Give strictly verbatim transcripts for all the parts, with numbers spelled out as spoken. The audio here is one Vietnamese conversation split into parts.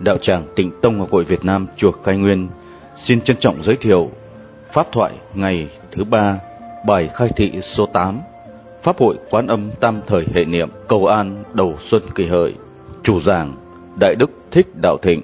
Đạo tràng Tịnh Tông Học hội Việt Nam chùa Khai Nguyên xin trân trọng giới thiệu pháp thoại ngày thứ ba, bài khai thị số tám, Pháp hội Quán Âm tam thời hệ niệm cầu an đầu xuân Kỷ Hợi. Chủ giảng Đại Đức Thích Đạo Thịnh.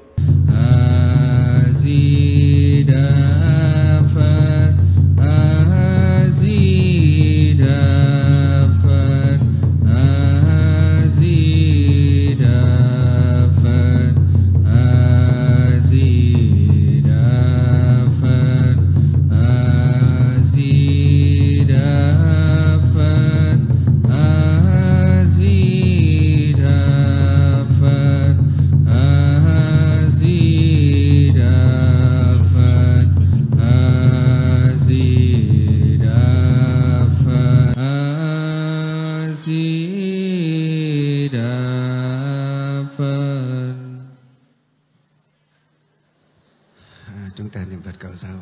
Chúng ta niệm Phật cầu sao.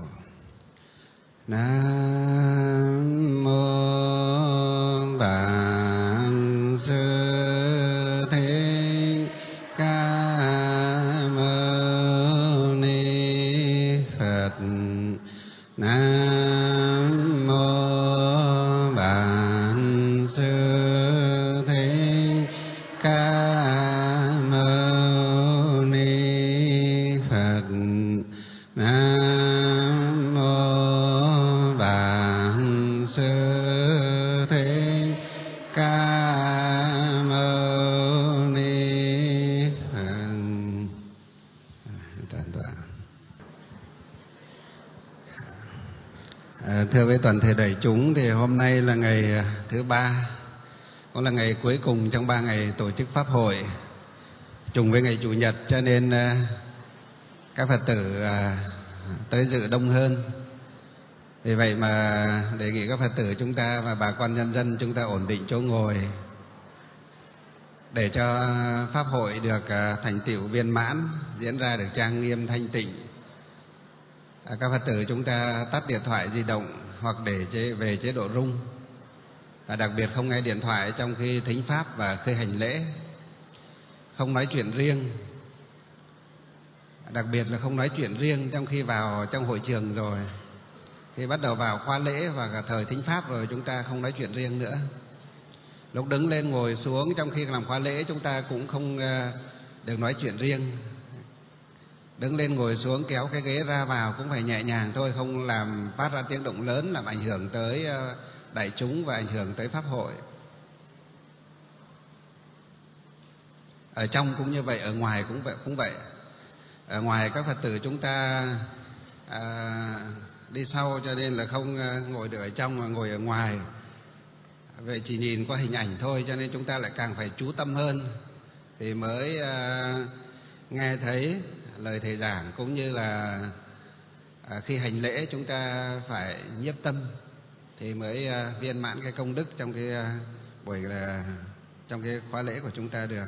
Nam mô Bản Sư Thích Ca Mâu Ni Phật. Nam mô Bản Sư Thích Ca Mâu Ni Phật. Nam mô Bản Sư Thích Ca Mâu Ni Phật. Toàn tọa. À, thưa với toàn thể đại chúng, thì hôm nay là ngày thứ ba, cũng là ngày cuối cùng trong ba ngày tổ chức pháp hội, trùng với ngày chủ nhật, cho nên các Phật tử tới dự đông hơn. Vì vậy mà đề nghị các Phật tử chúng ta và bà con nhân dân chúng ta ổn định chỗ ngồi để cho pháp hội được thành tựu viên mãn, diễn ra được trang nghiêm thanh tịnh. Các Phật tử chúng ta tắt điện thoại di động hoặc để chế, về chế độ rung, và đặc biệt không nghe điện thoại trong khi thính pháp và khi hành lễ, không nói chuyện riêng. Đặc biệt là không nói chuyện riêng trong khi vào trong hội trường rồi. Khi bắt đầu vào khóa lễ và cả thời thính pháp rồi, chúng ta không nói chuyện riêng nữa. Lúc đứng lên ngồi xuống trong khi làm khóa lễ, chúng ta cũng không được nói chuyện riêng. Đứng lên ngồi xuống kéo cái ghế ra vào cũng phải nhẹ nhàng thôi, không làm phát ra tiếng động lớn làm ảnh hưởng tới đại chúng và ảnh hưởng tới pháp hội. Ở trong cũng như vậy, ở ngoài cũng vậy, cũng vậy. Ở ngoài các Phật tử chúng ta à, đi sau, cho nên là không ngồi được ở trong mà ngồi ở ngoài. Vậy chỉ nhìn qua hình ảnh thôi, cho nên chúng ta lại càng phải chú tâm hơn thì mới à, nghe thấy lời thầy giảng, cũng như là à, khi hành lễ chúng ta phải nhiếp tâm thì mới à, viên mãn cái công đức trong cái à, buổi là trong cái khóa lễ của chúng ta được.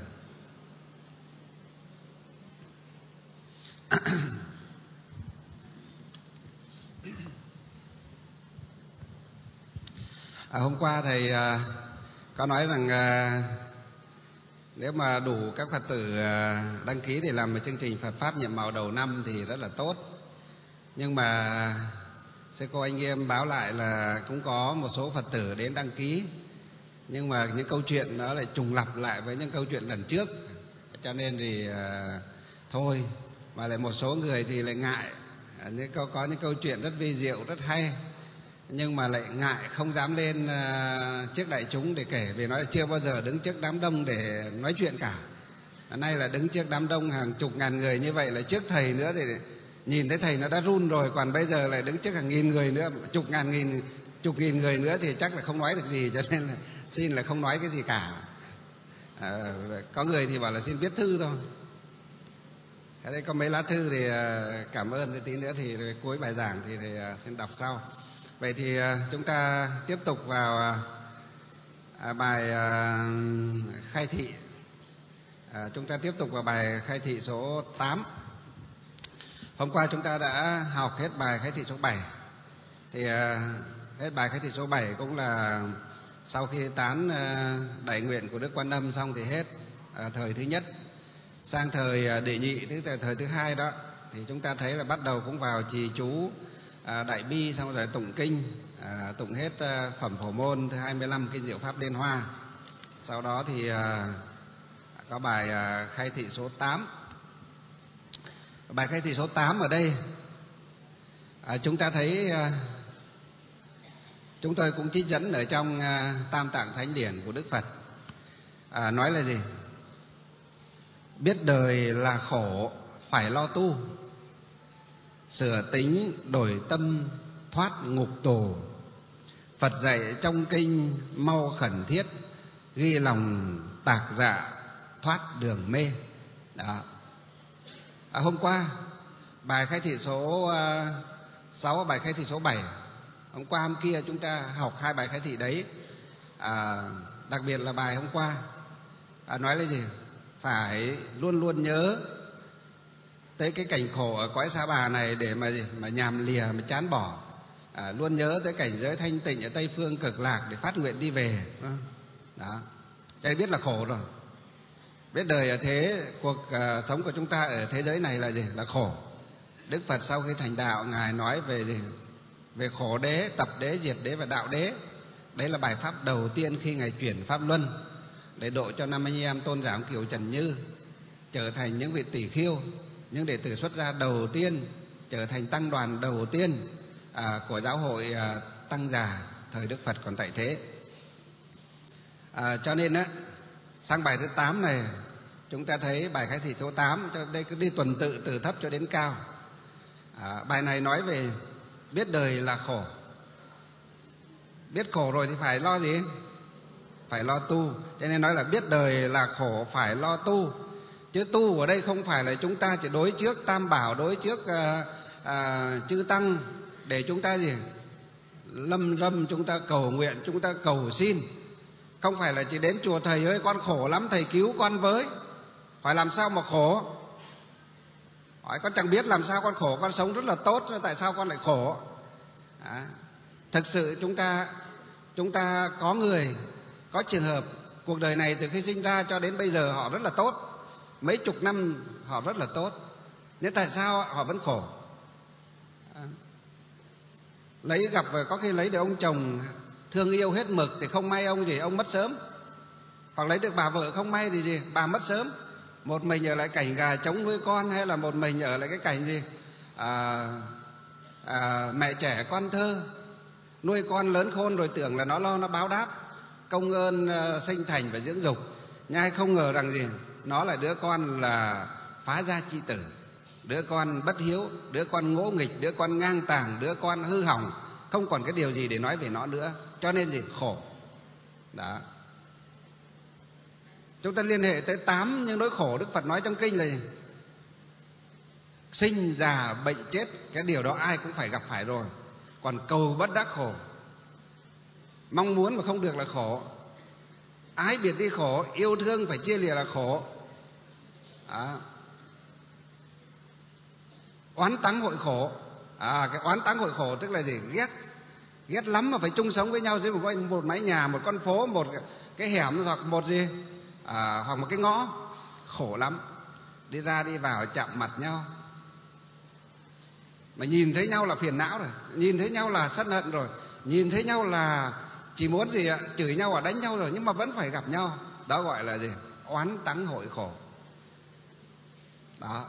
À, hôm qua thầy à, có nói rằng à, nếu mà đủ các Phật tử à, đăng ký để làm một chương trình Phật Pháp nhiệm màu đầu năm thì rất là tốt. Nhưng mà sư cô anh em báo lại là cũng có một số Phật tử đến đăng ký, nhưng mà những câu chuyện nó lại trùng lặp lại với những câu chuyện lần trước, cho nên thì à, thôi. Mà lại một số người thì lại ngại, có, có những câu chuyện rất vi diệu, rất hay, nhưng mà lại ngại không dám lên uh, trước đại chúng để kể, vì nói là chưa bao giờ đứng trước đám đông để nói chuyện cả. Nay là đứng trước đám đông hàng chục ngàn người như vậy, là trước thầy nữa thì nhìn thấy thầy nó đã run rồi, còn bây giờ lại đứng trước hàng nghìn người nữa, chục ngàn nghìn, chục nghìn người nữa thì chắc là không nói được gì, cho nên là xin là không nói cái gì cả. À, có người thì bảo là xin viết thư thôi. Ở đây có mấy lá thư thì cảm ơn, tí nữa thì cuối bài giảng thì, thì xin đọc sau. Vậy thì chúng ta tiếp tục vào bài khai thị. Chúng ta tiếp tục vào bài khai thị số tám. Hôm qua chúng ta đã học hết bài khai thị số bảy. Thì hết bài khai thị số bảy cũng là sau khi tán đại nguyện của Đức Quan Âm xong thì hết thời thứ nhất. Sang thời Đệ Nhị, tức là thời thứ hai đó, thì chúng ta thấy là bắt đầu cũng vào trì chú à, đại bi, xong rồi tụng kinh, à, tụng hết à, phẩm Phổ Môn thứ hai mươi lăm kinh Diệu Pháp Liên Hoa. Sau đó thì à, có bài à, khai thị số tám. Bài khai thị số tám ở đây à, chúng ta thấy à, chúng tôi cũng trích dẫn ở trong à, Tam Tạng Thánh Điển của Đức Phật, à, nói là gì? Biết đời là khổ, phải lo tu, sửa tính đổi tâm thoát ngục tù. Phật dạy trong kinh mau khẩn thiết, ghi lòng tạc dạ thoát đường mê. Đó. À, hôm qua bài khai thị số sáu, bài khai thị số bảy. Hôm qua hôm kia chúng ta học hai bài khai thị đấy. À, đặc biệt là bài hôm qua à, nói là gì? Phải luôn luôn nhớ tới cái cảnh khổ ở cõi Sa Bà này để mà mà nhàm lìa, mà chán bỏ. À, luôn nhớ tới cảnh giới thanh tịnh ở Tây Phương Cực Lạc để phát nguyện đi về. Đó. Cái biết là khổ rồi. Biết đời ở thế, cuộc uh, sống của chúng ta ở thế giới này là gì? Là khổ. Đức Phật sau khi thành đạo, Ngài nói về gì? Về khổ đế, tập đế, diệt đế và đạo đế. Đấy là bài pháp đầu tiên khi Ngài chuyển pháp luân để độ cho năm anh em tôn giả Kiều Trần Như trở thành những vị tỷ khưu, những đệ tử xuất gia đầu tiên, trở thành tăng đoàn đầu tiên à, của giáo hội à, tăng già thời Đức Phật còn tại thế. À, cho nên á, sang bài thứ tám này chúng ta thấy bài khai thị số tám, cho đây cứ đi tuần tự từ thấp cho đến cao. À, bài này nói về biết đời là khổ. Biết khổ rồi thì phải lo gì? Phải lo tu. Cho nên nói là biết đời là khổ, phải lo tu. Chứ tu ở đây không phải là chúng ta chỉ đối trước Tam Bảo, đối trước à, à, chư Tăng để chúng ta gì? Lâm râm chúng ta cầu nguyện, chúng ta cầu xin. Không phải là chỉ đến chùa thầy ơi con khổ lắm, thầy cứu con với. Phải làm sao mà khổ? Hỏi con chẳng biết làm sao con khổ, con sống rất là tốt, tại sao con lại khổ? À, thực sự chúng ta chúng ta có người, có trường hợp cuộc đời này từ khi sinh ra cho đến bây giờ họ rất là tốt, mấy chục năm họ rất là tốt, nhưng tại sao họ vẫn khổ? À, lấy gặp có khi lấy được ông chồng thương yêu hết mực thì không may ông gì ông mất sớm, hoặc lấy được bà vợ không may thì gì bà mất sớm, một mình ở lại cảnh gà trống nuôi con, hay là một mình ở lại cái cảnh gì à, à, mẹ trẻ con thơ, nuôi con lớn khôn rồi tưởng là nó lo nó báo đáp công ơn uh, sinh thành và dưỡng dục, nhưng không ngờ rằng gì nó là đứa con là phá gia chi tử, đứa con bất hiếu, đứa con ngỗ nghịch, đứa con ngang tàng, đứa con hư hỏng, không còn cái điều gì để nói về nó nữa, cho nên gì khổ. Đó. Chúng ta liên hệ tới tám những nỗi khổ Đức Phật nói trong kinh là gì? Sinh, già, bệnh, chết. Cái điều đó ai cũng phải gặp phải rồi. Còn cầu bất đắc khổ, mong muốn mà không được là khổ, ái biệt đi khổ, yêu thương phải chia lìa là khổ. Đó. Oán tắng hội khổ. À, cái oán tắng hội khổ tức là gì? Ghét ghét lắm mà phải chung sống với nhau dưới một, một mái nhà, một con phố, một cái hẻm, hoặc một gì à, hoặc một cái ngõ, khổ lắm. Đi ra đi vào chạm mặt nhau, mà nhìn thấy nhau là phiền não rồi, nhìn thấy nhau là sân hận rồi, nhìn thấy nhau là chỉ muốn gì ạ? Chửi nhau và đánh nhau rồi, nhưng mà vẫn phải gặp nhau. Đó gọi là gì? Oán tắng hội khổ. Đó.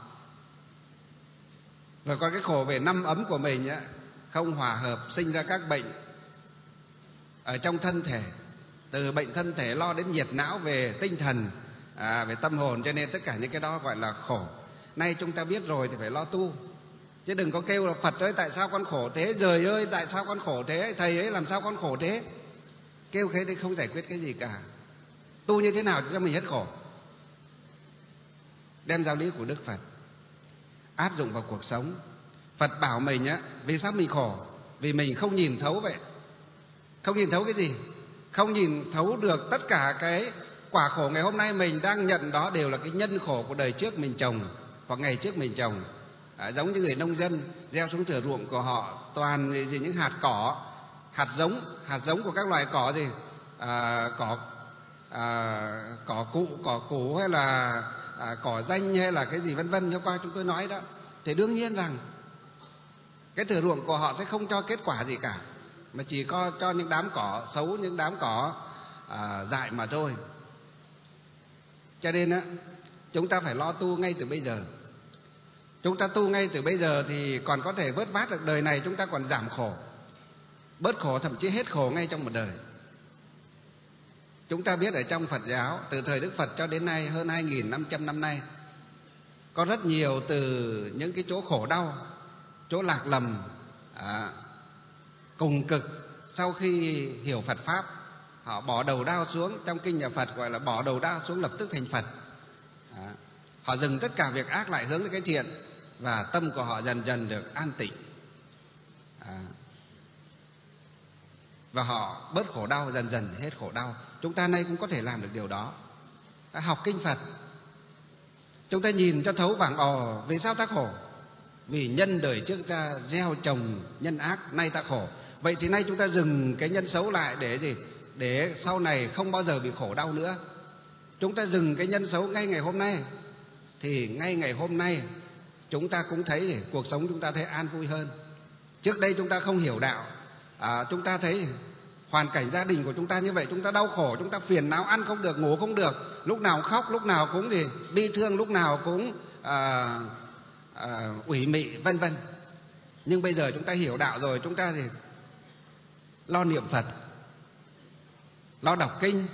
Rồi có cái khổ về năm ấm của mình á, không hòa hợp, sinh ra các bệnh ở trong thân thể, từ bệnh thân thể lo đến nhiệt não về tinh thần, à, về tâm hồn, cho nên tất cả những cái đó gọi là khổ. Nay chúng ta biết rồi thì phải lo tu, chứ đừng có kêu là Phật ơi tại sao con khổ thế, trời ơi tại sao con khổ thế, thầy ấy làm sao con khổ thế. Kêu thế thì không giải quyết cái gì cả. Tu như thế nào cho mình hết khổ? Đem giáo lý của Đức Phật áp dụng vào cuộc sống. Phật bảo mình á, vì sao mình khổ? Vì mình không nhìn thấu vậy. Không nhìn thấu cái gì? Không nhìn thấu được tất cả cái quả khổ ngày hôm nay mình đang nhận, đó đều là cái nhân khổ của đời trước mình trồng, hoặc ngày trước mình trồng. À, giống như người nông dân gieo xuống thửa ruộng của họ toàn gì, những hạt cỏ, hạt giống, hạt giống của các loài cỏ gì, à, cỏ à, cỏ cụ, cỏ củ hay là à, cỏ danh hay là cái gì vân vân như qua chúng tôi nói đó, thì đương nhiên rằng cái thửa ruộng của họ sẽ không cho kết quả gì cả, mà chỉ có cho những đám cỏ xấu, những đám cỏ à, dại mà thôi. Cho nên á, chúng ta phải lo tu ngay từ bây giờ. Chúng ta tu ngay từ bây giờ thì còn có thể vớt vát được đời này, chúng ta còn giảm khổ, bớt khổ, thậm chí hết khổ ngay trong một đời. Chúng ta biết ở trong Phật giáo, từ thời Đức Phật cho đến nay hơn hai nghìn năm trăm năm nay, có rất nhiều từ những cái chỗ khổ đau, chỗ lạc lầm, à, cùng cực, sau khi hiểu Phật Pháp, họ bỏ đầu đao xuống. Trong kinh nhà Phật gọi là bỏ đầu đao xuống lập tức thành Phật. à, Họ dừng tất cả việc ác lại hướng đến cái thiện, và tâm của họ dần dần được an tịnh, à, và họ bớt khổ đau, dần dần hết khổ đau. Chúng ta nay cũng có thể làm được điều đó. à, Học kinh Phật, chúng ta nhìn cho thấu vàng ò, vì sao ta khổ? Vì nhân đời trước ta gieo trồng nhân ác, nay ta khổ. Vậy thì nay chúng ta dừng cái nhân xấu lại để gì? Để sau này không bao giờ bị khổ đau nữa. Chúng ta dừng cái nhân xấu ngay ngày hôm nay, thì ngay ngày hôm nay chúng ta cũng thấy gì? Cuộc sống chúng ta thấy an vui hơn. Trước đây chúng ta không hiểu đạo, à, chúng ta thấy hoàn cảnh gia đình của chúng ta như vậy, chúng ta đau khổ, chúng ta phiền não, ăn không được, ngủ không được, lúc nào khóc, lúc nào cũng gì bi thương, lúc nào cũng à, à, ủy mị vân vân. Nhưng bây giờ chúng ta hiểu đạo rồi, chúng ta gì lo niệm Phật, lo đọc kinh,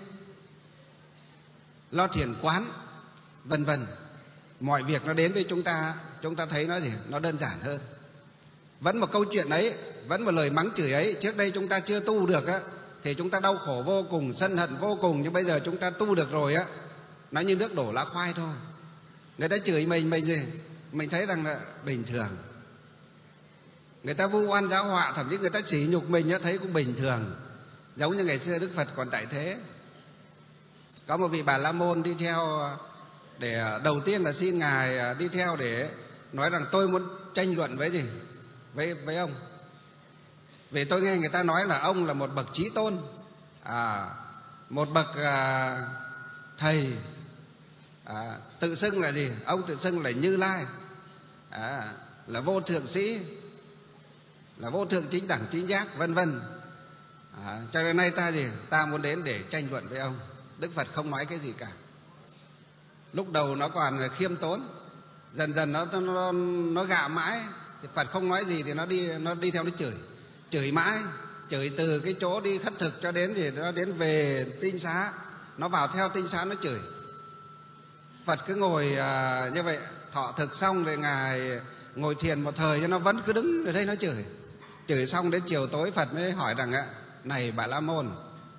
lo thiền quán vân vân. Mọi việc nó đến với chúng ta, chúng ta thấy nó gì nó đơn giản hơn. Vẫn một câu chuyện ấy, vẫn một lời mắng chửi ấy, trước đây chúng ta chưa tu được á, thì chúng ta đau khổ vô cùng, sân hận vô cùng. Nhưng bây giờ chúng ta tu được rồi á, nó như nước đổ lá khoai thôi. Người ta chửi mình, mình gì mình thấy rằng là bình thường. Người ta vu oan giáo họa, thậm chí người ta chỉ nhục mình á, thấy cũng bình thường. Giống như ngày xưa Đức Phật còn tại thế, có một vị Bà La Môn đi theo, để đầu tiên là xin ngài đi theo để nói rằng tôi muốn tranh luận với gì với với ông, vì tôi nghe người ta nói là ông là một bậc chí tôn, à, một bậc à, thầy, à, tự xưng là gì ông tự xưng là Như Lai, à, là vô thượng sĩ, là vô thượng chính đẳng chính giác vân vân. à, cho nên nay ta gì ta muốn đến để tranh luận với ông. Đức Phật không nói cái gì cả. Lúc đầu nó còn khiêm tốn, dần dần nó nó nó gạ mãi, thì Phật không nói gì thì nó đi nó đi theo nó chửi, chửi mãi, chửi từ cái chỗ đi khất thực cho đến thì nó đến về tinh xá, nó vào theo tinh xá nó chửi. Phật cứ ngồi à, như vậy, thọ thực xong rồi ngài ngồi thiền một thời, cho nó vẫn cứ đứng ở đây nó chửi, chửi xong đến chiều tối Phật mới hỏi rằng ạ, này Bà La Môn,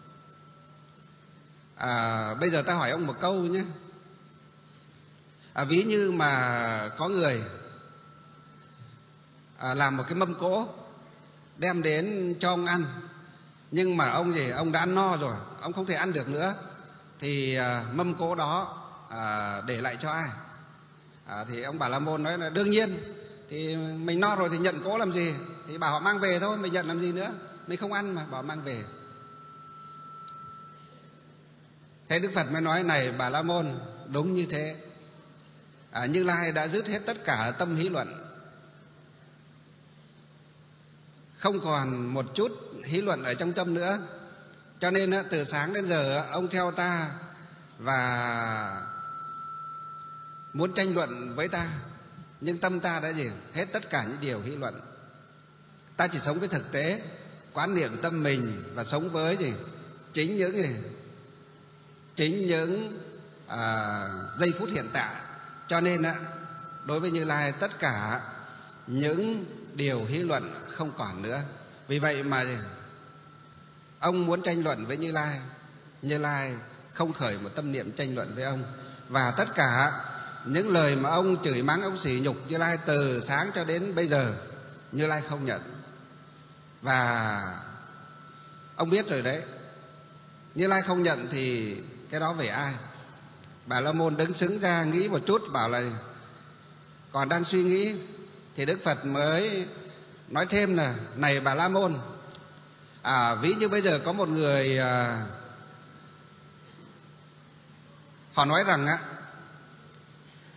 à, bây giờ ta hỏi ông một câu nhé. À, ví như mà có người à, làm một cái mâm cỗ đem đến cho ông ăn, nhưng mà ông gì ông đã ăn no rồi, ông không thể ăn được nữa, thì à, mâm cỗ đó à, để lại cho ai? À, thì ông Bà La Môn nói là đương nhiên, thì mình no rồi thì nhận cỗ làm gì, thì bảo họ mang về thôi, mình nhận làm gì nữa, mình không ăn mà bảo mang về. Thế Đức Phật mới nói, này Bà La Môn, đúng như thế. à, Như Lai đã dứt hết tất cả tâm hí luận, không còn một chút hí luận ở trong tâm nữa. Cho nên từ sáng đến giờ ông theo ta và muốn tranh luận với ta, nhưng tâm ta đã gì hết tất cả những điều hí luận. Ta chỉ sống với thực tế, quán niệm tâm mình và sống với gì chính những gì chính những à, giây phút hiện tại. Cho nên đối với Như Lai tất cả những điều hí luận không còn nữa. Vì vậy mà ông muốn tranh luận với Như Lai, Như Lai không khởi một tâm niệm tranh luận với ông. Và tất cả những lời mà ông chửi mắng, ông sỉ nhục Như Lai từ sáng cho đến bây giờ, Như Lai không nhận. Và ông biết rồi đấy, Như Lai không nhận thì cái đó về ai? Bà La Môn đứng xứng ra nghĩ một chút, bảo là còn đang suy nghĩ, thì Đức Phật mới nói thêm là, này Bà La Môn, à, ví như bây giờ có một người à, họ nói rằng á,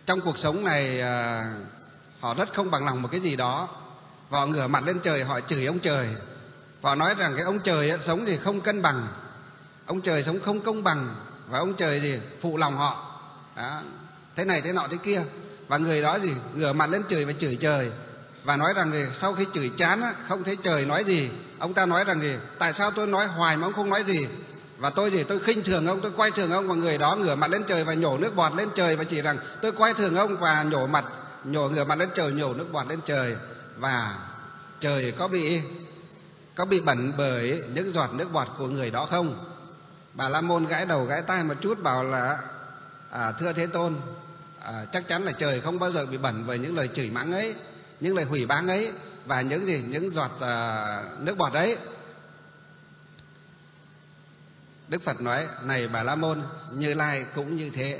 trong cuộc sống này à, họ rất không bằng lòng một cái gì đó, và họ ngửa mặt lên trời, họ chửi ông trời. Họ nói rằng cái ông trời ấy, sống thì không cân bằng, ông trời sống không công bằng, và ông trời gì phụ lòng họ đó, thế này thế nọ thế kia. Và người đó gì ngửa mặt lên trời và chửi trời, và nói rằng gì sau khi chửi chán á, không thấy trời nói gì, ông ta nói rằng gì tại sao tôi nói hoài mà ông không nói gì, và tôi gì tôi khinh thường ông, tôi quay thường ông. Và người đó ngửa mặt lên trời và nhổ nước bọt lên trời, và chỉ rằng tôi quay thường ông, và nhổ mặt nhổ ngửa mặt lên trời, nhổ nước bọt lên trời. Và trời có bị có bị bẩn bởi những giọt nước bọt của người đó không? Bà La Môn gãi đầu gãi tai một chút, bảo là à, thưa Thế Tôn, à, chắc chắn là trời không bao giờ bị bẩn bởi những lời chửi mắng ấy, những lời hủy báng ấy, và những gì những giọt à, nước bọt ấy. Đức Phật nói: này Bà La Môn, Như Lai cũng như thế.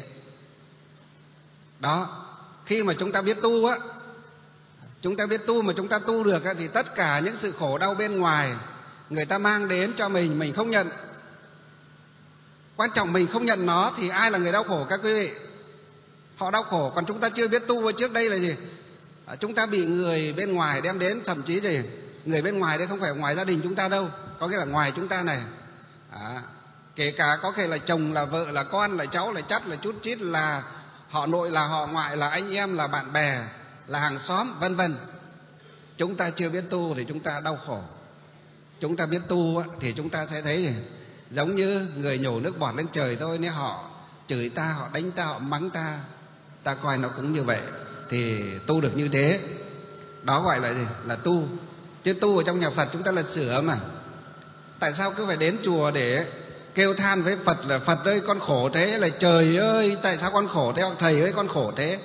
Đó, khi mà chúng ta biết tu á, chúng ta biết tu mà chúng ta tu được á, thì tất cả những sự khổ đau bên ngoài người ta mang đến cho mình, mình không nhận. Quan trọng mình không nhận nó thì ai là người đau khổ các quý vị? Họ đau khổ, còn chúng ta chưa biết tu. Trước đây là gì? Chúng ta bị người bên ngoài đem đến, thậm chí gì người bên ngoài đây không phải ngoài gia đình chúng ta đâu, có nghĩa là ngoài chúng ta này, à, kể cả có thể là chồng, là vợ, là con, là cháu, là chắt, là chút chít, là họ nội, là họ ngoại, là anh em, là bạn bè, là hàng xóm, vân vân. Chúng ta chưa biết tu thì chúng ta đau khổ. Chúng ta biết tu thì chúng ta sẽ thấy gì? Giống như người nhổ nước bọt lên trời thôi. Nếu họ chửi ta, họ đánh ta, họ mắng ta, ta coi nó cũng như vậy, thì tu được như thế. Đó gọi là gì? Là tu. Chứ tu ở trong nhà Phật chúng ta là sửa mà. Tại sao cứ phải đến chùa để kêu than với Phật là Phật ơi con khổ thế, là trời ơi tại sao con khổ thế, hoặc thầy ơi con khổ thế?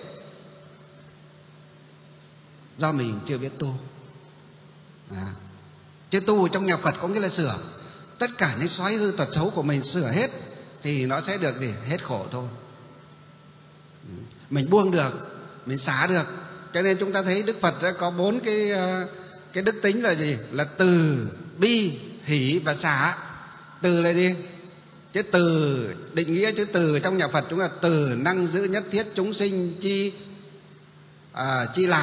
Do mình chưa biết tu. À, chứ tu ở trong nhà Phật có nghĩa là sửa tất cả những xoáy hư tật xấu của mình, sửa hết thì nó sẽ được gì? Hết khổ thôi. Mình buông được, mình xả được. Cho nên chúng ta thấy Đức Phật đã có bốn cái cái đức tính là gì? Là từ, bi, hỷ và xả. Từ là gì? Chữ từ, định nghĩa chữ từ trong nhà Phật chúng là từ năng giữ nhất thiết chúng sinh chi à, chi lạc.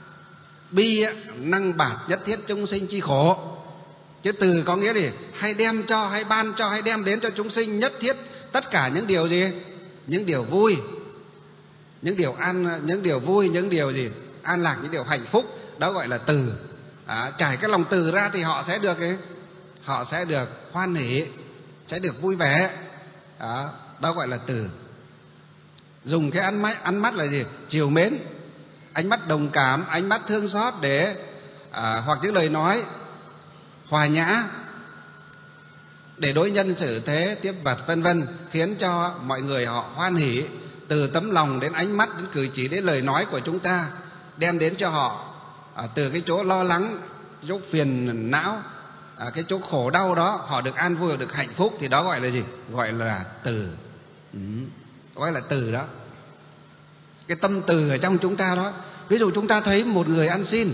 Bi năng bạt nhất thiết chúng sinh chi khổ. Chữ từ có nghĩa gì? Hay đem cho, hay ban cho, hay đem đến cho chúng sinh nhất thiết tất cả những điều gì? Những điều vui, những điều an, những điều vui, những điều gì? An lạc, những điều hạnh phúc. Đó gọi là từ. À, trải cái lòng từ ra thì họ sẽ được ấy, họ sẽ được hoan hỷ, sẽ được vui vẻ. Đó, đó gọi là từ. Dùng cái ánh mắt, ánh mắt là gì? Chiều mến, ánh mắt đồng cảm, ánh mắt thương xót để à, hoặc những lời nói hòa nhã để đối nhân xử thế, tiếp vật vân vân, khiến cho mọi người họ hoan hỷ. Từ tấm lòng đến ánh mắt, đến cử chỉ, đến lời nói của chúng ta đem đến cho họ à, từ cái chỗ lo lắng, chỗ phiền não, à, cái chỗ khổ đau đó, họ được an vui, được hạnh phúc, thì đó gọi là gì? Gọi là từ. Ừ, gọi là từ đó. Cái tâm từ ở trong chúng ta đó. Ví dụ chúng ta thấy một người ăn xin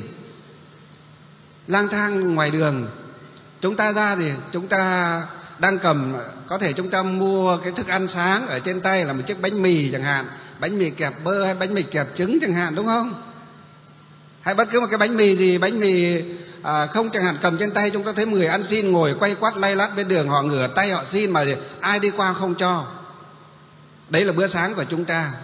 lang thang ngoài đường, chúng ta ra thì chúng ta đang cầm, có thể chúng ta mua cái thức ăn sáng ở trên tay là một chiếc bánh mì chẳng hạn, bánh mì kẹp bơ hay bánh mì kẹp trứng chẳng hạn, đúng không? Hay bất cứ một cái bánh mì gì, bánh mì à, không chẳng hạn, cầm trên tay. Chúng ta thấy người ăn xin ngồi quay quát lay lắt bên đường, họ ngửa tay họ xin mà ai đi qua không cho. Đấy là bữa sáng của chúng ta.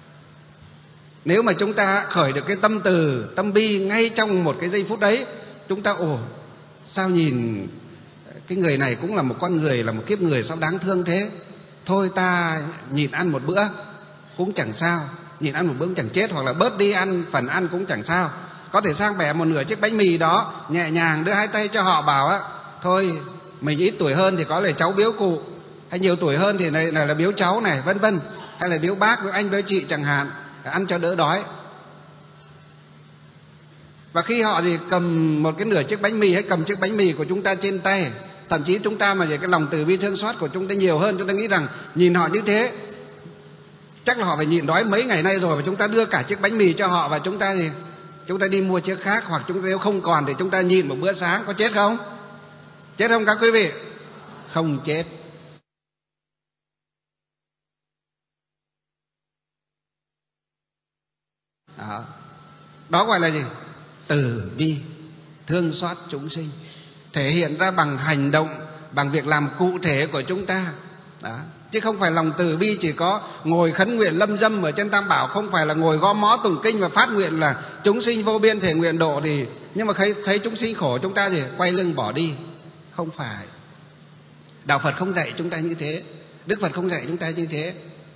Nếu mà chúng ta khởi được cái tâm từ, tâm bi ngay trong một cái giây phút đấy, chúng ta ồ, sao nhìn cái người này cũng là một con người, là một kiếp người, sao đáng thương thế? Thôi ta nhịn ăn một bữa cũng chẳng sao, nhịn ăn một bữa cũng chẳng chết, hoặc là bớt đi ăn phần ăn cũng chẳng sao. Có thể sang bẻ một nửa chiếc bánh mì đó, nhẹ nhàng đưa hai tay cho họ, bảo á, thôi mình ít tuổi hơn thì có lẽ cháu biếu cụ, hay nhiều tuổi hơn thì này, này là biếu cháu này, vân vân, hay là biếu bác, biếu anh, biếu chị chẳng hạn, ăn cho đỡ đói. Và khi họ thì cầm một cái nửa chiếc bánh mì hay cầm chiếc bánh mì của chúng ta trên tay, thậm chí chúng ta mà về cái lòng từ bi thương xót của chúng ta nhiều hơn, chúng ta nghĩ rằng nhìn họ như thế chắc là họ phải nhịn đói mấy ngày nay rồi, và chúng ta đưa cả chiếc bánh mì cho họ, và chúng ta thì chúng ta đi mua chiếc khác, hoặc chúng ta nếu không còn thì chúng ta nhịn một bữa sáng, có chết không? Chết không các quý vị? Không chết. Đó gọi là gì? Từ bi, thương xót chúng sinh, thể hiện ra bằng hành động, bằng việc làm cụ thể của chúng ta. Đó. Chứ không phải lòng từ bi chỉ có ngồi khấn nguyện lâm dâm ở trên Tam Bảo, không phải là ngồi gõ mõ tụng kinh và phát nguyện là chúng sinh vô biên thể nguyện độ, thì nhưng mà thấy, thấy chúng sinh khổ chúng ta thì quay lưng bỏ đi. Không phải. Đạo Phật không dạy chúng ta như thế, Đức Phật không dạy chúng ta như thế.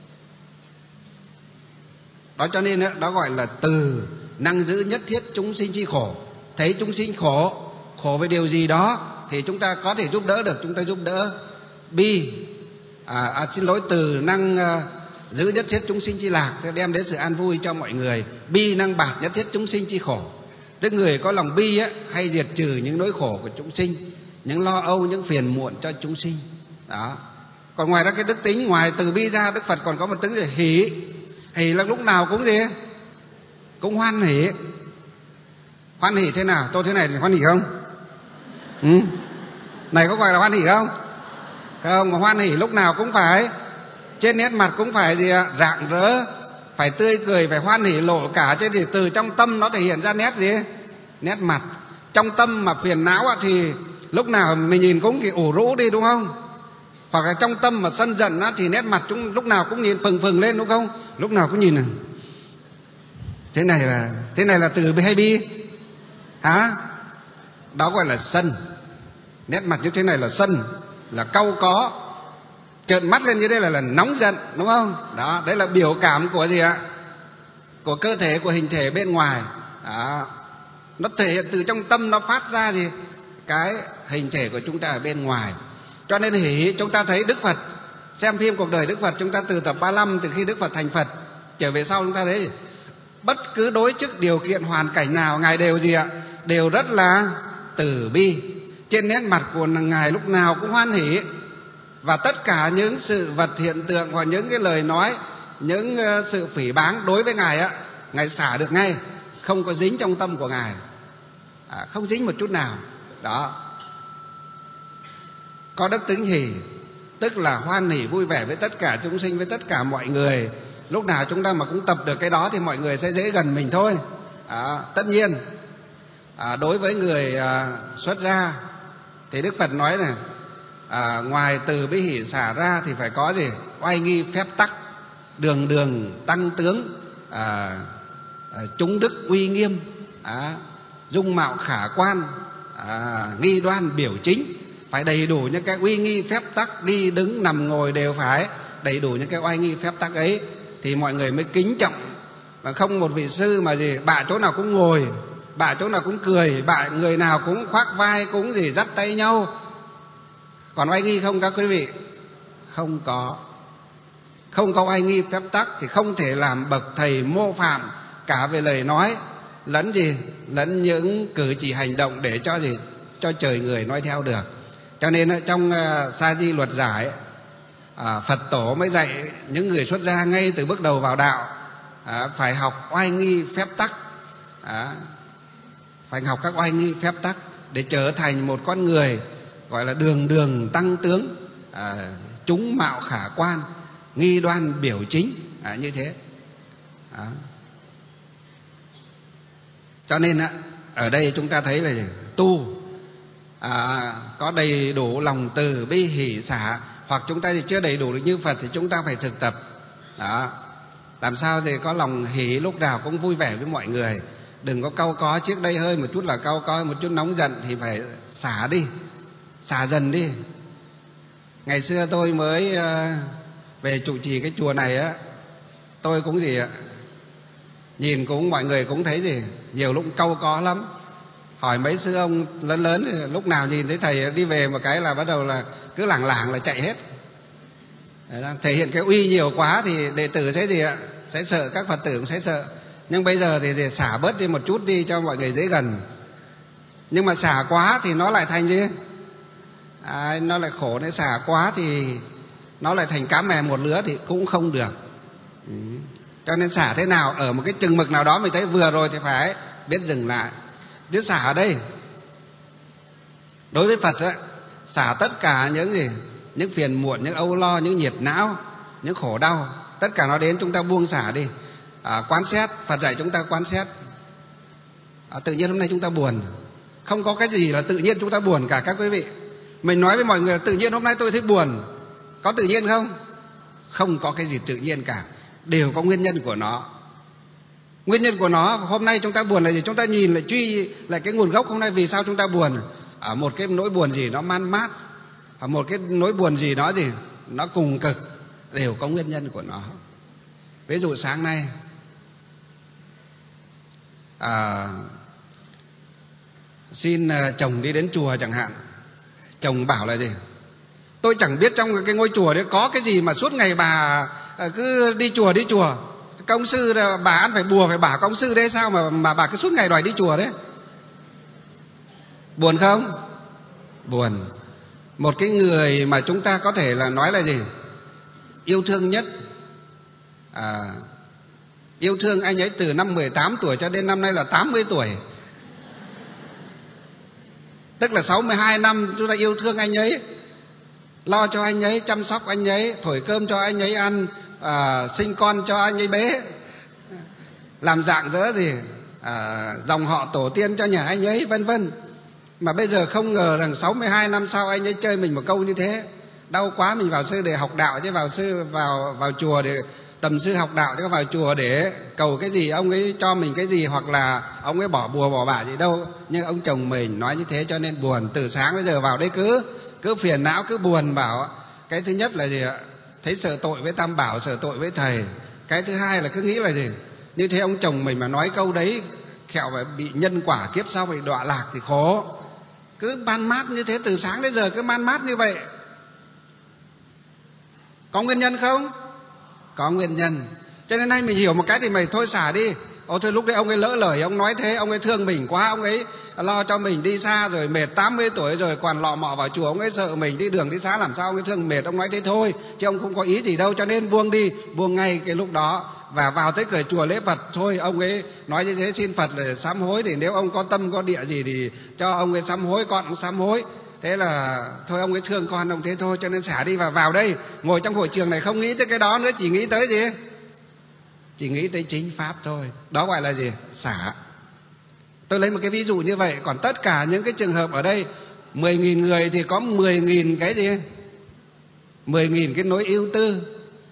Đó cho nên đó gọi là từ năng giữ nhất thiết chúng sinh chi khổ. Thấy chúng sinh khổ, khổ về điều gì đó thì chúng ta có thể giúp đỡ được, chúng ta giúp đỡ. Bi, à, à, xin lỗi, từ năng à, giữ nhất thiết chúng sinh chi lạc, đem đến sự an vui cho mọi người. Bi năng bạt nhất thiết chúng sinh chi khổ, tức người có lòng bi á, hay diệt trừ những nỗi khổ của chúng sinh, những lo âu, những phiền muộn cho chúng sinh. Đó. Còn ngoài ra cái đức tính, ngoài từ bi ra, Đức Phật còn có một tính là hỷ. Hỷ là lúc nào cũng gì? Cũng hoan hỷ. Hoan hỷ thế nào? Tôi thế này thì hoan hỷ không? Ừ. Này có gọi là hoan hỷ không? Không, mà hoan hỷ lúc nào cũng phải trên nét mặt cũng phải gì ạ? Rạng rỡ, phải tươi cười, phải hoan hỷ lộ cả. Chứ thì từ trong tâm nó thể hiện ra nét gì? Nét mặt. Trong tâm mà phiền não thì lúc nào mình nhìn cũng thì ủ rũ đi, đúng không? Hoặc là trong tâm mà sân giận á, thì nét mặt chúng lúc nào cũng nhìn phừng phừng lên, đúng không? Lúc nào cũng nhìn này. Thế này là thế này là từ bi hay bi? Hả? Đó gọi là sân. Nét mặt như thế này là sân, là cau có. Trợn mắt lên như thế là, là nóng giận, đúng không? Đó, đấy là biểu cảm của gì ạ? Của cơ thể, của hình thể bên ngoài. Đó. Nó thể hiện từ trong tâm, nó phát ra gì? Cái hình thể của chúng ta ở bên ngoài. Cho nên hỷ, chúng ta thấy Đức Phật, xem phim cuộc đời Đức Phật, chúng ta từ tập ba mươi lăm, từ khi Đức Phật thành Phật trở về sau, chúng ta thấy bất cứ đối trước điều kiện hoàn cảnh nào Ngài đều gì ạ? Đều rất là từ bi. Trên nét mặt của Ngài lúc nào cũng hoan hỷ. Và tất cả những sự vật hiện tượng hoặc những cái lời nói, những sự phỉ báng đối với Ngài á, Ngài xả được ngay, không có dính trong tâm của Ngài, à, không dính một chút nào. Đó. Có đức tính hỷ, tức là hoan hỷ vui vẻ với tất cả chúng sinh, với tất cả mọi người. Lúc nào chúng ta mà cũng tập được cái đó thì mọi người sẽ dễ gần mình thôi. À, tất nhiên à, đối với người à, xuất gia thì Đức Phật nói này, à, ngoài từ bi hỷ xả ra thì phải có gì? Oai nghi phép tắc, đường đường tăng tướng, à, à, chúng đức uy nghiêm, à, dung mạo khả quan, à, nghi đoan biểu chính. Phải đầy đủ những cái uy nghi phép tắc, đi đứng nằm ngồi đều phải đầy đủ những cái oai nghi phép tắc ấy thì mọi người mới kính trọng. Và không một vị sư mà gì bạ chỗ nào cũng ngồi, bạ chỗ nào cũng cười, bạ người nào cũng khoác vai, cũng gì dắt tay nhau. Còn oai nghi không các quý vị? Không có. Không có oai nghi phép tắc thì không thể làm bậc thầy mô phạm cả về lời nói lẫn gì lẫn những cử chỉ hành động để cho gì cho trời người nói theo được. Cho nên trong uh, Sa Di luật giải, à, Phật tổ mới dạy những người xuất gia ngay từ bước đầu vào đạo, à, phải học oai nghi phép tắc, à, phải học các oai nghi phép tắc để trở thành một con người gọi là đường đường tăng tướng, à, chúng mạo khả quan, nghi đoan biểu chính, à, như thế. À. Cho nên á, ở đây chúng ta thấy là tu à, có đầy đủ lòng từ bi hỷ xả, hoặc chúng ta thì chưa đầy đủ được như Phật thì chúng ta phải thực tập. Đó. Làm sao thì có lòng hỷ lúc nào cũng vui vẻ với mọi người, đừng có cau có. Trước đây hơi một chút là cau có, một chút nóng giận thì phải xả đi, xả dần đi. Ngày xưa tôi mới uh, về trụ trì cái chùa này á, tôi cũng gì ạ, nhìn cũng mọi người cũng thấy gì nhiều lúc cau có lắm. Hỏi mấy sư ông lớn lớn thì lúc nào nhìn thấy thầy đi về một cái là bắt đầu là cứ lảng lảng là chạy hết. Thể hiện cái uy nhiều quá thì đệ tử sẽ gì ạ, sẽ sợ, các Phật tử cũng sẽ sợ. Nhưng bây giờ thì, thì xả bớt đi một chút đi cho mọi người dễ gần. Nhưng mà xả quá thì nó lại thành gì? À, nó lại khổ. Nếu xả quá thì nó lại thành cá mè một lứa thì cũng không được. Ừ. Cho nên xả thế nào ở một cái chừng mực nào đó mình thấy vừa rồi thì phải biết dừng lại. Chứ xả ở đây đối với Phật ấy, xả tất cả những gì, những phiền muộn, những âu lo, những nhiệt não, những khổ đau, tất cả nó đến chúng ta buông xả đi. À, quán xét, Phật dạy chúng ta quán xét, À, tự nhiên hôm nay chúng ta buồn. Không có cái gì là tự nhiên chúng ta buồn cả các quý vị. Mình nói với mọi người tự nhiên hôm nay tôi thấy buồn. Có tự nhiên không? Không có cái gì tự nhiên cả. Đều có nguyên nhân của nó. Nguyên nhân của nó hôm nay chúng ta buồn là gì? Chúng ta nhìn lại truy lại cái nguồn gốc hôm nay vì sao chúng ta buồn. Ở một cái nỗi buồn gì nó man mát, ở một cái nỗi buồn gì đó gì nó cùng cực, đều có nguyên nhân của nó. Ví dụ sáng nay à, xin chồng đi đến chùa chẳng hạn. Chồng bảo là gì? Tôi chẳng biết trong cái ngôi chùa đấy có cái gì mà suốt ngày bà cứ đi chùa đi chùa. Công sư bà ăn phải bùa phải bảo công sư đấy, sao mà mà bà cứ suốt ngày đòi đi chùa đấy. Buồn không? Buồn. Một cái người mà chúng ta có thể là nói là gì? Yêu thương nhất, à, yêu thương anh ấy từ năm mười tám tuổi cho đến năm nay là tám mươi tuổi. Tức là sáu mươi hai năm chúng ta yêu thương anh ấy, lo cho anh ấy, chăm sóc anh ấy, thổi cơm cho anh ấy ăn, à, sinh con cho anh ấy bế, làm dạng dỡ gì à, dòng họ tổ tiên cho nhà anh ấy, vân vân. Mà bây giờ không ngờ rằng sáu mươi hai năm sau anh ấy chơi mình một câu như thế. Đau quá, mình vào sư để học đạo chứ vào sư vào vào chùa để tầm sư học đạo chứ vào chùa để cầu cái gì ông ấy cho mình cái gì, hoặc là ông ấy bỏ bùa bỏ bả gì đâu. Nhưng ông chồng mình nói như thế cho nên buồn. Từ sáng đến giờ vào đây cứ cứ phiền não, cứ buồn, bảo cái thứ nhất là gì ạ? Thấy sợ tội với Tam Bảo, sợ tội với thầy. Cái thứ hai là cứ nghĩ là gì? Như thế ông chồng mình mà nói câu đấy kẹo phải bị nhân quả kiếp sau bị đọa lạc thì khổ. Cứ man mát như thế, từ sáng đến giờ cứ man mát như vậy. Có nguyên nhân không? Có nguyên nhân. Cho nên nay mình hiểu một cái thì mày thôi xả đi. Ồ thôi lúc đấy ông ấy lỡ lời, ông nói thế, ông ấy thương mình quá, ông ấy lo cho mình đi xa rồi, mệt tám mươi tuổi rồi còn lọ mọ vào chùa, ông ấy sợ mình đi đường đi xa làm sao ông ấy thương mệt, ông nói thế thôi chứ ông không có ý gì đâu. Cho nên buông đi, buông ngay cái lúc đó và vào tới cửa chùa lễ Phật. Thôi ông ấy nói như thế xin Phật để sám hối, thì nếu ông có tâm có địa gì thì cho ông ấy sám hối, con cũng sám hối. Thế là thôi ông ấy thương con ông thế thôi, cho nên xả đi. Và vào đây ngồi trong hội trường này không nghĩ tới cái đó nữa, chỉ nghĩ tới gì? Chỉ nghĩ tới chính pháp thôi. Đó gọi là gì? Xả. Tôi lấy một cái ví dụ như vậy. Còn tất cả những cái trường hợp ở đây mười nghìn người thì có mười nghìn cái gì? mười nghìn cái nỗi ưu tư,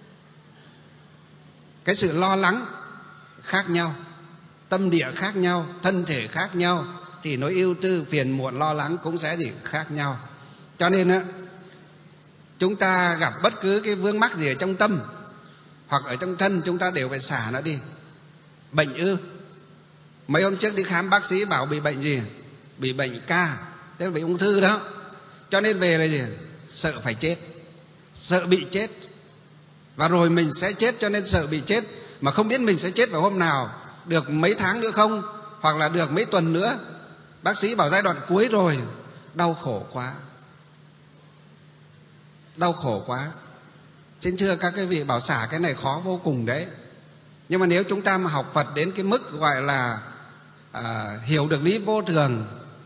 cái sự lo lắng khác nhau, tâm địa khác nhau, thân thể khác nhau, thì nỗi ưu tư, phiền muộn, lo lắng cũng sẽ gì khác nhau. Cho nên á, chúng ta gặp bất cứ cái vướng mắc gì ở trong tâm hoặc ở trong thân, chúng ta đều phải xả nó đi. Bệnh ư? Mấy hôm trước đi khám bác sĩ bảo bị bệnh gì? Bị bệnh ca, tức là bị ung thư đó. Cho nên về là gì? Sợ phải chết, sợ bị chết. Và rồi mình sẽ chết cho nên sợ bị chết. Mà không biết mình sẽ chết vào hôm nào, được mấy tháng nữa không, hoặc là được mấy tuần nữa. Bác sĩ bảo giai đoạn cuối rồi. Đau khổ quá, đau khổ quá. Xin thưa các cái vị, bảo xả cái này khó vô cùng đấy. Nhưng mà nếu chúng ta mà học Phật đến cái mức gọi là à, hiểu được lý vô thường,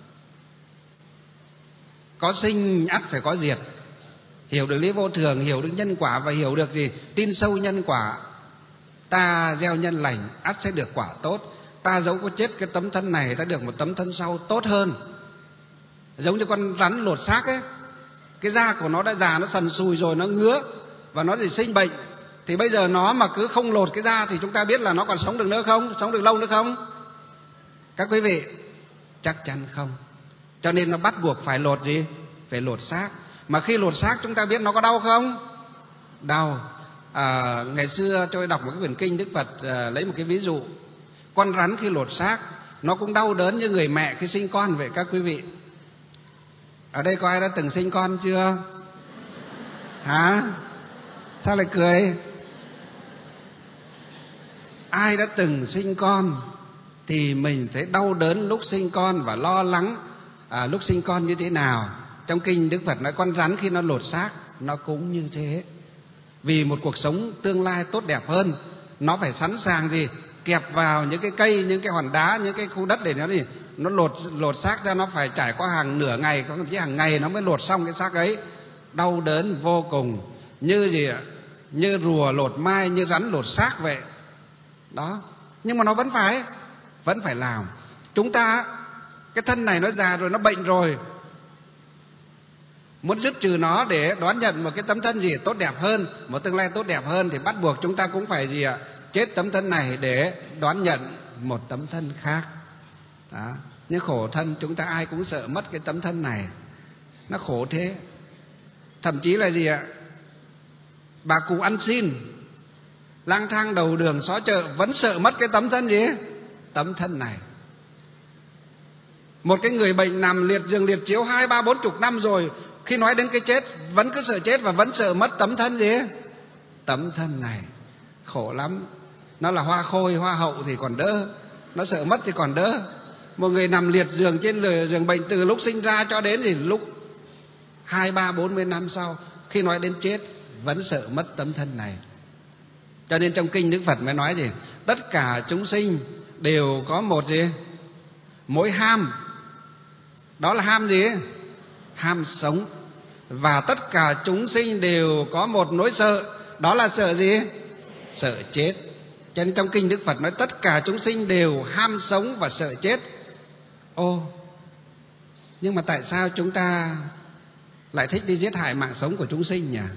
có sinh ắt phải có diệt, hiểu được lý vô thường, hiểu được nhân quả và hiểu được gì? Tin sâu nhân quả. Ta gieo nhân lành ắt sẽ được quả tốt. Ta dẫu có chết cái tấm thân này, ta được một tấm thân sau tốt hơn. Giống như con rắn lột xác ấy, cái da của nó đã già, nó sần sùi rồi, nó ngứa và nó gì sinh bệnh. Thì bây giờ nó mà cứ không lột cái da thì chúng ta biết là nó còn sống được nữa không? Sống được lâu nữa không? Các quý vị, chắc chắn không. Cho nên nó bắt buộc phải lột gì? Phải lột xác. Mà khi lột xác chúng ta biết nó có đau không? Đau. À, ngày xưa tôi đọc một cái quyển kinh Đức Phật à, lấy một cái ví dụ. Con rắn khi lột xác nó cũng đau đớn như người mẹ khi sinh con vậy các quý vị. Ở đây có ai đã từng sinh con chưa? Hả? Sao lại cười? Ai đã từng sinh con thì mình thấy đau đớn lúc sinh con và lo lắng à, lúc sinh con như thế nào. Trong kinh Đức Phật nói con rắn khi nó lột xác nó cũng như thế. Vì một cuộc sống tương lai tốt đẹp hơn, nó phải sẵn sàng gì? Kẹp vào những cái cây, những cái hòn đá, những cái khu đất để nó gì? Nó lột lột xác ra, nó phải trải qua hàng nửa ngày, có chỉ hàng ngày nó mới lột xong cái xác ấy. Đau đớn vô cùng, như gì ạ? Như rùa lột mai, như rắn lột xác vậy. Đó. Nhưng mà nó vẫn phải vẫn phải làm. Chúng ta, cái thân này nó già rồi, nó bệnh rồi, muốn dứt trừ nó để đón nhận một cái tấm thân gì tốt đẹp hơn, một tương lai tốt đẹp hơn, thì bắt buộc chúng ta cũng phải gì ạ? Chết tấm thân này để đón nhận một tấm thân khác. Đó. Nhưng khổ thân, chúng ta ai cũng sợ mất cái tấm thân này. Nó khổ thế. Thậm chí là gì ạ? Bà cụ ăn xin, lang thang đầu đường xó chợ vẫn sợ mất cái tấm thân gì? Tấm thân này. Một cái người bệnh nằm liệt giường liệt chiếu hai ba bốn chục năm rồi, khi nói đến cái chết vẫn cứ sợ chết và vẫn sợ mất tấm thân gì? Tấm thân này. Khổ lắm. Nó là hoa khôi, hoa hậu thì còn đỡ, nó sợ mất thì còn đỡ. Một người nằm liệt giường trên giường bệnh từ lúc sinh ra cho đến thì lúc hai ba bốn mươi năm sau, khi nói đến chết vẫn sợ mất tấm thân này. Cho nên trong kinh Đức Phật mới nói gì? Tất cả chúng sinh đều có một gì? Mỗi ham. Đó là ham gì? Ham sống. Và tất cả chúng sinh đều có một nỗi sợ. Đó là sợ gì? Sợ chết. Cho nên trong kinh Đức Phật nói tất cả chúng sinh đều ham sống và sợ chết. Ô, nhưng mà tại sao chúng ta lại thích đi giết hại mạng sống của chúng sinh nhỉ?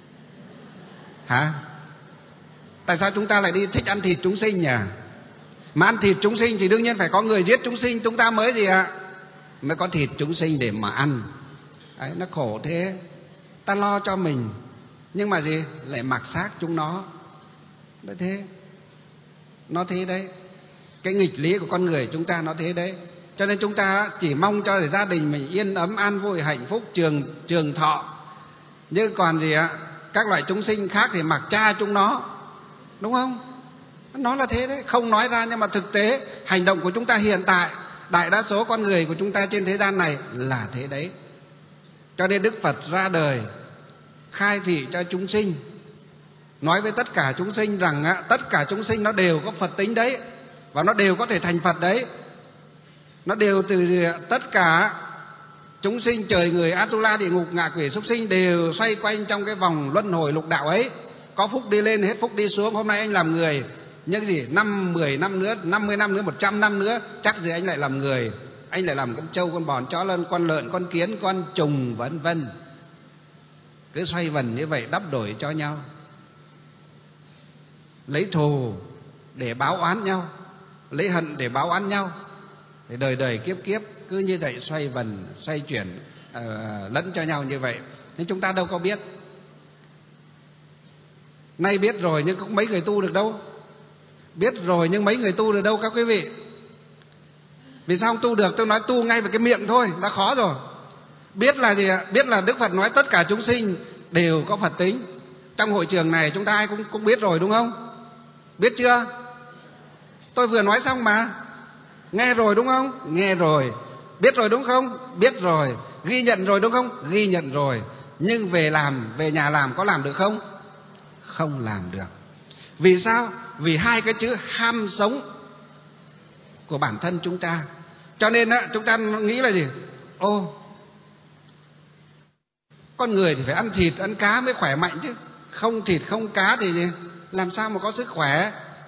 Hả? Tại sao chúng ta lại đi thích ăn thịt chúng sinh nhỉ? Mà ăn thịt chúng sinh thì đương nhiên phải có người giết chúng sinh, chúng ta mới gì ạ? Mới có thịt chúng sinh để mà ăn. Đấy, nó khổ thế. Ta lo cho mình, nhưng mà gì? Lại mặc xác chúng nó. Đấy thế. Nó thế đấy. Cái nghịch lý của con người chúng ta nó thế đấy. Cho nên chúng ta chỉ mong cho để gia đình mình yên ấm, an vui, hạnh phúc, trường trường thọ. Nhưng còn gì ạ? Các loại chúng sinh khác thì mặc cha chúng nó. Đúng không? Nó là thế đấy. Không nói ra nhưng mà thực tế hành động của chúng ta hiện tại, đại đa số con người của chúng ta trên thế gian này là thế đấy. Cho nên Đức Phật ra đời khai thị cho chúng sinh, nói với tất cả chúng sinh rằng á, tất cả chúng sinh nó đều có Phật tính đấy, và nó đều có thể thành Phật đấy. Nó đều từ tất cả chúng sinh trời người Atula địa ngục ngạ quỷ súc sinh đều xoay quanh trong cái vòng luân hồi lục đạo ấy. Có phúc đi lên hết phúc đi xuống. Hôm nay anh làm người, nhưng gì năm mười năm nữa, năm mươi năm nữa, một trăm năm nữa chắc gì anh lại làm người, anh lại làm con trâu, con bò, chó lân, con lợn, con kiến, con trùng vân vân. Cứ xoay vần như vậy, đắp đổi cho nhau, lấy thù để báo oán nhau, lấy hận để báo oán nhau. Thì đời đời kiếp kiếp cứ như vậy xoay vần, xoay chuyển uh, lẫn cho nhau như vậy. Nhưng chúng ta đâu có biết. Nay biết rồi nhưng cũng mấy người tu được đâu. Biết rồi nhưng mấy người tu được đâu các quý vị. Vì sao không tu được? Tôi nói tu ngay vào cái miệng thôi đã khó rồi. Biết là gì ạ? Biết là Đức Phật nói tất cả chúng sinh đều có Phật tính. Trong hội trường này chúng ta ai cũng, cũng biết rồi đúng không? Biết chưa? Tôi vừa nói xong mà. Nghe rồi đúng không? Nghe rồi. Biết rồi đúng không? Biết rồi. Ghi nhận rồi đúng không? Ghi nhận rồi. Nhưng về làm, về nhà làm có làm được không? Không làm được. Vì sao? Vì hai cái chữ ham sống của bản thân chúng ta. Cho nên á, chúng ta nghĩ là gì? Ô, con người thì phải ăn thịt, ăn cá mới khỏe mạnh chứ. Không thịt, không cá thì gì? Làm sao mà có sức khỏe?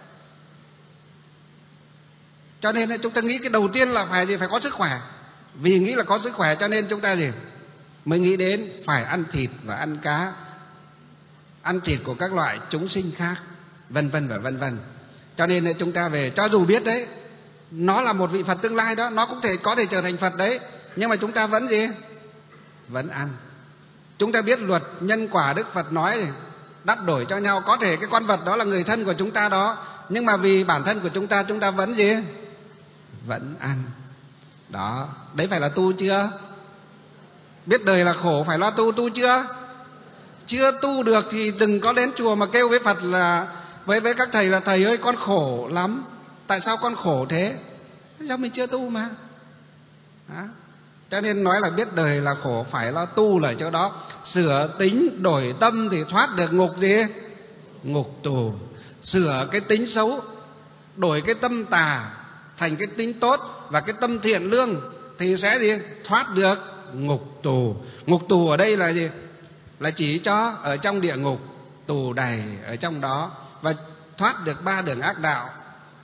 Cho nên chúng ta nghĩ cái đầu tiên là phải gì? Phải có sức khỏe. Vì nghĩ là có sức khỏe cho nên chúng ta gì? Mới nghĩ đến phải ăn thịt và ăn cá, ăn thịt của các loại chúng sinh khác, vân vân và vân vân. Cho nên chúng ta về, cho dù biết đấy, nó là một vị Phật tương lai đó, nó cũng thể có thể trở thành Phật đấy, nhưng mà chúng ta vẫn gì? Vẫn ăn. Chúng ta biết luật nhân quả Đức Phật nói đắp đổi cho nhau. Có thể cái con vật đó là người thân của chúng ta đó, nhưng mà vì bản thân của chúng ta, chúng ta vẫn gì? Vẫn ăn. Đó, đấy phải là tu chưa? Biết đời là khổ phải lo tu, tu chưa? Chưa tu được thì đừng có đến chùa mà kêu với Phật là, với với các thầy là thầy ơi con khổ lắm. Tại sao con khổ thế? Do mình chưa tu mà. Đó. Cho nên nói là biết đời là khổ phải lo tu là chỗ đó. Sửa tính đổi tâm thì thoát được ngục gì? Ngục tù. Sửa cái tính xấu, đổi cái tâm tà thành cái tính tốt và cái tâm thiện lương thì sẽ gì? Thoát được ngục tù. Ngục tù ở đây là gì? Là chỉ cho ở trong địa ngục, tù đầy ở trong đó, và thoát được ba đường ác đạo.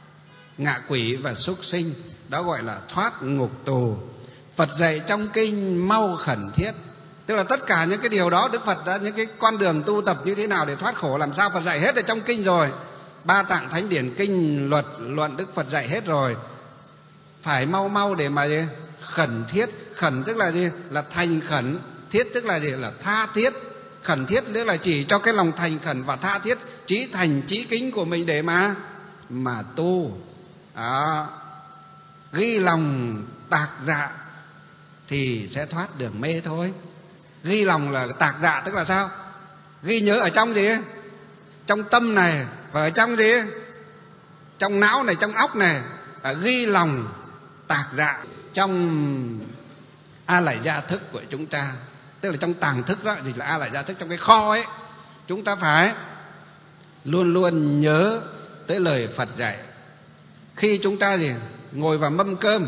ngạ quỷ và súc sinh. Đó gọi là thoát ngục tù. Phật dạy trong kinh mau khẩn thiết. Tức là tất cả những cái điều đó Đức Phật đã, những cái con đường tu tập như thế nào để thoát khổ làm sao Phật dạy hết ở trong kinh rồi. Ba tạng thánh điển, kinh luật luận Đức Phật dạy hết rồi. Phải mau mau để mà gì? Khẩn thiết. Khẩn tức là gì? Là thành khẩn. Thiết tức là gì? Là tha thiết. Khẩn thiết tức là chỉ cho cái lòng thành khẩn và tha thiết, chí thành chí kính của mình để mà mà tu. Đó. Ghi lòng tạc dạ thì sẽ thoát đường mê thôi. Ghi lòng là tạc dạ tức là sao? Ghi nhớ ở trong gì? Trong tâm này, và ở trong gì? Trong não này, trong óc này. À, ghi lòng tạc dạ trong a lại gia thức của chúng ta. Tức là trong tàng thức đó, thì là a lại gia thức, trong cái kho ấy. Chúng ta phải luôn luôn nhớ tới lời Phật dạy. Khi chúng ta gì? Ngồi vào mâm cơm,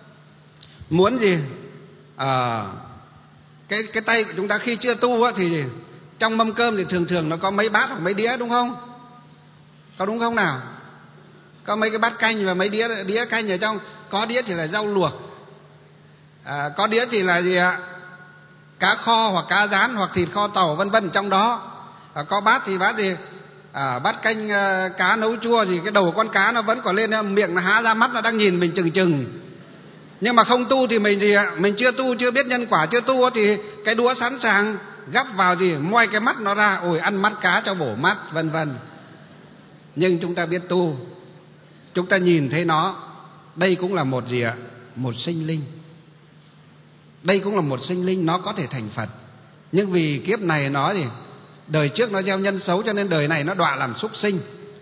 muốn gì? À, cái cái tay của chúng ta khi chưa tu á, thì trong mâm cơm thì thường thường nó có mấy bát hoặc mấy đĩa, đúng không? Có đúng không nào? Có mấy cái bát canh và mấy đĩa đĩa canh ở trong. Có đĩa thì là rau luộc, à, có đĩa thì là gì ạ? Cá kho hoặc cá rán hoặc thịt kho tàu vân vân trong đó. À, có bát thì bát gì? À, bát canh à, cá nấu chua gì, cái đầu con cá nó vẫn còn lên, miệng nó há ra, mắt nó đang nhìn mình chừng chừng. Nhưng mà không tu thì mình gì ạ? Mình chưa tu, chưa biết nhân quả, chưa tu thì cái đũa sẵn sàng gắp vào gì, moi cái mắt nó ra, ôi ăn mắt cá cho bổ mắt vân vân. Nhưng chúng ta biết tu, chúng ta nhìn thấy nó, đây cũng là một gì ạ? Một sinh linh. Đây cũng là một sinh linh, nó có thể thành Phật. Nhưng vì kiếp này nó gì? Đời trước nó gieo nhân xấu, cho nên đời này nó đọa làm súc sinh.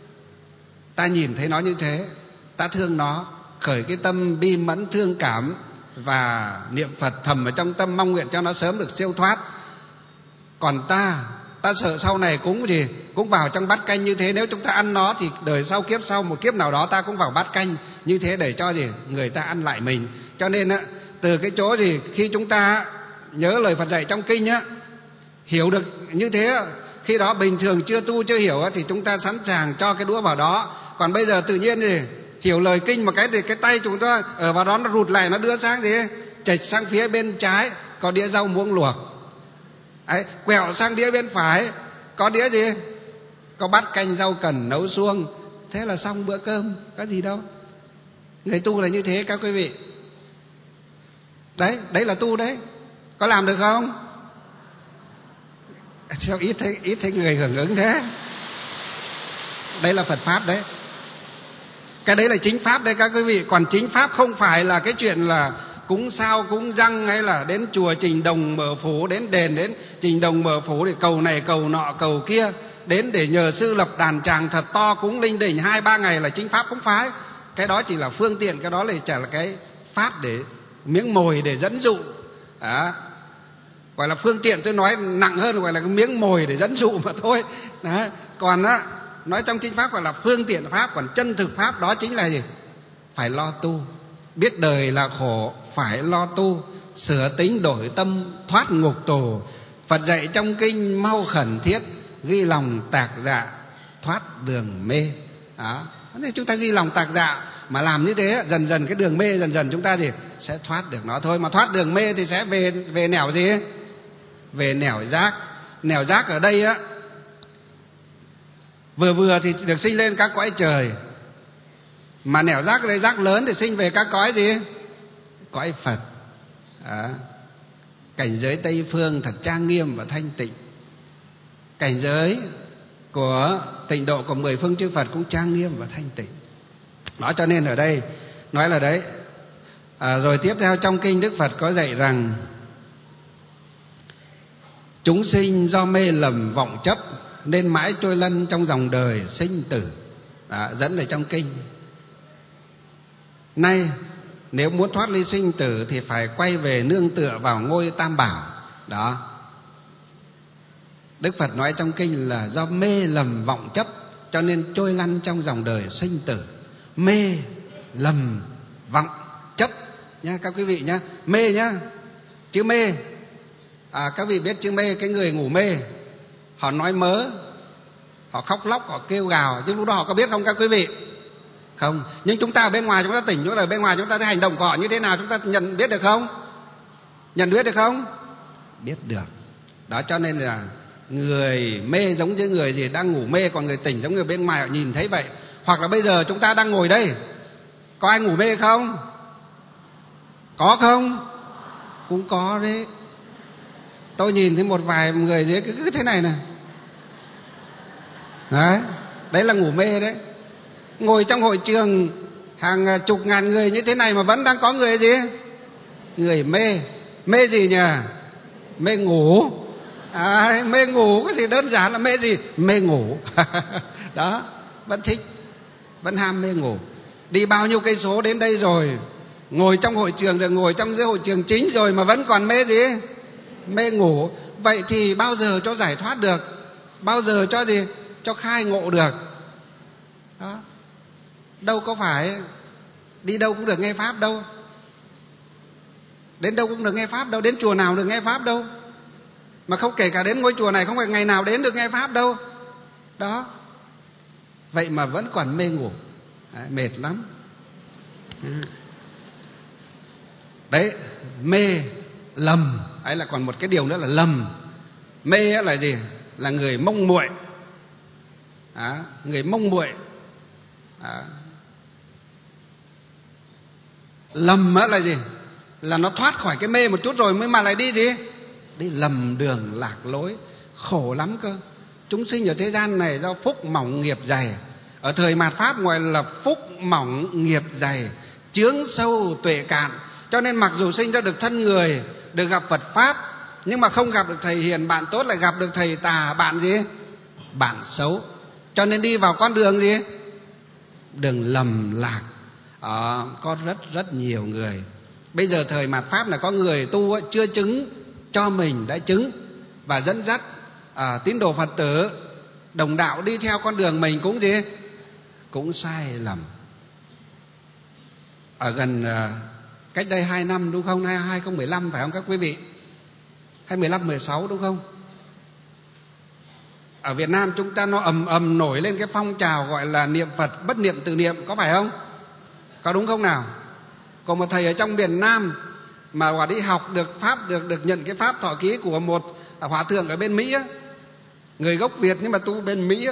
Ta nhìn thấy nó như thế, ta thương nó, khởi cái tâm bi mẫn thương cảm và niệm Phật thầm ở trong tâm, mong nguyện cho nó sớm được siêu thoát. Còn ta, ta sợ sau này cũng gì? Cũng vào trong bát canh như thế. Nếu chúng ta ăn nó thì đời sau, kiếp sau, một kiếp nào đó ta cũng vào bát canh như thế để cho gì? Người ta ăn lại mình. Cho nên á, từ cái chỗ gì? Khi chúng ta nhớ lời Phật dạy trong kinh á, hiểu được như thế, khi đó bình thường chưa tu chưa hiểu á, thì chúng ta sẵn sàng cho cái đũa vào đó. Còn bây giờ tự nhiên thì hiểu lời kinh một cái thì cái tay chúng ta ở vào đó nó rụt lại, nó đưa sang gì? Chệch sang phía bên trái có đĩa rau muống luộc. Đấy, quẹo sang đĩa bên phải có đĩa gì? Có bát canh rau cần nấu suông. Thế là xong bữa cơm, có gì đâu. Người tu là như thế các quý vị. Đấy, đấy là tu đấy. Có làm được không? Sao ít thấy, ít thấy người hưởng ứng thế? Đấy là Phật Pháp đấy. Cái đấy là chính Pháp đấy các quý vị. Còn chính Pháp không phải là cái chuyện là cúng sao cúng răng, hay là đến chùa trình đồng mở phủ, đến đền đến trình đồng mở phủ để cầu này cầu nọ cầu kia, đến để nhờ sư lập đàn tràng thật to cúng linh đình hai ba ngày là chính Pháp không phải. Cái đó chỉ là phương tiện, cái đó là chả là cái Pháp để miếng mồi để dẫn dụ. Đó. Gọi là phương tiện, tôi nói nặng hơn, gọi là cái miếng mồi để dẫn dụ mà thôi. Đó. Còn á, nói trong chính Pháp gọi là phương tiện Pháp. Còn chân thực Pháp đó chính là gì? Phải lo tu. Biết đời là khổ, phải lo tu, sửa tính đổi tâm, thoát ngục tù. Phật dạy trong kinh mau khẩn thiết, ghi lòng tạc dạ, thoát đường mê. Đó. Nên chúng ta ghi lòng tạc dạ mà làm như thế, dần dần cái đường mê dần dần chúng ta gì sẽ thoát được nó thôi. Mà thoát đường mê thì sẽ về về nẻo gì? Về nẻo giác. Nẻo giác ở đây á, vừa vừa thì được sinh lên các cõi trời, mà nẻo giác ở đây giác lớn thì sinh về các cõi gì? Cõi Phật. Đó. Cảnh giới Tây Phương thật trang nghiêm và thanh tịnh. Cảnh giới của tịnh độ của mười phương chư Phật cũng trang nghiêm và thanh tịnh. Đó, cho nên ở đây nói là đấy. À, rồi tiếp theo trong kinh Đức Phật có dạy rằng chúng sinh do mê lầm vọng chấp nên mãi trôi lăn trong dòng đời sinh tử. Đó, dẫn lời trong kinh. Nay nếu muốn thoát ly sinh tử thì phải quay về nương tựa vào ngôi Tam Bảo. Đó. Đức Phật nói trong kinh là do mê lầm vọng chấp cho nên trôi lăn trong dòng đời sinh tử. Mê lầm vọng chấp nha các quý vị nhá. Mê nhá. Chữ mê, à, các vị biết chữ mê, cái người ngủ mê họ nói mớ, họ khóc lóc, họ kêu gào, chứ lúc đó họ có biết không các quý vị? Không. Nhưng chúng ta ở bên ngoài chúng ta tỉnh, chúng ta ở bên ngoài chúng ta thấy hành động của họ như thế nào, chúng ta nhận biết được không? Nhận biết được không? Biết được. Đó, cho nên là người mê giống như người gì đang ngủ mê, còn người tỉnh giống người bên ngoài họ nhìn thấy vậy. Hoặc là bây giờ chúng ta đang ngồi đây, có ai ngủ mê không? Có không? Cũng có đấy. Tôi nhìn thấy một vài người dưới cứ, cứ thế này này. Đấy, đấy là ngủ mê đấy. Ngồi trong hội trường hàng chục ngàn người như thế này mà vẫn đang có người gì? Người mê. Mê gì nhỉ? Mê ngủ. À, mê ngủ cái gì đơn giản là mê gì? Mê ngủ. Đó, vẫn thích, vẫn ham mê ngủ. Đi bao nhiêu cây số đến đây rồi, ngồi trong hội trường rồi, ngồi trong dưới hội trường chính rồi mà vẫn còn mê gì? Mê ngủ. Vậy thì bao giờ cho giải thoát được? Bao giờ cho gì? Cho khai ngộ được? Đó. Đâu có phải đi đâu cũng được nghe pháp đâu, đến đâu cũng được nghe pháp đâu, đến chùa nào được nghe pháp đâu, mà không kể cả đến ngôi chùa này không phải ngày nào đến được nghe pháp đâu. Đó. Vậy mà vẫn còn mê ngủ. Đấy, mệt lắm. Đấy, mê lầm. Ấy là còn một cái điều nữa là lầm. Mê là gì? Là người mông muội. À, người mông muội. À. Lầm là gì? Là nó thoát khỏi cái mê một chút rồi mới mà lại đi gì? Đi lầm đường lạc lối. Khổ lắm cơ. Chúng sinh ở thế gian này do phúc mỏng nghiệp dày. Ở thời mạt Pháp gọi là phúc mỏng nghiệp dày, chướng sâu tuệ cạn. Cho nên mặc dù sinh ra được thân người, được gặp Phật Pháp, nhưng mà không gặp được thầy hiền bạn tốt, lại gặp được thầy tà bạn gì? Bạn xấu. Cho nên đi vào con đường gì? Đường lầm lạc. À, có rất rất nhiều người. Bây giờ thời mạt Pháp là có người tu chưa chứng cho mình đã chứng, và dẫn dắt à, tín đồ Phật tử đồng đạo đi theo con đường mình cũng gì? Cũng sai lầm. Ở gần à, cách đây hai năm đúng không? hai không một năm phải không các quý vị? Hay mười lăm mười sáu đúng không? Ở Việt Nam chúng ta nó ầm ầm nổi lên cái phong trào gọi là niệm Phật bất niệm tự niệm, có phải không? Có đúng không nào? Còn một thầy ở trong miền Nam mà quả đi học được pháp, được được nhận cái pháp thọ ký của một hòa thượng ở bên Mỹ á, người gốc Việt nhưng mà tu bên Mỹ á,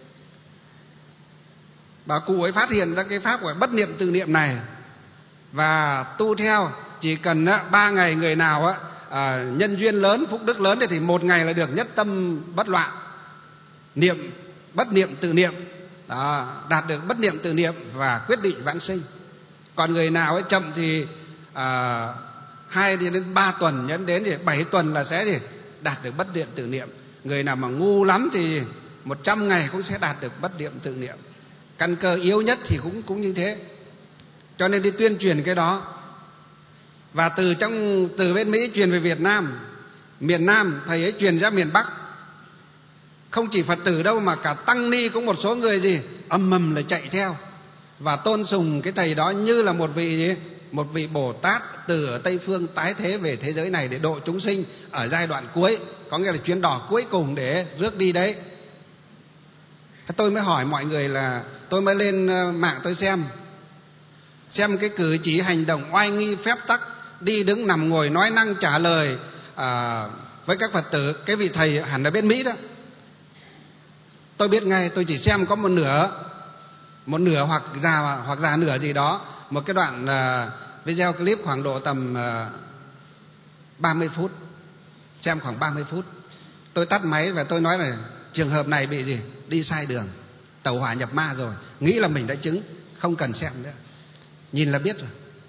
bà cụ ấy phát hiện ra cái pháp gọi bất niệm tự niệm này và tu theo. Chỉ cần á, ba ngày người nào á, à, nhân duyên lớn, phúc đức lớn thì một ngày là được nhất tâm bất loạn, niệm bất niệm tự niệm. Đó, đạt được bất niệm tự niệm và quyết định vãng sinh. Còn người nào ấy chậm thì à, hai đến ba tuần, nhấn đến thì bảy tuần là sẽ gì? Đạt được bất niệm tự niệm. Người nào mà ngu lắm thì một trăm ngày cũng sẽ đạt được bất niệm tự niệm. Căn cơ yếu nhất thì cũng cũng như thế. Cho nên đi tuyên truyền cái đó. Và từ trong từ bên Mỹ truyền về Việt Nam, miền Nam thầy ấy truyền ra miền Bắc. Không chỉ Phật tử đâu mà cả tăng ni cũng một số người gì ầm ầm là chạy theo và tôn sùng cái thầy đó như là một vị gì? Một vị Bồ Tát từ ở Tây phương tái thế về thế giới này để độ chúng sinh ở giai đoạn cuối, có nghĩa là chuyến đò cuối cùng để rước đi đấy. Tôi mới hỏi mọi người là tôi mới lên mạng tôi xem xem cái cử chỉ hành động oai nghi phép tắc, đi đứng nằm ngồi nói năng trả lời à, với các Phật tử, cái vị thầy hẳn ở bên Mỹ đó. Tôi biết ngay, tôi chỉ xem có một nửa một nửa hoặc già hoặc già nửa gì đó, một cái đoạn uh, video clip khoảng độ tầm uh, ba mươi phút, xem khoảng ba mươi phút. Tôi tắt máy và tôi nói là trường hợp này bị gì? Đi sai đường, tẩu hỏa nhập ma rồi, nghĩ là mình đã chứng, không cần xem nữa, nhìn là biết rồi.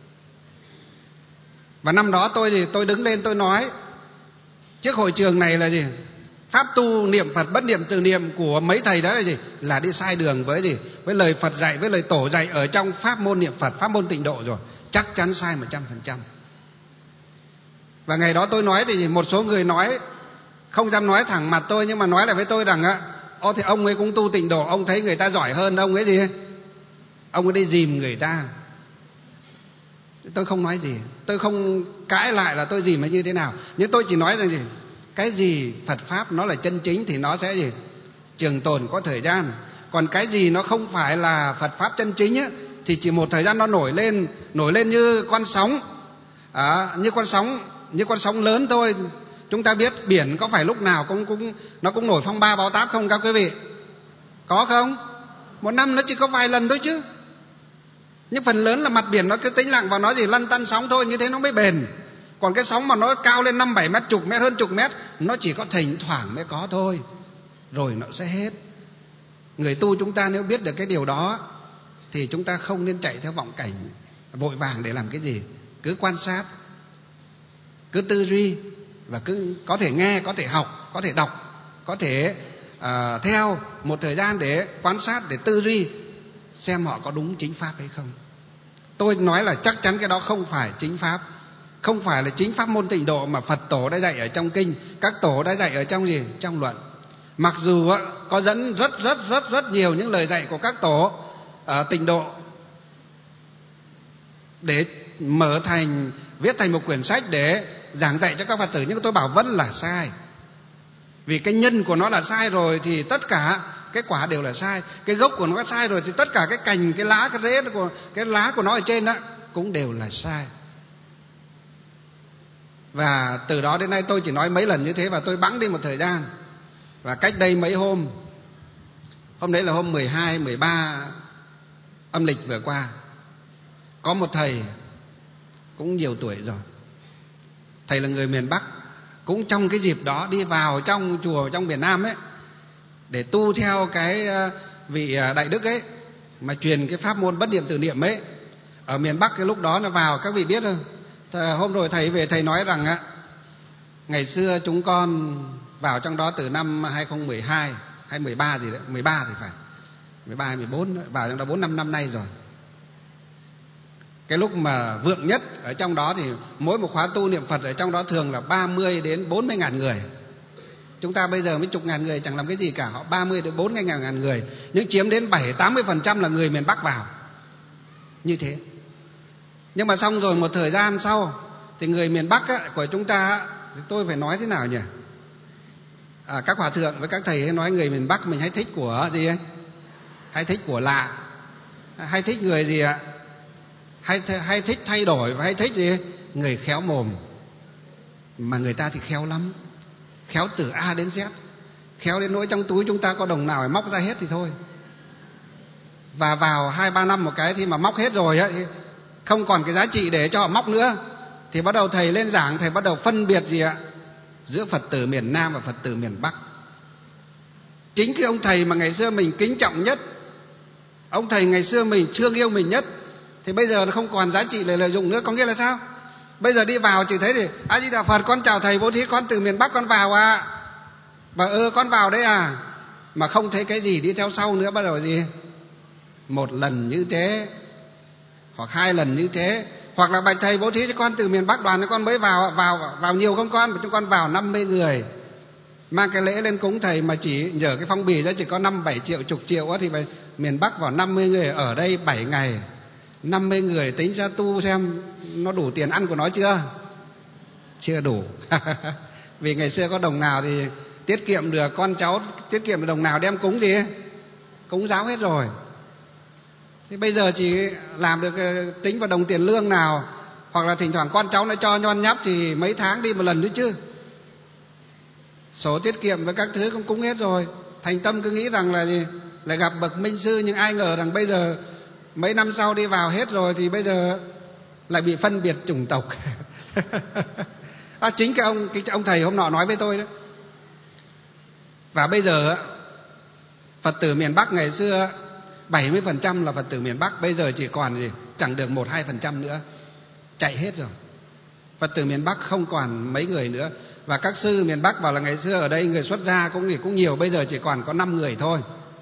Và năm đó tôi thì tôi đứng lên tôi nói trước hội trường này là gì? Pháp tu niệm Phật bất niệm tự niệm của mấy thầy đó là gì? Là đi sai đường với gì? Với lời Phật dạy, với lời tổ dạy ở trong pháp môn niệm Phật, pháp môn tịnh độ rồi, chắc chắn sai một trăm phần trăm. Và ngày đó tôi nói thì một số người nói không dám nói thẳng mặt tôi, nhưng mà nói lại với tôi rằng á, ô thì ông ấy cũng tu tịnh độ, ông thấy người ta giỏi hơn ông ấy gì? Ông ấy đi dìm người ta. Tôi không nói gì, tôi không cãi lại là tôi dìm hay như thế nào, nhưng tôi chỉ nói rằng gì? Cái gì Phật Pháp nó là chân chính thì nó sẽ gì? Trường tồn có thời gian. Còn cái gì nó không phải là Phật pháp chân chính á, thì chỉ một thời gian nó nổi lên, nổi lên như con sóng, à, như con sóng, như con sóng lớn thôi. Chúng ta biết biển có phải lúc nào cũng cũng nó cũng nổi phong ba bão táp không các quý vị? Có không? Một năm nó chỉ có vài lần thôi chứ. Nhưng phần lớn là mặt biển nó cứ tĩnh lặng và nó chỉ lăn tăn sóng thôi, như thế nó mới bền. Còn cái sóng mà nó cao lên năm bảy mét, chục mét, hơn chục mét, nó chỉ có thỉnh thoảng mới có thôi, rồi nó sẽ hết. Người tu chúng ta nếu biết được cái điều đó thì chúng ta không nên chạy theo vọng cảnh vội vàng để làm cái gì. Cứ quan sát, cứ tư duy, và cứ có thể nghe, có thể học, có thể đọc, có thể uh, theo một thời gian để quan sát, để tư duy xem họ có đúng chính pháp hay không. Tôi nói là chắc chắn cái đó không phải chính pháp, không phải là chính pháp môn tịnh độ mà Phật tổ đã dạy ở trong kinh, các tổ đã dạy ở trong gì? Trong luận. Mặc dù có dẫn rất rất rất rất nhiều những lời dạy của các tổ ở tịnh độ để mở thành, viết thành một quyển sách để giảng dạy cho các Phật tử, nhưng tôi bảo vẫn là sai. Vì cái nhân của nó là sai rồi thì tất cả cái quả đều là sai. Cái gốc của nó sai rồi thì tất cả cái cành, cái lá, cái rễ của cái lá của nó ở trên đó cũng đều là sai. Và từ đó đến nay tôi chỉ nói mấy lần như thế, và tôi bẵng đi một thời gian. Và cách đây mấy hôm, hôm đấy là hôm mười hai, mười ba âm lịch vừa qua, có một thầy cũng nhiều tuổi rồi. Thầy là người miền Bắc, cũng trong cái dịp đó đi vào trong chùa trong miền Nam ấy để tu theo cái vị đại đức ấy mà truyền cái pháp môn bất niệm tự niệm ấy. Ở miền Bắc cái lúc đó nó vào, các vị biết không? Hôm rồi thầy về thầy nói rằng á, ngày xưa chúng con vào trong đó từ năm hai không một hai hay mười ba gì đấy, mười ba thì phải, mười ba hay mười bốn, vào trong đó bốn năm năm nay rồi. Cái lúc mà vượng nhất ở trong đó thì mỗi một khóa tu niệm Phật ở trong đó thường là ba mươi đến bốn mươi ngàn người. Chúng ta bây giờ mấy chục ngàn người chẳng làm cái gì cả, họ ba mươi đến bốn mươi ngàn người, nhưng chiếm đến bảy tám mươi phần trăm là người miền Bắc vào. Như thế. Nhưng mà xong rồi một thời gian sau thì người miền Bắc á, của chúng ta, thì tôi phải nói thế nào nhỉ? À, các hòa thượng với các thầy nói người miền Bắc mình hay thích của gì ấy? Hay thích của lạ, hay thích người gì ạ? Hay, hay thích thay đổi, và hay thích gì? Người khéo mồm. Mà người ta thì khéo lắm, khéo từ A đến Z, khéo đến nỗi trong túi chúng ta có đồng nào phải móc ra hết thì thôi. Và vào hai ba năm một cái thì mà móc hết rồi ấy, không còn cái giá trị để cho họ móc nữa, thì bắt đầu thầy lên giảng, thầy bắt đầu phân biệt gì ạ? Giữa Phật tử miền Nam và Phật tử miền Bắc. Chính cái ông thầy mà ngày xưa mình kính trọng nhất, ông thầy ngày xưa mình thương yêu mình nhất, thì bây giờ nó không còn giá trị để lợi dụng nữa. Có nghĩa là sao? Bây giờ đi vào chỉ thấy thì A Di Đà Phật, con chào thầy Bố Thí, con từ miền Bắc con vào à, và ơ ừ, con vào đấy à, mà không thấy cái gì đi theo sau nữa. Bắt đầu gì? Một lần như thế, hoặc hai lần như thế, hoặc là bạch thầy Bố Thí cho con từ miền Bắc đoàn, con mới vào, vào vào nhiều không con? Chúng con vào năm mươi người, mang cái lễ lên cúng thầy mà chỉ nhờ cái phong bì ra chỉ có năm bảy triệu, chục triệu á, thì phải miền Bắc vào năm mươi người, ở đây bảy ngày, năm mươi người tính ra tu xem nó đủ tiền ăn của nó chưa? Chưa đủ. Vì ngày xưa có đồng nào thì tiết kiệm được, con cháu tiết kiệm được đồng nào đem cúng gì? Cúng giáo hết rồi. Thế bây giờ chỉ làm được tính vào đồng tiền lương nào, hoặc là thỉnh thoảng con cháu nó cho nhon nháp thì mấy tháng đi một lần nữa chứ. Sổ tiết kiệm với các thứ cũng cúng hết rồi. Thành tâm cứ nghĩ rằng là gì? Là gặp bậc minh sư, nhưng ai ngờ rằng bây giờ mấy năm sau đi vào hết rồi thì bây giờ lại bị phân biệt chủng tộc. À, chính cái ông cái ông thầy hôm nọ nói với tôi đó. Và bây giờ Phật tử miền Bắc ngày xưa bảy mươi phần trăm là Phật tử miền Bắc, bây giờ chỉ còn gì? Chẳng được một hai phần trăm nữa, chạy hết rồi. Phật tử miền Bắc không còn mấy người nữa. Và các sư miền Bắc bảo là ngày xưa ở đây người xuất gia cũng cũng nhiều, bây giờ chỉ còn có năm người thôi,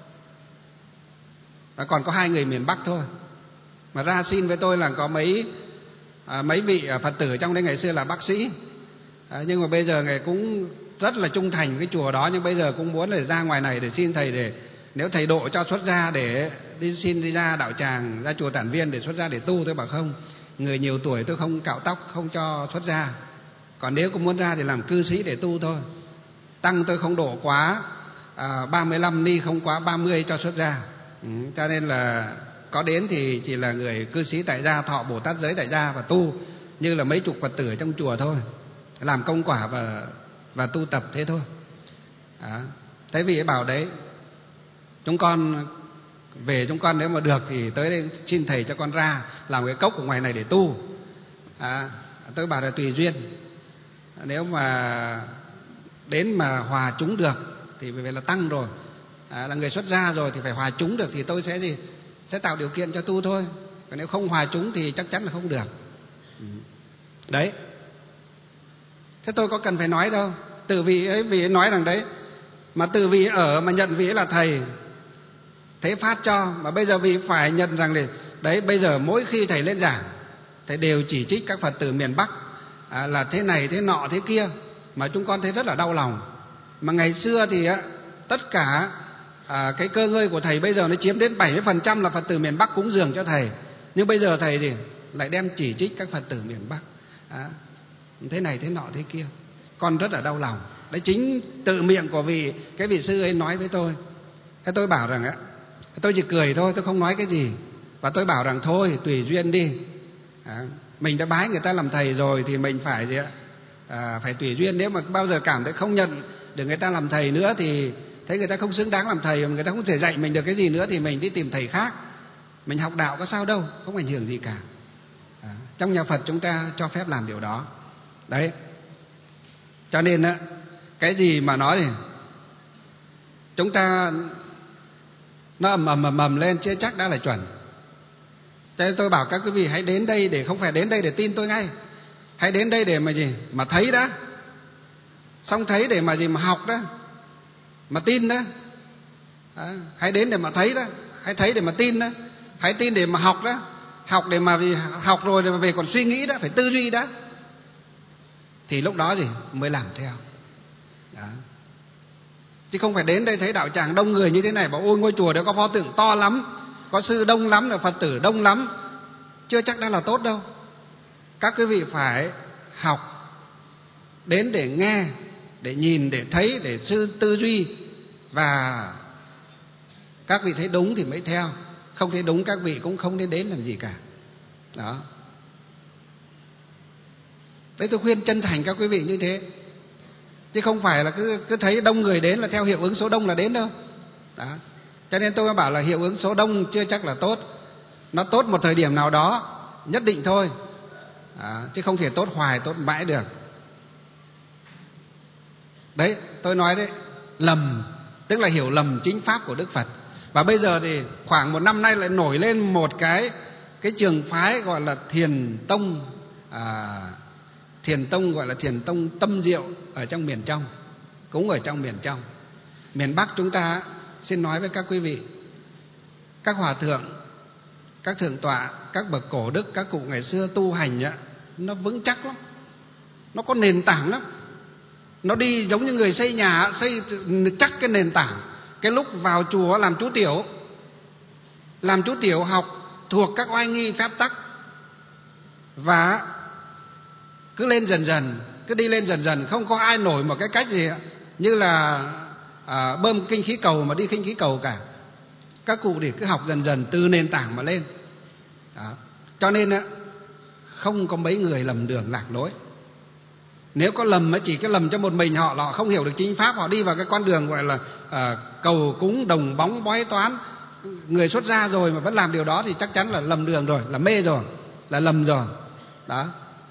và còn có hai người miền Bắc thôi. Mà ra xin với tôi là có mấy à, mấy vị Phật tử trong đây ngày xưa là bác sĩ, à, nhưng mà bây giờ ngài cũng rất là trung thành cái chùa đó, nhưng bây giờ cũng muốn là ra ngoài này để xin thầy, để nếu thầy độ cho xuất gia để đi xin đi ra đạo tràng, ra chùa Tản Viên để xuất gia để tu. Tôi bảo không, người nhiều tuổi tôi không cạo tóc, không cho xuất gia. Còn nếu cũng muốn ra thì làm cư sĩ để tu thôi. Tăng tôi không độ quá à, ba mươi lăm ni không quá ba mươi cho xuất gia. Ừ, cho nên là có đến thì chỉ là người cư sĩ tại gia thọ Bồ Tát giới tại gia và tu như là mấy chục Phật tử ở trong chùa thôi, làm công quả và và tu tập thế thôi. À, thế vị ấy bảo đấy, chúng con về chúng con nếu mà được thì tới đây xin thầy cho con ra làm cái cốc ở ngoài này để tu. À, tôi bảo là tùy duyên, nếu mà đến mà hòa chúng được thì về là tăng rồi, à, là người xuất gia rồi thì phải hòa chúng được thì tôi sẽ gì sẽ tạo điều kiện cho tu thôi. Còn nếu không hòa chúng thì chắc chắn là không được. Đấy, thế tôi có cần phải nói đâu, từ vị ấy vị ấy nói rằng đấy, mà từ vị ở mà nhận vị ấy là thầy, thế phát cho, mà bây giờ vị phải nhận rằng này, đấy bây giờ mỗi khi thầy lên giảng thầy đều chỉ trích các Phật tử miền Bắc à, là thế này thế nọ thế kia, mà chúng con thấy rất là đau lòng. Mà ngày xưa thì á, tất cả à, cái cơ ngơi của thầy bây giờ nó chiếm đến bảy mươi phần trăm là Phật tử miền Bắc cúng dường cho thầy, nhưng bây giờ thầy thì lại đem chỉ trích các Phật tử miền Bắc à, thế này thế nọ thế kia, con rất là đau lòng. Đấy chính tự miệng của vị cái vị sư ấy nói với tôi. Thế tôi bảo rằng á, tôi chỉ cười thôi, tôi không nói cái gì, và tôi bảo rằng thôi tùy duyên đi. À, mình đã bái người ta làm thầy rồi thì mình phải gì ạ? À, phải tùy duyên. Nếu mà bao giờ cảm thấy không nhận được người ta làm thầy nữa thì thấy người ta không xứng đáng làm thầy, mà người ta không thể dạy mình được cái gì nữa thì mình đi tìm thầy khác, mình học đạo có sao đâu, không ảnh hưởng gì cả. À, trong nhà Phật chúng ta cho phép làm điều đó. Đấy, cho nên á, cái gì mà nói thì chúng ta nó ầm ầm ầm ầm lên chưa chắc đã là chuẩn. Cho nên tôi bảo các quý vị hãy đến đây để không phải đến đây để tin tôi ngay, hãy đến đây để mà gì mà thấy đã, xong thấy để mà gì mà học đó, mà tin đó. À, hãy đến để mà thấy đó, hãy thấy để mà tin đó, hãy tin để mà học đó, học để mà vì học rồi để mà về còn suy nghĩ đó, phải tư duy đó, thì lúc đó gì mới làm theo đó. Chứ không phải đến đây thấy đạo tràng đông người như thế này bảo ôi ngôi chùa đó có pho tượng to lắm, có sư đông lắm, là Phật tử đông lắm, chưa chắc đã là tốt đâu. Các quý vị phải học, đến để nghe, để nhìn, để thấy, để sư tư duy, và các vị thấy đúng thì mới theo, không thấy đúng các vị cũng không nên đến làm gì cả. Đó. Đấy, tôi khuyên chân thành các quý vị như thế, chứ không phải là cứ cứ thấy đông người đến là theo hiệu ứng số đông là đến đâu. Đó. Cho nên tôi mới bảo là hiệu ứng số đông chưa chắc là tốt, nó tốt một thời điểm nào đó nhất định thôi. Đó. Chứ không thể tốt hoài, tốt mãi được. Đấy, tôi nói đấy, lầm tức là hiểu lầm chính pháp của Đức Phật. Và bây giờ thì khoảng một năm nay lại nổi lên một cái cái trường phái gọi là Thiền Tông, à, Thiền Tông gọi là Thiền Tông Tâm Diệu ở trong miền trong, cũng ở trong miền trong. Miền Bắc chúng ta xin nói với các quý vị, các hòa thượng, các thượng tọa, các bậc cổ đức, các cụ ngày xưa tu hành á, nó vững chắc lắm, nó có nền tảng lắm. Nó đi giống như người xây nhà, xây chắc cái nền tảng. Cái lúc vào chùa làm chú tiểu, làm chú tiểu học thuộc các oai nghi phép tắc, và cứ lên dần dần, cứ đi lên dần dần, không có ai nổi một cái cách gì như là à, bơm kinh khí cầu mà đi kinh khí cầu cả. Các cụ thì cứ học dần dần từ nền tảng mà lên. Đó. Cho nên á, không có mấy người lầm đường lạc lối. Nếu có lầm mới chỉ cái lầm cho một mình họ, họ không hiểu được chính pháp, họ đi vào cái con đường gọi là à, cầu cúng đồng bóng bói toán. Người xuất gia rồi mà vẫn làm điều đó thì chắc chắn là lầm đường rồi, là mê rồi, là lầm rồi. Đó.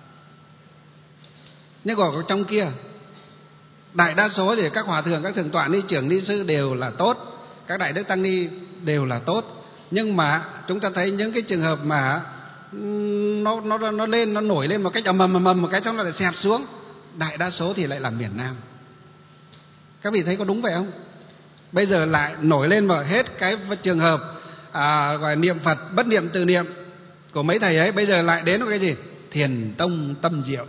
Nhưng còn ở trong kia, đại đa số thì các hòa thượng, các thượng tọa, ni trưởng, ni sư đều là tốt, các đại đức tăng ni đều là tốt. Nhưng mà chúng ta thấy những cái trường hợp mà nó nó nó lên, nó nổi lên một cách ầm ầm ầm một cái xong lại xẹp xuống, đại đa số thì lại là miền Nam. Các vị thấy có đúng vậy không? Bây giờ lại nổi lên mà hết cái trường hợp à, gọi niệm Phật bất niệm từ niệm của mấy thầy ấy, bây giờ lại đến một cái gì? Thiền Tông Tâm Diệu.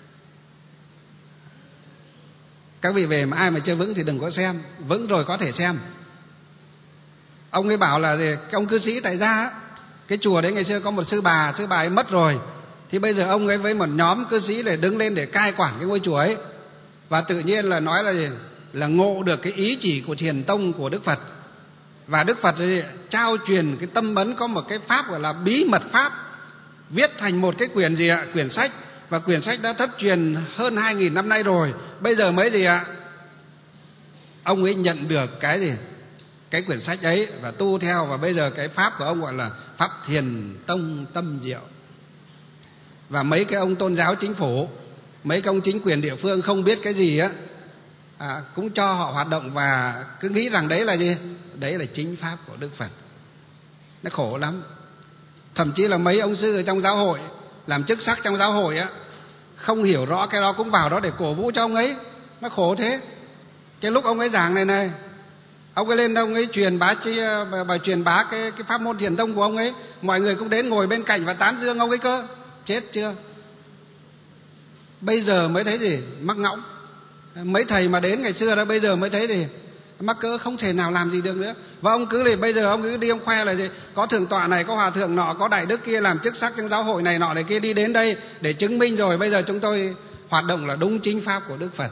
Các vị về mà ai mà chưa vững thì đừng có xem, vững rồi có thể xem. Ông ấy bảo là gì? Ông cư sĩ tại gia, cái chùa đấy ngày xưa có một sư bà, sư bà ấy mất rồi, thì bây giờ ông ấy với một nhóm cư sĩ để đứng lên để cai quản cái ngôi chùa ấy, và tự nhiên là nói là gì? là ngộ được cái ý chỉ của Thiền tông của Đức Phật. Và Đức Phật thì trao truyền cái tâm ấn, có một cái pháp gọi là bí mật pháp, viết thành một cái quyển gì ạ? Quyển sách. Và quyển sách đã thất truyền hơn hai nghìn năm nay rồi. Bây giờ mới gì ạ? Ông ấy nhận được cái gì? Cái quyển sách ấy và tu theo. Và bây giờ cái pháp của ông gọi là pháp Thiền tông tâm diệu. Và mấy cái ông tôn giáo chính phủ, mấy cái ông chính quyền địa phương không biết cái gì á, à, cũng cho họ hoạt động và cứ nghĩ rằng đấy là gì? Đấy là chính pháp của Đức Phật. Nó khổ lắm. Thậm chí là mấy ông sư ở trong giáo hội, làm chức sắc trong giáo hội á, không hiểu rõ cái đó cũng vào đó để cổ vũ cho ông ấy. Nó khổ thế. Cái lúc ông ấy giảng này này, ông ấy lên ông ấy truyền bá chi, bà truyền bá cái cái pháp môn Thiền tông của ông ấy, mọi người cũng đến ngồi bên cạnh và tán dương ông ấy cơ. Chết chưa? Bây giờ mới thấy gì? Mắc ngõng. Mấy thầy mà đến ngày xưa đó bây giờ mới thấy thì mắc cỡ, không thể nào làm gì được nữa. Và ông cứ để bây giờ ông cứ đi ông khoe là gì? Có thượng tọa này, có hòa thượng nọ, có đại đức kia làm chức sắc trong giáo hội này nọ này kia đi đến đây để chứng minh rồi bây giờ chúng tôi hoạt động là đúng chính pháp của Đức Phật.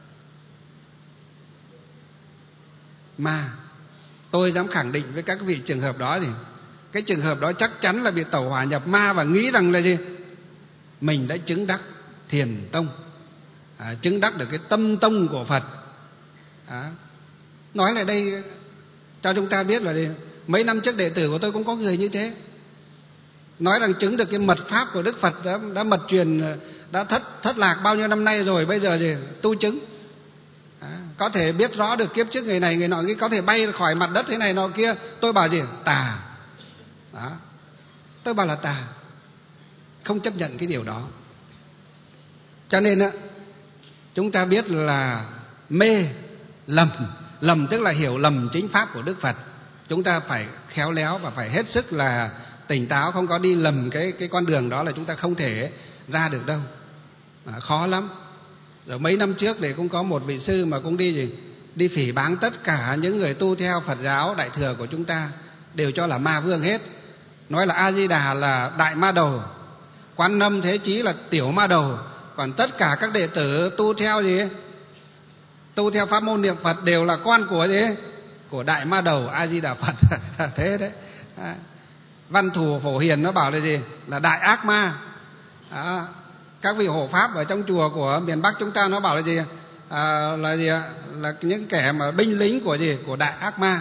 Mà tôi dám khẳng định với các vị trường hợp đó thì cái trường hợp đó chắc chắn là bị tẩu hỏa nhập ma và nghĩ rằng là gì? Mình đã chứng đắc Thiền tông, à, chứng đắc được cái tâm tông của Phật. À, nói lại đây cho chúng ta biết là gì? Mấy năm trước đệ tử của tôi cũng có người như thế, nói rằng chứng được cái mật pháp của Đức Phật đã, đã mật truyền, đã thất thất lạc bao nhiêu năm nay rồi, bây giờ gì tu chứng. À, có thể biết rõ được kiếp trước người này người nọ, có thể bay khỏi mặt đất thế này nọ kia. Tôi bảo gì? Tà. Đó. Tôi bảo là tà, không chấp nhận cái điều đó. Cho nên á, chúng ta biết là mê, lầm. Lầm tức là hiểu lầm chính pháp của Đức Phật. Chúng ta phải khéo léo và phải hết sức là tỉnh táo, không có đi lầm cái, cái con đường đó là chúng ta không thể ra được đâu. À, khó lắm. Rồi mấy năm trước thì cũng có một vị sư mà cũng đi gì? Đi phỉ báng tất cả những người tu theo Phật giáo Đại Thừa của chúng ta, đều cho là ma vương hết. Nói là A Di Đà là đại ma đầu, Quan Âm Thế Chí là tiểu ma đầu, còn tất cả các đệ tử tu theo gì? Tu theo pháp môn niệm Phật đều là con của gì? Của đại ma đầu A Di Đà Phật. Thế đấy. À, Văn Thù Phổ Hiền nó bảo là gì? Là đại ác ma. À, các vị hộ pháp ở trong chùa của miền Bắc chúng ta nó bảo là gì? À, là gì? Là những kẻ mà binh lính của gì? Của đại ác ma.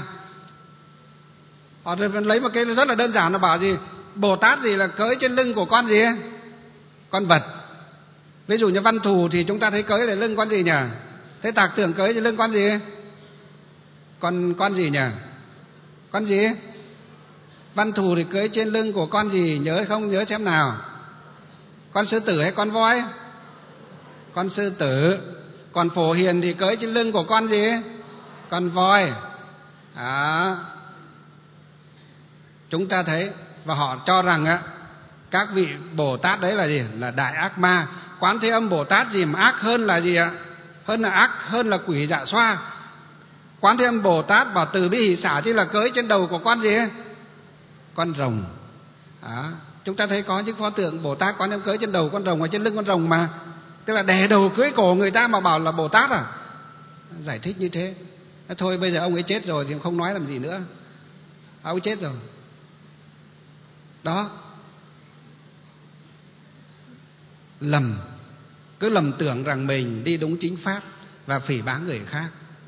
Họ lấy một cái rất là đơn giản, nó bảo gì? Bồ Tát gì là cưỡi trên lưng của con gì? Con vật. Ví dụ như Văn Thù thì chúng ta thấy cưỡi lên lưng con gì nhỉ? Thế Tạc Tưởng cưỡi trên lưng con gì? Con con gì nhỉ? Con gì? Văn Thù thì cưỡi trên lưng của con gì? Nhớ không? Nhớ xem nào. Con sư tử hay con voi? Con sư tử. Còn Phổ Hiền thì cưỡi trên lưng của con gì? Con voi. À, chúng ta thấy. Và họ cho rằng á, các vị Bồ Tát đấy là gì? Là đại ác ma. Quán Thế Âm Bồ Tát gì mà ác hơn là gì ạ? Hơn là ác hơn là quỷ dạ xoa. Quán Thế Âm Bồ Tát bảo từ bi hỷ xả chứ là cưỡi trên đầu của con gì? Con rồng. À, chúng ta thấy có những pho tượng Bồ Tát Quán Thế Âm cưỡi trên đầu con rồng và trên lưng con rồng mà, tức là đè đầu cưỡi cổ người ta mà bảo là Bồ Tát à? Giải thích như thế. Thôi bây giờ ông ấy chết rồi thì không nói làm gì nữa. Ông ấy chết rồi. Đó. Lầm. Cứ lầm tưởng rằng mình đi đúng chính pháp và phỉ báng người khác.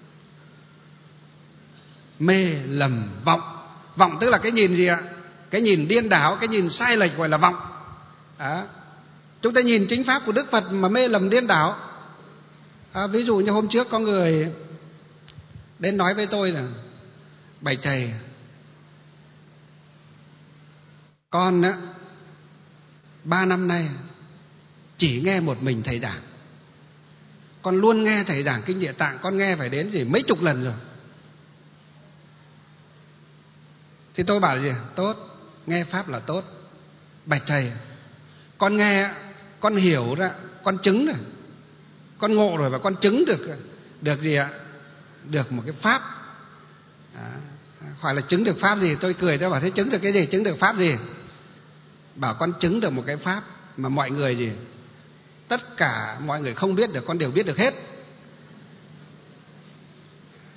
Mê, lầm, vọng. Vọng tức là cái nhìn gì ạ? Cái nhìn điên đảo, cái nhìn sai lệch gọi là vọng. Đó. Chúng ta nhìn chính pháp của Đức Phật mà mê lầm điên đảo. À, ví dụ như hôm trước có người đến nói với tôi là: bạch thầy, con á, ba năm nay chỉ nghe một mình thầy giảng. Con luôn nghe thầy giảng Kinh Địa Tạng, con nghe phải đến gì mấy chục lần rồi. Thì tôi bảo là gì? Tốt, nghe pháp là tốt. Bạch thầy, con nghe, con hiểu ra, con chứng rồi, con ngộ rồi và con chứng được được gì ạ? Được một cái pháp. À, hỏi là chứng được pháp gì? Tôi cười, tôi bảo thế chứng được cái gì? Chứng được pháp gì? Bảo con chứng được một cái pháp mà mọi người gì? Tất cả mọi người không biết được, con đều biết được hết.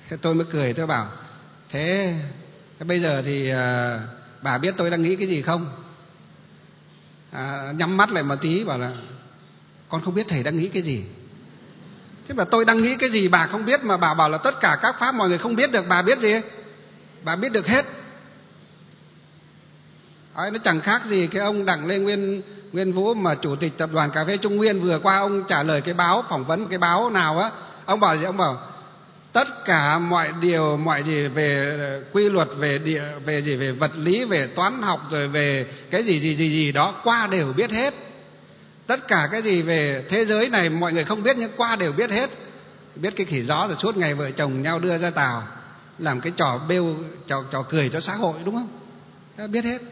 Thế tôi mới cười, tôi bảo thế, thế bây giờ thì à, bà biết tôi đang nghĩ cái gì không? À, nhắm mắt lại một tí bảo là con không biết thầy đang nghĩ cái gì. Thế mà tôi đang nghĩ cái gì bà không biết, mà bà bảo là tất cả các pháp mọi người không biết được, bà biết gì? Bà biết được hết. Đấy, nó chẳng khác gì cái ông Đặng Lê Nguyên Nguyên Vũ mà chủ tịch tập đoàn cà phê Trung Nguyên vừa qua ông trả lời cái báo, phỏng vấn cái báo nào á, ông bảo gì? Ông bảo tất cả mọi điều, mọi gì về quy luật, về địa, về gì, về vật lý, về toán học, rồi về cái gì gì gì gì đó qua đều biết hết. Tất cả cái gì về thế giới này mọi người không biết nhưng qua đều biết hết. Biết cái khỉ gió rồi suốt ngày vợ chồng nhau đưa ra tàu làm cái trò bêu, trò, trò cười cho xã hội, đúng không? Đã biết hết.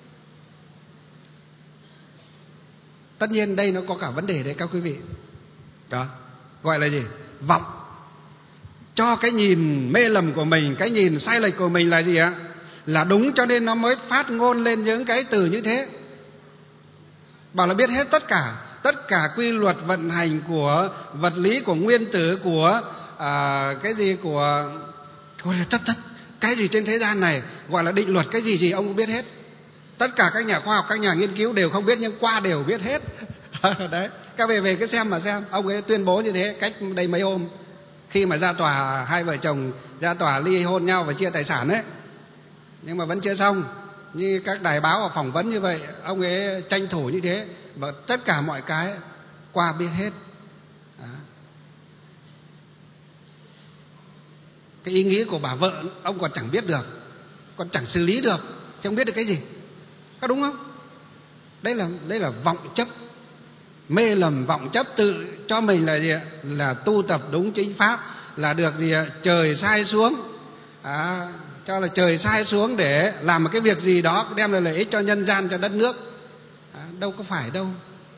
Tất nhiên đây nó có cả vấn đề đấy các quý vị. Đó, gọi là gì? Vọng. Cho cái nhìn mê lầm của mình, cái nhìn sai lệch của mình là gì ạ? Là đúng, cho nên nó mới phát ngôn lên những cái từ như thế. Bảo là biết hết tất cả, tất cả quy luật vận hành của vật lý, của nguyên tử, của à, cái gì, của gọi là tất tất cái gì trên thế gian này, gọi là định luật cái gì gì ông cũng biết hết. Tất cả các nhà khoa học, các nhà nghiên cứu đều không biết nhưng qua đều biết hết. Đấy, các về về cái xem mà xem, ông ấy tuyên bố như thế cách đây mấy hôm khi mà ra tòa, hai vợ chồng ra tòa ly hôn nhau và chia tài sản ấy, nhưng mà vẫn chưa xong. Như các đài báo phỏng vấn như vậy, ông ấy tranh thủ như thế, và tất cả mọi cái qua biết hết. Đó. Cái ý nghĩ của bà vợ ông còn chẳng biết được, còn chẳng xử lý được, chứ không biết được cái gì. Có đúng không? Đây là đây là vọng chấp, mê lầm vọng chấp, tự cho mình là gì ạ? Là tu tập đúng chính pháp, là được gì ạ? Trời sai xuống, à, cho là trời sai xuống để làm một cái việc gì đó đem lại lợi ích cho nhân gian, cho đất nước. À, đâu có phải đâu.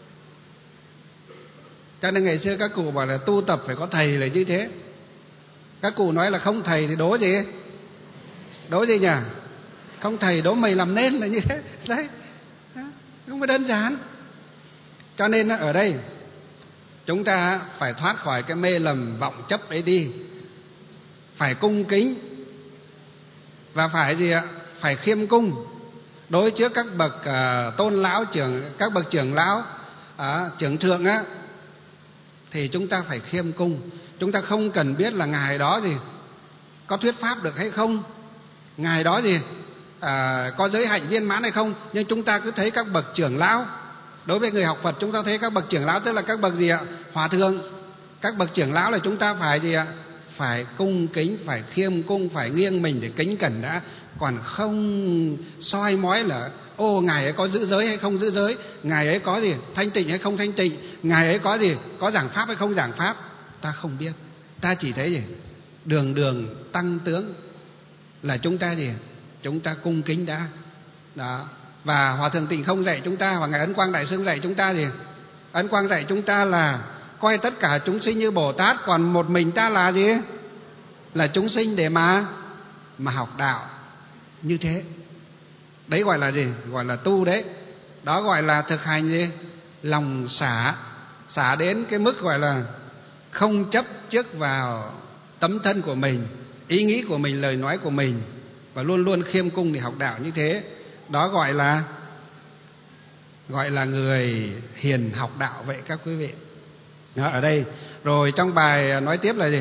Cho nên ngày xưa các cụ bảo là tu tập phải có thầy là như thế. Các cụ nói là không thầy thì đố gì? Đố gì nhỉ? Không thầy đố mày làm nên là như thế. Đấy, không phải đơn giản. Cho nên ở đây chúng ta phải thoát khỏi cái mê lầm vọng chấp ấy đi, phải cung kính và phải gì ạ? Phải khiêm cung đối trước các bậc uh, tôn lão trưởng, các bậc trưởng lão, uh, trưởng thượng á, thì chúng ta phải khiêm cung. Chúng ta không cần biết là ngài đó gì có thuyết pháp được hay không, ngài đó gì à, có giới hạnh viên mãn hay không, nhưng chúng ta cứ thấy các bậc trưởng lão. Đối với người học Phật, chúng ta thấy các bậc trưởng lão tức là các bậc gì ạ? Hòa thượng. Các bậc trưởng lão là chúng ta phải gì ạ? Phải cung kính, phải khiêm cung, phải nghiêng mình để kính cẩn đã, còn không soi mói là ô ngài ấy có giữ giới hay không giữ giới, ngài ấy có gì thanh tịnh hay không thanh tịnh, ngài ấy có gì có giảng pháp hay không giảng pháp. Ta không biết, ta chỉ thấy gì đường đường tăng tướng là chúng ta gì chúng ta cung kính đã. Đó. Và Hòa Thượng Tịnh Không dạy chúng ta, và ngài Ấn Quang Đại Sư dạy chúng ta gì? Ấn Quang dạy chúng ta là coi tất cả chúng sinh như Bồ Tát, còn một mình ta là gì? Là chúng sinh để mà mà học đạo như thế. Đấy gọi là gì? Gọi là tu đấy. Đó gọi là thực hành gì? Lòng xả, xả đến cái mức gọi là không chấp trước vào tấm thân của mình, ý nghĩ của mình, lời nói của mình, và luôn luôn khiêm cung để học đạo như thế. Đó gọi là gọi là người hiền học đạo vậy các quý vị. Đó, ở đây rồi trong bài nói tiếp là gì?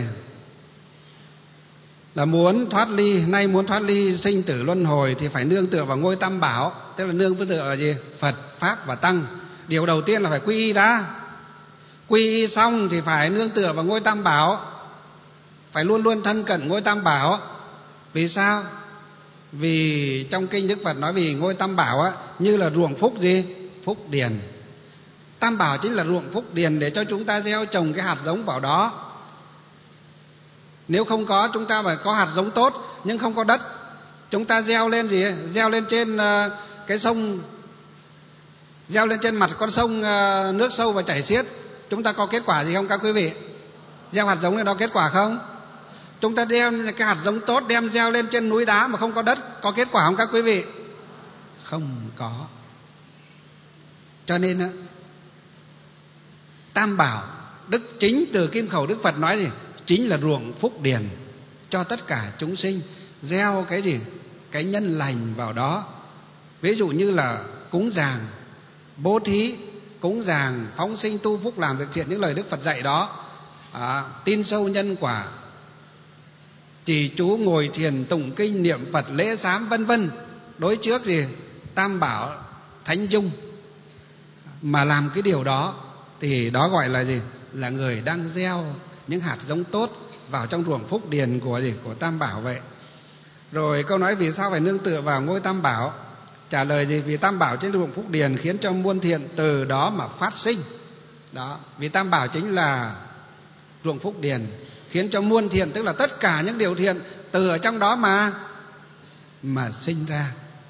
Là muốn thoát ly, nay muốn thoát ly sinh tử luân hồi thì phải nương tựa vào ngôi Tam Bảo, tức là nương tựa vào gì? Phật, Pháp và Tăng. Điều đầu tiên là phải quy y đã. Quy y xong thì phải nương tựa vào ngôi Tam Bảo, phải luôn luôn thân cận ngôi Tam Bảo. Vì sao? Vì trong kinh Đức Phật nói vì ngôi Tam Bảo á, như là ruộng phúc gì? Phúc điền. Tam Bảo chính là ruộng phúc điền để cho chúng ta gieo trồng cái hạt giống vào đó. Nếu không có, chúng ta phải có hạt giống tốt nhưng không có đất, chúng ta gieo lên gì? Gieo lên trên uh, cái sông, gieo lên trên mặt con sông uh, nước sâu và chảy xiết, chúng ta có kết quả gì không các quý vị? Gieo hạt giống lên đó kết quả không? Chúng ta đem cái hạt giống tốt đem gieo lên trên núi đá mà không có đất, có kết quả không các quý vị? Không có. Cho nên Tam Bảo, đức chính từ kim khẩu Đức Phật nói gì? Chính là ruộng phúc điền. cho tất cả chúng sinh, gieo cái gì? Cái nhân lành vào đó. Ví dụ như là cúng dường, bố thí, cúng dường, phóng sinh, tu phúc, làm việc thiện, những lời Đức Phật dạy đó. À, tin sâu nhân quả, trì chú, ngồi thiền, tụng kinh, niệm Phật, lễ sám, vân vân. Đối trước gì? Tam bảo thánh dung. Mà làm cái điều đó thì đó gọi là gì? Là người đang gieo những hạt giống tốt vào trong ruộng phúc điền của gì? Của Tam bảo vậy. Rồi câu nói vì sao phải nương tựa vào ngôi Tam bảo? Trả lời gì? Vì Tam bảo trên ruộng phúc điền khiến cho muôn thiện từ đó mà phát sinh. Đó, vì Tam bảo chính là ruộng phúc điền, khiến cho muôn thiện, tức là tất cả những điều thiện từ ở trong đó mà mà sinh ra.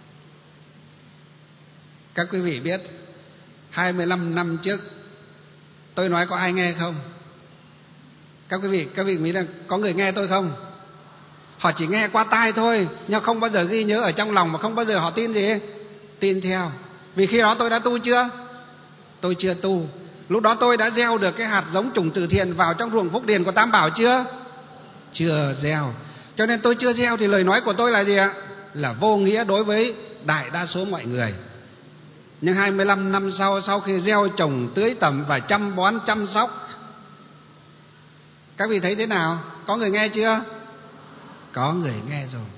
Các quý vị biết hai mươi lăm năm trước tôi nói có ai nghe không? Các quý vị, các vị nghĩ là có người nghe tôi không? Họ chỉ nghe qua tai thôi, nhưng không bao giờ ghi nhớ ở trong lòng, mà không bao giờ họ tin gì? Tin theo. Vì khi đó tôi đã tu chưa? Tôi chưa tu. Lúc đó tôi đã gieo được cái hạt giống chủng từ thiện vào trong ruộng phúc điền của Tam bảo chưa? Chưa gieo. Cho nên tôi chưa gieo thì lời nói của tôi là gì ạ? Là vô nghĩa đối với đại đa số mọi người. Nhưng hai mươi lăm năm sau, sau khi gieo trồng, tưới tẩm và chăm bón chăm sóc, các vị thấy thế nào? Có người nghe chưa? Có người nghe rồi.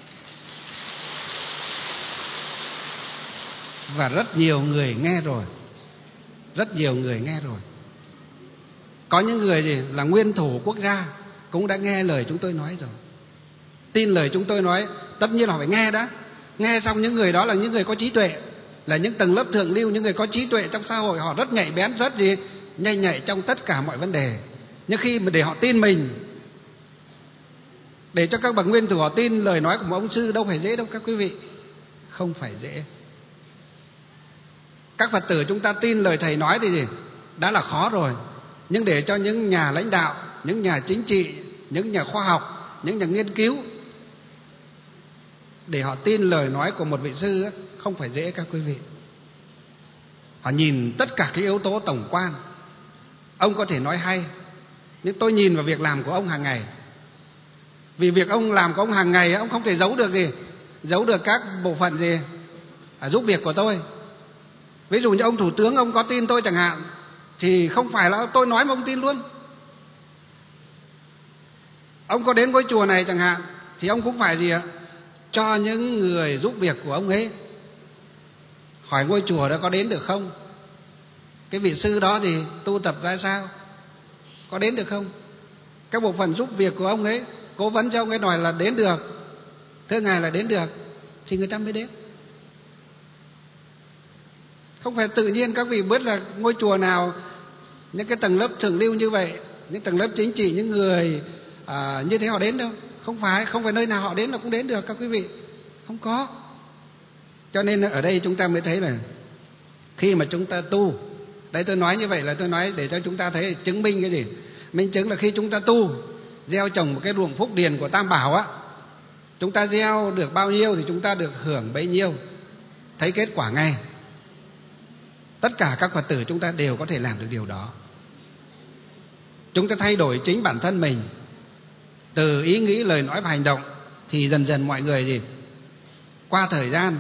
Và rất nhiều người nghe rồi. Rất nhiều người nghe rồi. Có những người gì là nguyên thủ quốc gia cũng đã nghe lời chúng tôi nói rồi, tin lời chúng tôi nói. Tất nhiên họ phải nghe đã. Nghe xong những người đó là những người có trí tuệ, là những tầng lớp thượng lưu, những người có trí tuệ trong xã hội. Họ rất nhạy bén, rất gì nhanh nhạy trong tất cả mọi vấn đề. Nhưng khi mà để họ tin mình, để cho các bậc nguyên thủ họ tin lời nói của một ông sư đâu phải dễ đâu các quý vị. Không phải dễ. Các Phật tử chúng ta tin lời thầy nói thì gì? Đã là khó rồi. Nhưng để cho những nhà lãnh đạo, những nhà chính trị, những nhà khoa học, những nhà nghiên cứu, để họ tin lời nói của một vị sư ấy, không phải dễ các quý vị. Họ nhìn tất cả cái yếu tố tổng quan. Ông có thể nói hay, nhưng tôi nhìn vào việc làm của ông hàng ngày. Vì việc ông làm của ông hàng ngày, ông không thể giấu được gì, giấu được các bộ phận gì à, giúp việc của tôi. Ví dụ như ông thủ tướng, ông có tin tôi chẳng hạn, thì không phải là tôi nói mà ông tin luôn. Ông có đến ngôi chùa này chẳng hạn, thì ông cũng phải gì ạ? Cho những người giúp việc của ông ấy hỏi ngôi chùa đó có đến được không? Cái vị sư đó thì tu tập ra sao? Có đến được không? Các bộ phận giúp việc của ông ấy cố vấn cho ông ấy nói là đến được, thưa ngài là đến được, thì người ta mới đến. Không phải tự nhiên các vị biết là ngôi chùa nào những cái tầng lớp thượng lưu như vậy, những tầng lớp chính trị, những người à, như thế họ đến đâu. Không phải, không phải nơi nào họ đến là cũng đến được các quý vị. Không có. Cho nên ở đây chúng ta mới thấy là khi mà chúng ta tu, đây tôi nói như vậy là tôi nói để cho chúng ta thấy chứng minh cái gì? Minh chứng là khi chúng ta tu, gieo trồng một cái ruộng phúc điền của Tam bảo á, chúng ta gieo được bao nhiêu thì chúng ta được hưởng bấy nhiêu, thấy kết quả ngay. Tất cả các Phật tử chúng ta đều có thể làm được điều đó. Chúng ta thay đổi chính bản thân mình từ ý nghĩ, lời nói và hành động, thì dần dần mọi người gì qua thời gian,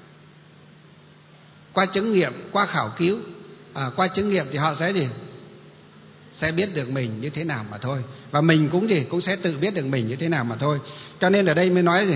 qua chứng nghiệm, qua khảo cứu, à, qua chứng nghiệm thì họ sẽ gì sẽ biết được mình như thế nào mà thôi. Và mình cũng gì cũng sẽ tự biết được mình như thế nào mà thôi. Cho nên ở đây mới nói gì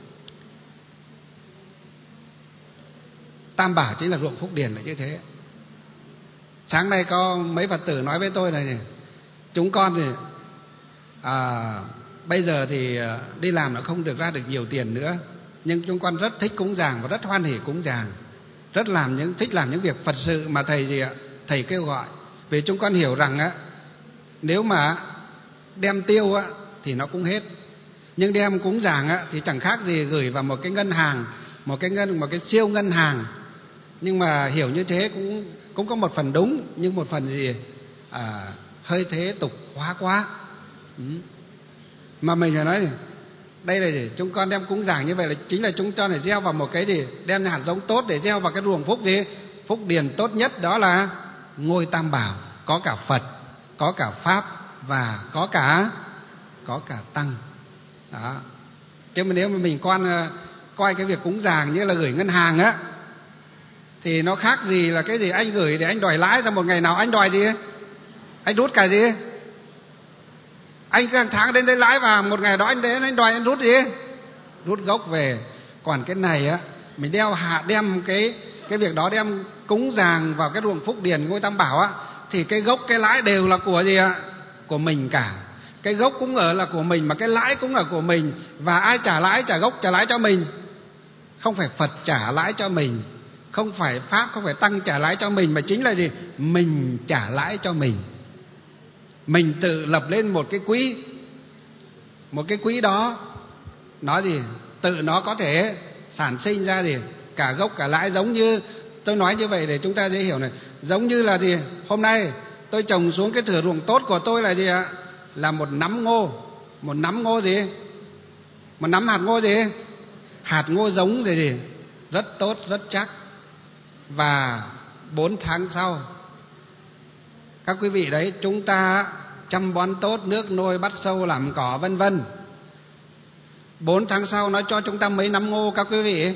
Tam bảo chính là ruộng phúc điền là như thế. Sáng nay có mấy Phật tử nói với tôi là gì? Chúng con thì à, bây giờ thì đi làm nó không được ra được nhiều tiền nữa, nhưng chúng con rất thích cúng dường và rất hoan hỉ cúng dường, rất làm những thích làm những việc Phật sự mà thầy gì ạ thầy kêu gọi. Vì chúng con hiểu rằng á, nếu mà đem tiêu á thì nó cũng hết, nhưng đem cúng dường á thì chẳng khác gì gửi vào một cái ngân hàng, một cái ngân một cái siêu ngân hàng. Nhưng mà hiểu như thế cũng cũng có một phần đúng, nhưng một phần gì à, hơi thế tục hóa quá. Ừ. Mà mình phải nói đây là gì? Chúng con đem cúng dường như vậy là chính là chúng con phải gieo vào một cái gì, đem hạt giống tốt để gieo vào cái ruộng phúc gì, phúc điền tốt nhất, đó là ngôi Tam bảo, có cả Phật, có cả Pháp và có cả có cả Tăng. Đó. Chứ mà nếu mà mình con coi cái việc cúng dường như là gửi ngân hàng á, thì nó khác gì là cái gì anh gửi để anh đòi lãi, ra một ngày nào anh đòi gì, anh rút cái gì, anh hàng tháng đến đây lãi và một ngày đó anh đến anh đòi anh rút gì, rút gốc về. Còn cái này á, mình đeo hạ đem cái cái việc đó đem cúng dường vào cái ruộng phúc điền ngôi Tam Bảo á, thì cái gốc cái lãi đều là của gì ạ? Của mình cả. Cái gốc cũng ở là của mình, mà cái lãi cũng là của mình. Và ai trả lãi, trả gốc, trả lãi cho mình? Không phải Phật trả lãi cho mình, không phải Pháp, không phải Tăng trả lãi cho mình, mà chính là gì? Mình trả lãi cho mình. Mình tự lập lên một cái quỹ. Một cái quỹ đó nó gì? Tự nó có thể sản sinh ra gì? Cả gốc cả lãi. Giống như tôi nói như vậy để chúng ta dễ hiểu này. Giống như là gì? Hôm nay tôi trồng xuống cái thửa ruộng tốt của tôi là gì ạ? Là một nắm ngô. Một nắm ngô gì? Một nắm hạt ngô gì? Hạt ngô giống thì gì? Rất tốt, rất chắc. Và bốn tháng sau, các quý vị đấy, chúng ta chăm bón tốt, nước nuôi, bắt sâu, làm cỏ, vân vân. Bốn tháng sau nó cho chúng ta mấy nắm ngô các quý vị?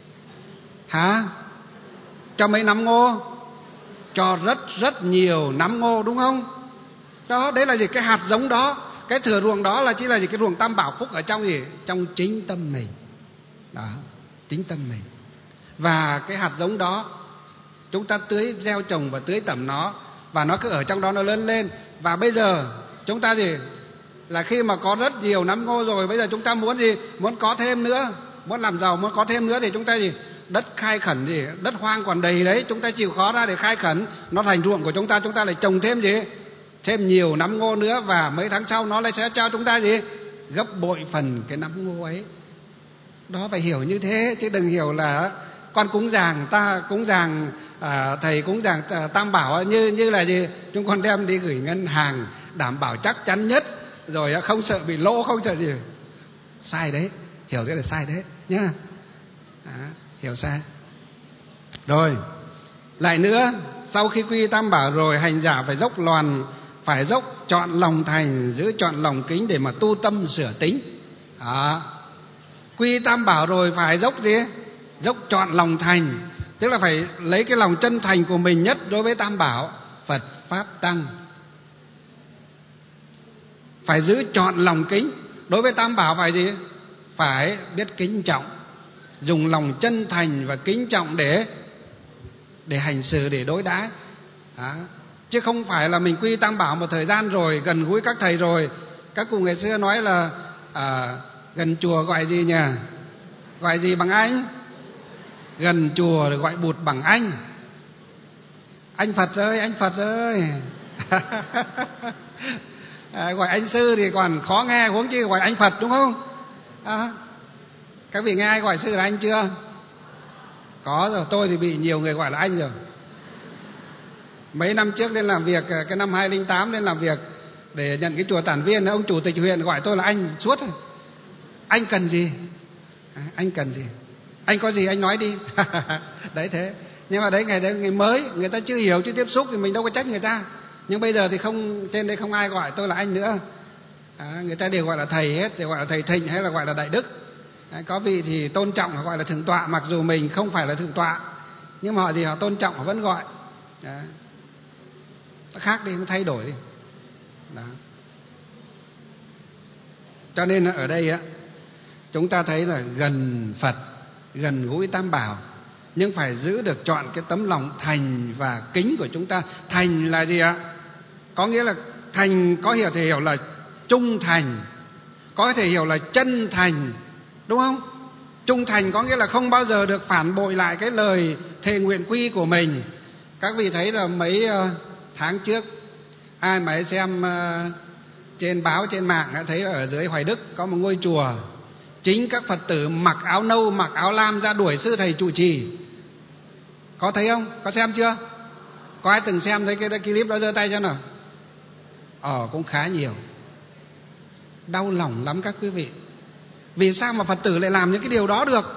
Hả? Cho mấy nắm ngô? Cho rất rất nhiều nắm ngô, đúng không? Đó, đấy là gì? Cái hạt giống đó, cái thửa ruộng đó là chỉ là gì? Cái ruộng Tam Bảo Phúc ở trong gì? Trong chính tâm mình. Đó, chính tâm mình. Và cái hạt giống đó chúng ta tưới, gieo trồng và tưới tẩm nó, và nó cứ ở trong đó nó lớn lên. Và bây giờ chúng ta gì? Là khi mà có rất nhiều nắm ngô rồi, bây giờ chúng ta muốn gì? Muốn có thêm nữa, muốn làm giàu, muốn có thêm nữa thì chúng ta gì? Đất khai khẩn gì? Đất hoang còn đầy đấy, chúng ta chịu khó ra để khai khẩn, nó thành ruộng của chúng ta, chúng ta lại trồng thêm gì? Thêm nhiều nắm ngô nữa, và mấy tháng sau nó lại sẽ cho chúng ta gì? Gấp bội phần cái nắm ngô ấy. Đó, phải hiểu như thế, chứ đừng hiểu là con cúng dường, ta cúng dường, à, thầy cúng dường à, Tam Bảo như như là gì? Chúng con đem đi gửi ngân hàng, đảm bảo chắc chắn nhất, rồi không sợ bị lỗ, không sợ gì. Sai đấy, hiểu thế là sai đấy nhá. À, hiểu sai. Rồi, lại nữa, sau khi quy Tam Bảo rồi, hành giả phải dốc loàn, phải dốc chọn lòng thành, giữ chọn lòng kính để mà tu tâm sửa tính. Đó. Quy Tam Bảo rồi phải dốc gì? Dốc chọn lòng thành, tức là phải lấy cái lòng chân thành của mình nhất đối với Tam Bảo, Phật, Pháp, Tăng. Phải giữ chọn lòng kính. Đối với Tam Bảo phải gì? Phải biết kính trọng, dùng lòng chân thành và kính trọng để để hành xử, để đối đãi. Đó. Chứ không phải là mình quy Tam Bảo một thời gian rồi, gần gũi các thầy rồi. Các cụ ngày xưa nói là à, gần chùa gọi gì nhỉ? Gọi gì bằng anh? Gần chùa rồi gọi bụt bằng anh. Anh Phật ơi, anh Phật ơi. À, gọi anh sư thì còn khó nghe, huống chi gọi anh Phật, đúng không? À, các vị nghe ai gọi sư là anh chưa? Có rồi, tôi thì bị nhiều người gọi là anh rồi. Mấy năm trước lên làm việc, cái năm hai không không tám lên làm việc để nhận cái chùa Tản Viên, ông chủ tịch huyện gọi tôi là anh suốt. Anh cần gì? À, anh cần gì? Anh có gì anh nói đi. Đấy thế. Nhưng mà đấy ngày đấy ngày mới, người ta chưa hiểu, chưa tiếp xúc thì mình đâu có trách người ta. Nhưng bây giờ thì không, trên đây không ai gọi tôi là anh nữa. À, người ta đều gọi là thầy hết, đều gọi là thầy Thịnh hay là gọi là Đại Đức. À, có vị thì tôn trọng họ gọi là thượng tọa, mặc dù mình không phải là thượng tọa, nhưng mà họ thì họ tôn trọng, họ vẫn gọi. Đó. Nó khác đi, nó thay đổi đi. Đó. Cho nên ở đây á, chúng ta thấy là gần Phật, gần gũi Tam Bảo, nhưng phải giữ được chọn cái tấm lòng thành và kính của chúng ta. Thành là gì ạ? Có nghĩa là thành có hiểu thể hiểu là trung thành, có thể hiểu là chân thành, đúng không? Trung thành có nghĩa là không bao giờ được phản bội lại cái lời thề nguyện quy của mình. Các vị thấy là mấy tháng trước, ai mà xem trên báo, trên mạng đã thấy ở dưới Hoài Đức có một ngôi chùa, chính các Phật tử mặc áo nâu, mặc áo lam ra đuổi sư thầy trụ trì. Có thấy không? Có xem chưa? Có ai từng xem thấy cái clip đó giơ tay cho nào? Ờ, cũng khá nhiều. Đau lòng lắm các quý vị. Vì sao mà Phật tử lại làm những cái điều đó được?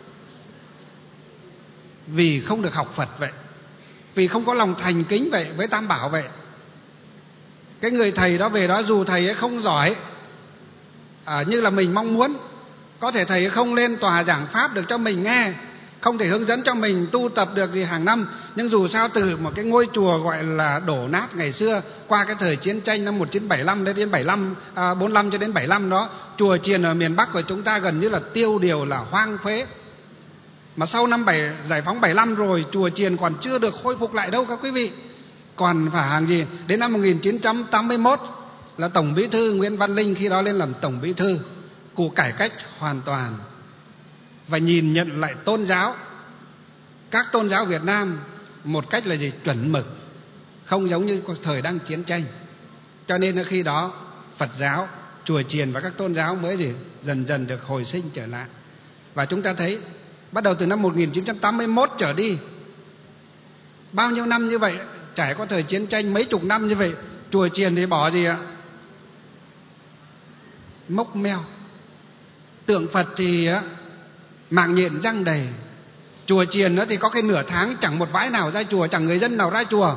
Vì không được học Phật vậy, vì không có lòng thành kính vậy với Tam Bảo vậy. Cái người thầy đó về đó, dù thầy ấy không giỏi, à, như là mình mong muốn. Có thể thầy không lên tòa giảng pháp được cho mình nghe, không thể hướng dẫn cho mình tu tập được gì hàng năm, nhưng dù sao từ một cái ngôi chùa gọi là đổ nát ngày xưa, qua cái thời chiến tranh năm một nghìn chín trăm bảy mươi lăm đến bảy mươi lăm, à, bốn mươi lăm cho đến bảy mươi lăm đó, chùa chiền ở miền Bắc của chúng ta gần như là tiêu điều, là hoang phế. Mà sau năm bảy, giải phóng bảy mươi lăm rồi, chùa chiền còn chưa được khôi phục lại đâu các quý vị. Còn phải hàng gì? Đến năm một nghìn chín trăm tám mươi mốt là Tổng Bí thư Nguyễn Văn Linh khi đó lên làm Tổng Bí thư, cuộc cải cách hoàn toàn và nhìn nhận lại tôn giáo, các tôn giáo Việt Nam một cách là gì? Chuẩn mực, không giống như thời đang chiến tranh. Cho nên là khi đó Phật giáo, chùa chiền và các tôn giáo mới gì? Dần dần được hồi sinh trở lại. Và chúng ta thấy bắt đầu từ năm một nghìn chín trăm tám mươi mốt trở đi, bao nhiêu năm như vậy, trải qua thời chiến tranh mấy chục năm như vậy, chùa chiền thì bỏ gì ạ? Mốc meo. Tượng Phật thì mạng nhện răng đầy. Chùa chiền nó thì có cái nửa tháng chẳng một vãi nào ra chùa, chẳng người dân nào ra chùa.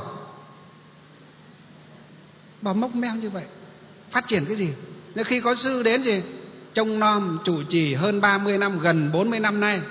Bỏ mốc meo như vậy, phát triển cái gì? Nếu khi có sư đến gì? Trông nom trụ trì hơn ba mươi năm, gần bốn mươi năm nay,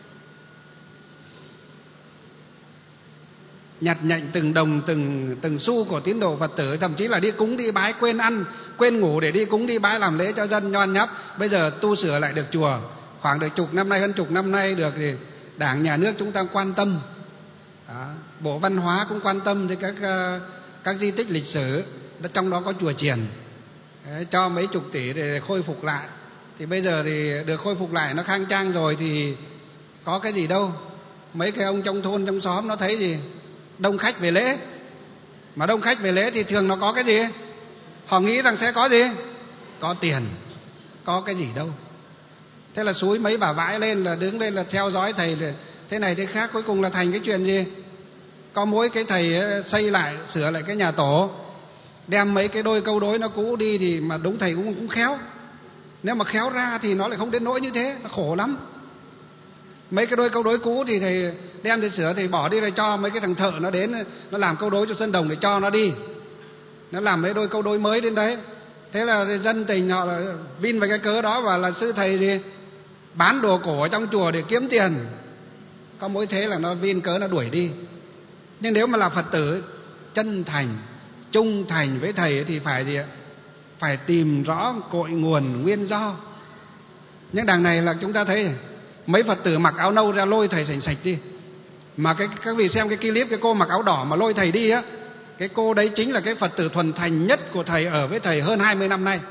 nhặt nhạnh từng đồng từng từng xu của tín đồ Phật tử, thậm chí là đi cúng đi bái quên ăn quên ngủ để đi cúng đi bái làm lễ cho dân nhoan nhắp. Bây giờ tu sửa lại được chùa, khoảng được chục năm nay, hơn chục năm nay được thì Đảng nhà nước chúng ta quan tâm. Đó, Bộ Văn hóa cũng quan tâm đến các các di tích lịch sử, trong đó có chùa chiền. Đấy, cho mấy chục tỷ để khôi phục lại. Thì bây giờ thì được khôi phục lại, nó khang trang rồi thì có cái gì đâu. Mấy cái ông trong thôn trong xóm nó thấy gì? Đông khách về lễ. Mà đông khách về lễ thì thường nó có cái gì? Họ nghĩ rằng sẽ có gì? Có tiền. Có cái gì đâu. Thế là xúi mấy bà vãi lên, là đứng lên là theo dõi thầy là thế này thế khác. Cuối cùng là thành cái chuyện gì? Có mỗi cái thầy xây lại, sửa lại cái nhà tổ, đem mấy cái đôi câu đối nó cũ đi thì mà đúng thầy cũng, cũng khéo. Nếu mà khéo ra thì nó lại không đến nỗi như thế, nó khổ lắm. Mấy cái đôi câu đối cũ thì thầy đem để sửa, thầy bỏ đi rồi cho mấy cái thằng thợ nó đến, nó làm câu đối cho sân đồng để cho nó đi. Nó làm mấy đôi câu đối mới đến đấy. Thế là dân tình họ vin về cái cớ đó và là sư thầy gì bán đồ cổ ở trong chùa để kiếm tiền. Có mỗi thế là nó vin cớ nó đuổi đi. Nhưng nếu mà là Phật tử chân thành, trung thành với thầy thì phải gì ạ? Phải tìm rõ cội nguồn nguyên do. Nhưng đằng này là chúng ta thấy mấy Phật tử mặc áo nâu ra lôi thầy sành sạch đi. Mà cái, các vị xem cái clip cái cô mặc áo đỏ mà lôi thầy đi á, cái cô đấy chính là cái Phật tử thuần thành nhất của thầy, ở với thầy hơn hai mươi năm nay.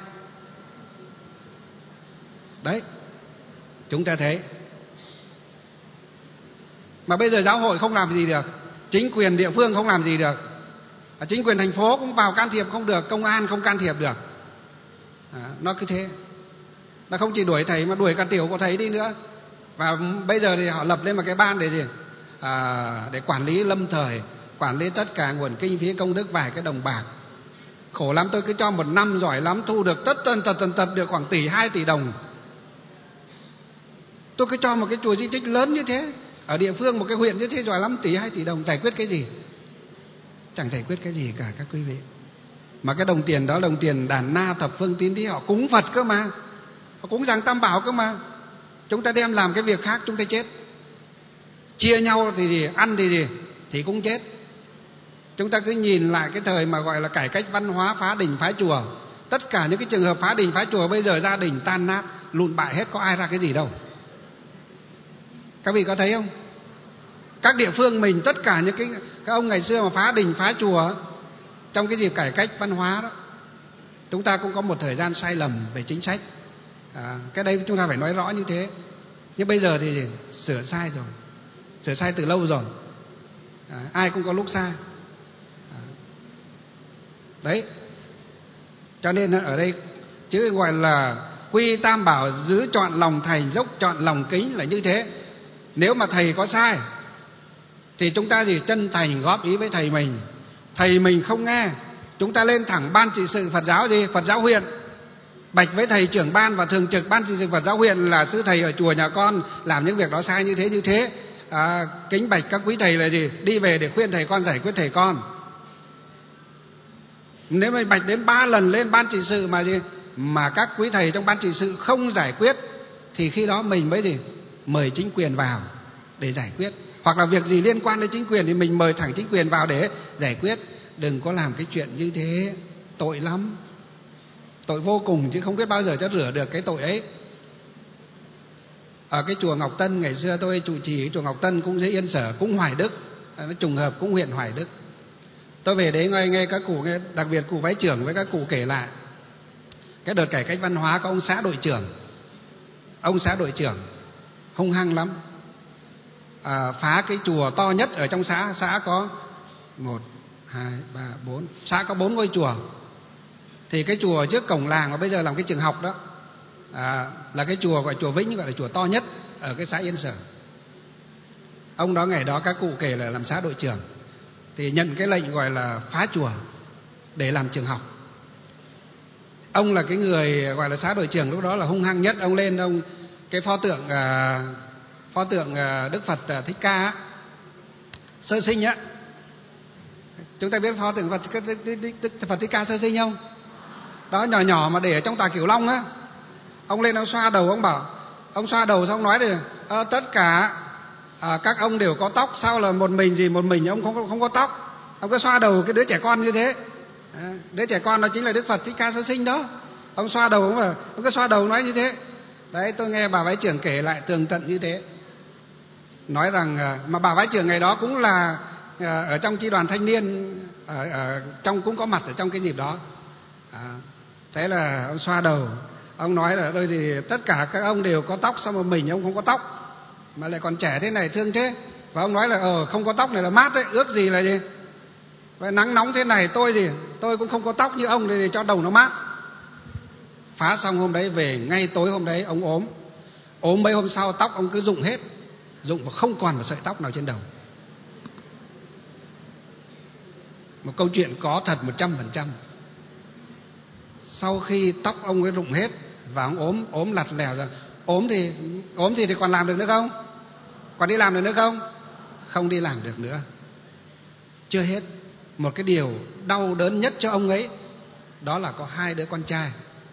Đấy, chúng ta thấy. Mà bây giờ giáo hội không làm gì được, chính quyền địa phương không làm gì được, chính quyền thành phố cũng vào can thiệp không được, công an không can thiệp được. À, nó cứ thế. Nó không chỉ đuổi thầy mà đuổi cả tiểu của thầy đi nữa. Và bây giờ thì họ lập lên một cái ban để gì? À, để quản lý lâm thời, quản lý tất cả nguồn kinh phí công đức vài cái đồng bạc. Khổ lắm, tôi cứ cho một năm giỏi lắm thu được tất tần tật tần tật được khoảng tỷ hai tỷ đồng. Tôi cứ cho một cái chùa di tích lớn như thế, ở địa phương một cái huyện như thế giỏi lắm, tỷ hai tỷ đồng giải quyết cái gì? Chẳng giải quyết cái gì cả các quý vị. Mà cái đồng tiền đó đồng tiền đàn na thập phương tín thí, họ cúng Phật cơ mà, họ cúng dường Tam Bảo cơ mà. Chúng ta đem làm cái việc khác chúng ta chết. Chia nhau thì gì, ăn thì gì, thì cũng chết. Chúng ta cứ nhìn lại cái thời mà gọi là cải cách văn hóa, phá đình phá chùa. Tất cả những cái trường hợp phá đình phá chùa, bây giờ gia đình tan nát, lụn bại hết, có ai ra cái gì đâu. Các vị có thấy không? Các địa phương mình, tất cả những cái các ông ngày xưa mà phá đình phá chùa trong cái dịp cải cách văn hóa đó, chúng ta cũng có một thời gian sai lầm về chính sách. À, cái đây chúng ta phải nói rõ như thế. Nhưng bây giờ thì sửa sai rồi, sửa sai từ lâu rồi. À, ai cũng có lúc sai. À, đấy. Cho nên ở đây chữ gọi là quy Tam Bảo, giữ trọn lòng thành, dốc trọn lòng kính là như thế. Nếu mà thầy có sai thì chúng ta gì chân thành góp ý với thầy mình. Thầy mình không nghe, chúng ta lên thẳng ban trị sự Phật giáo gì, Phật giáo huyện, bạch với thầy trưởng ban và thường trực ban trị sự Phật giáo huyện là sư thầy ở chùa nhà con làm những việc đó sai như thế như thế. À, kính bạch các quý thầy là gì, đi về để khuyên thầy con, giải quyết thầy con. Nếu mà bạch đến ba lần lên ban trị sự mà gì mà các quý thầy trong ban trị sự không giải quyết thì khi đó mình mới gì mời chính quyền vào để giải quyết, hoặc là việc gì liên quan đến chính quyền thì mình mời thẳng chính quyền vào để giải quyết. Đừng có làm cái chuyện như thế, tội lắm, tội vô cùng chứ không biết bao giờ cho rửa được cái tội ấy. Ở cái chùa Ngọc Tân ngày xưa tôi trụ trì chùa Ngọc Tân cũng dưới Yên Sở, cũng Hoài Đức, nó trùng hợp cũng huyện Hoài Đức. Tôi về đấy nghe, nghe các cụ, nghe, đặc biệt cụ Vái trưởng với các cụ kể lại cái đợt cải cách văn hóa có ông xã đội trưởng, ông xã đội trưởng hung hăng lắm, à, phá cái chùa to nhất ở trong xã. Xã có một, hai, ba, bốn, xã có bốn ngôi chùa. Thì cái chùa trước cổng làng mà bây giờ làm cái trường học đó, à, là cái chùa gọi chùa Vĩnh, gọi là chùa to nhất ở cái xã Yên Sở. Ông đó ngày đó các cụ kể là làm xã đội trưởng thì nhận cái lệnh gọi là phá chùa để làm trường học. Ông là cái người gọi là xã đội trưởng lúc đó là hung hăng nhất. Ông lên ông cái pho tượng à, pho tượng à, Đức Phật à, Thích Ca á, sơ sinh á. Chúng ta biết pho tượng Phật, Đức Phật Thích Ca sơ sinh không? Đó, nhỏ nhỏ mà để ở trong Tà Cửu Long á. Ông lên ông xoa đầu, ông bảo, ông xoa đầu xong nói thì à, tất cả à, các ông đều có tóc, sao là một mình gì một mình ông không không có tóc. Ông cứ xoa đầu cái đứa trẻ con như thế. À, đứa trẻ con đó chính là Đức Phật Thích Ca sơ sinh đó. Ông xoa đầu, ông bảo, ông cứ xoa đầu nói như thế. Đấy, tôi nghe bà Vái trưởng kể lại tường tận như thế. Nói rằng mà bà Vái trưởng ngày đó cũng là ở trong chi đoàn thanh niên, ở, ở trong cũng có mặt ở trong cái dịp đó. À, thế là ông xoa đầu, ông nói là đôi thì tất cả các ông đều có tóc, sao mà mình ông không có tóc mà lại còn trẻ thế này thương thế. Và ông nói là ờ không có tóc này là mát đấy, ước gì là gì vậy, nắng nóng thế này tôi gì tôi cũng không có tóc như ông để cho đầu nó mát. Phá xong hôm đấy về, ngay tối hôm đấy ông ốm, ốm mấy hôm sau tóc ông cứ rụng hết, rụng và không còn một sợi tóc nào trên đầu. Một câu chuyện có thật một trăm phần trăm. Sau khi tóc ông ấy rụng hết và ông ốm, ốm lặt lèo ra, ốm thì ốm thì, thì còn làm được nữa không? Còn đi làm được nữa không? Không đi làm được nữa. Chưa hết, một cái điều đau đớn nhất cho ông ấy đó là có hai đứa con trai.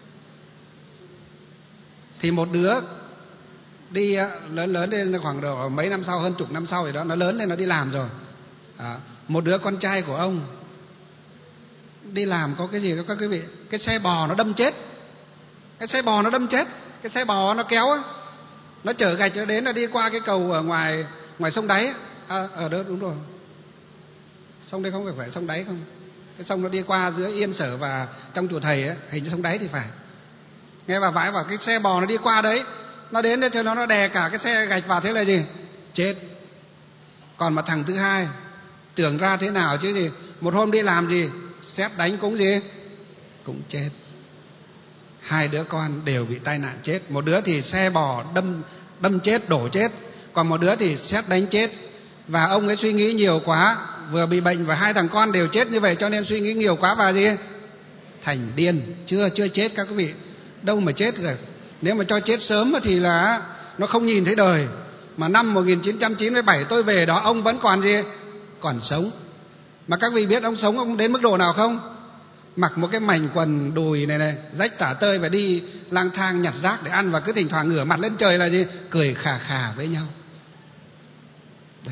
Thì một đứa đi lớn lớn lên khoảng độ mấy năm sau, hơn chục năm sau thì đó, nó lớn lên nó đi làm rồi. À, một đứa con trai của ông đi làm có cái gì các quý vị, cái xe bò nó đâm chết, cái xe bò nó đâm chết, cái xe bò nó kéo á, nó chở gạch nó đến, nó đi qua cái cầu ở ngoài ngoài sông Đáy, à, ở đó đúng rồi, sông đây không phải phải sông Đáy không, cái sông nó đi qua giữa Yên Sở và trong chùa Thầy ấy, hình như sông Đáy thì phải. Nghe bà Vái bảo cái xe bò nó đi qua đấy, nó đến đấy cho nó nó đè cả cái xe gạch vào, thế là gì chết. Còn mà thằng thứ hai tưởng ra thế nào chứ gì, một hôm đi làm gì sét đánh cũng gì cũng chết. Hai đứa con đều bị tai nạn chết, một đứa thì xe bò đâm đâm chết đổ chết, còn một đứa thì sét đánh chết. Và ông ấy suy nghĩ nhiều quá, vừa bị bệnh và hai thằng con đều chết như vậy, cho nên suy nghĩ nhiều quá và gì thành điên. Chưa chưa chết các quý vị, đâu mà chết rồi. Nếu mà cho chết sớm thì là nó không nhìn thấy đời. Mà năm một nghìn chín trăm chín mươi bảy tôi về đó ông vẫn còn gì còn sống. Mà các vị biết ông sống ông đến mức độ nào không? Mặc một cái mảnh quần đùi này này, rách tả tơi và đi lang thang nhặt rác để ăn, và cứ thỉnh thoảng ngửa mặt lên trời là gì cười khà khà với nhau. Đấy,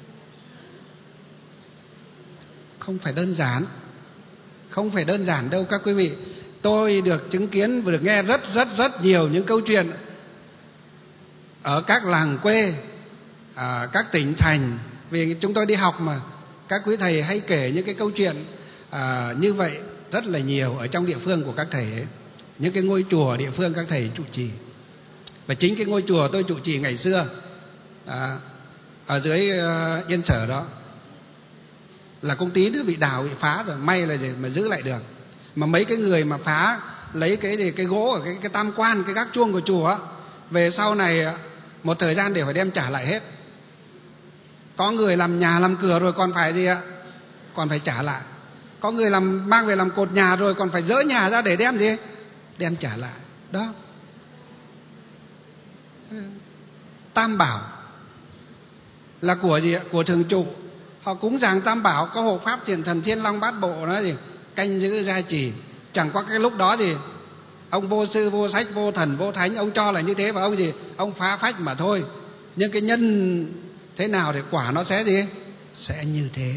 không phải đơn giản, không phải đơn giản đâu các quý vị. Tôi được chứng kiến và được nghe rất rất rất nhiều những câu chuyện ở các làng quê, à, các tỉnh thành. Vì chúng tôi đi học mà, các quý thầy hay kể những cái câu chuyện à, như vậy rất là nhiều ở trong địa phương của các thầy ấy. Những cái ngôi chùa địa phương các thầy trụ trì. Và chính cái ngôi chùa tôi trụ trì ngày xưa à, ở dưới uh, Yên Sở đó là cũng tí nữa bị đào, bị phá rồi, may là gì mà giữ lại được. Mà mấy cái người mà phá lấy cái gì cái gỗ ở cái, cái tam quan, cái gác chuông của chùa, về sau này một thời gian đều phải đem trả lại hết. Có người làm nhà làm cửa rồi còn phải gì ạ? Còn phải trả lại. Có người làm mang về làm cột nhà rồi còn phải dỡ nhà ra để đem gì? Đem trả lại. Đó. Tam bảo là của gì ạ? Của thường trụ. Họ cúng dường tam bảo, có hộ pháp thiện thần Thiên Long Bát Bộ đó gì canh giữ gia trì. Chẳng qua cái lúc đó thì ông vô sư vô sách vô thần vô thánh, ông cho là như thế và ông gì, ông phá phách mà thôi. Nhưng cái nhân thế nào thì quả nó sẽ gì, sẽ như thế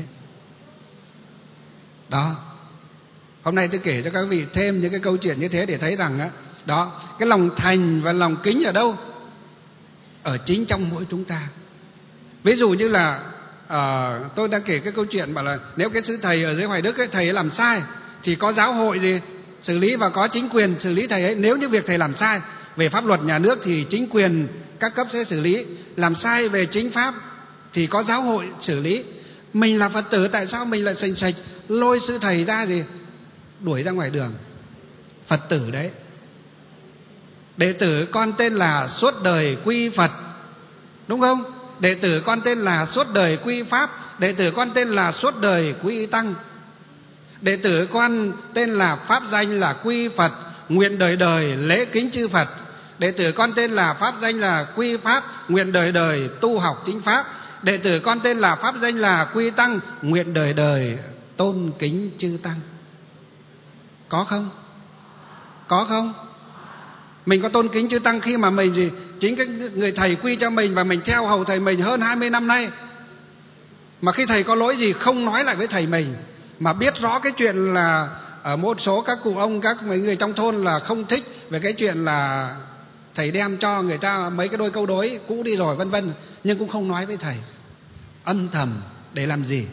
đó. Hôm nay tôi kể cho các vị thêm những cái câu chuyện như thế để thấy rằng á, đó, cái lòng thành và lòng kính ở đâu? Ở chính trong mỗi chúng ta. Ví dụ như là à, tôi đang kể cái câu chuyện bảo là nếu cái sư thầy ở dưới Hoài Đức ấy, thầy ấy làm sai thì có giáo hội gì xử lý và có chính quyền xử lý thầy ấy. Nếu như việc thầy làm sai về pháp luật nhà nước thì chính quyền các cấp sẽ xử lý, làm sai về chính pháp thì có giáo hội xử lý. Mình là Phật tử, tại sao mình lại sành sạch lôi sư thầy ra gì, đuổi ra ngoài đường? Phật tử đấy, đệ tử con tên là suốt đời quy Phật, đúng không? Đệ tử con tên là suốt đời quy Pháp, đệ tử con tên là suốt đời quy Tăng, đệ tử con tên là pháp danh là quy Phật, nguyện đời đời lễ kính chư Phật. Đệ tử con tên là pháp danh là quy Pháp, nguyện đời đời tu học chính Pháp. Đệ tử con tên là pháp danh là quy Tăng, nguyện đời đời tôn kính chư Tăng. Có không? Có không? Mình có tôn kính chư Tăng khi mà mình gì, chính cái người thầy quy cho mình và mình theo hầu thầy mình hơn hai mươi năm nay, mà khi thầy có lỗi gì không nói lại với thầy mình, mà biết rõ cái chuyện là ở một số các cụ ông, các mấy người trong thôn là không thích về cái chuyện là thầy đem cho người ta mấy cái đôi câu đối cũ đi rồi vân vân, nhưng cũng không nói với thầy, âm thầm để làm gì?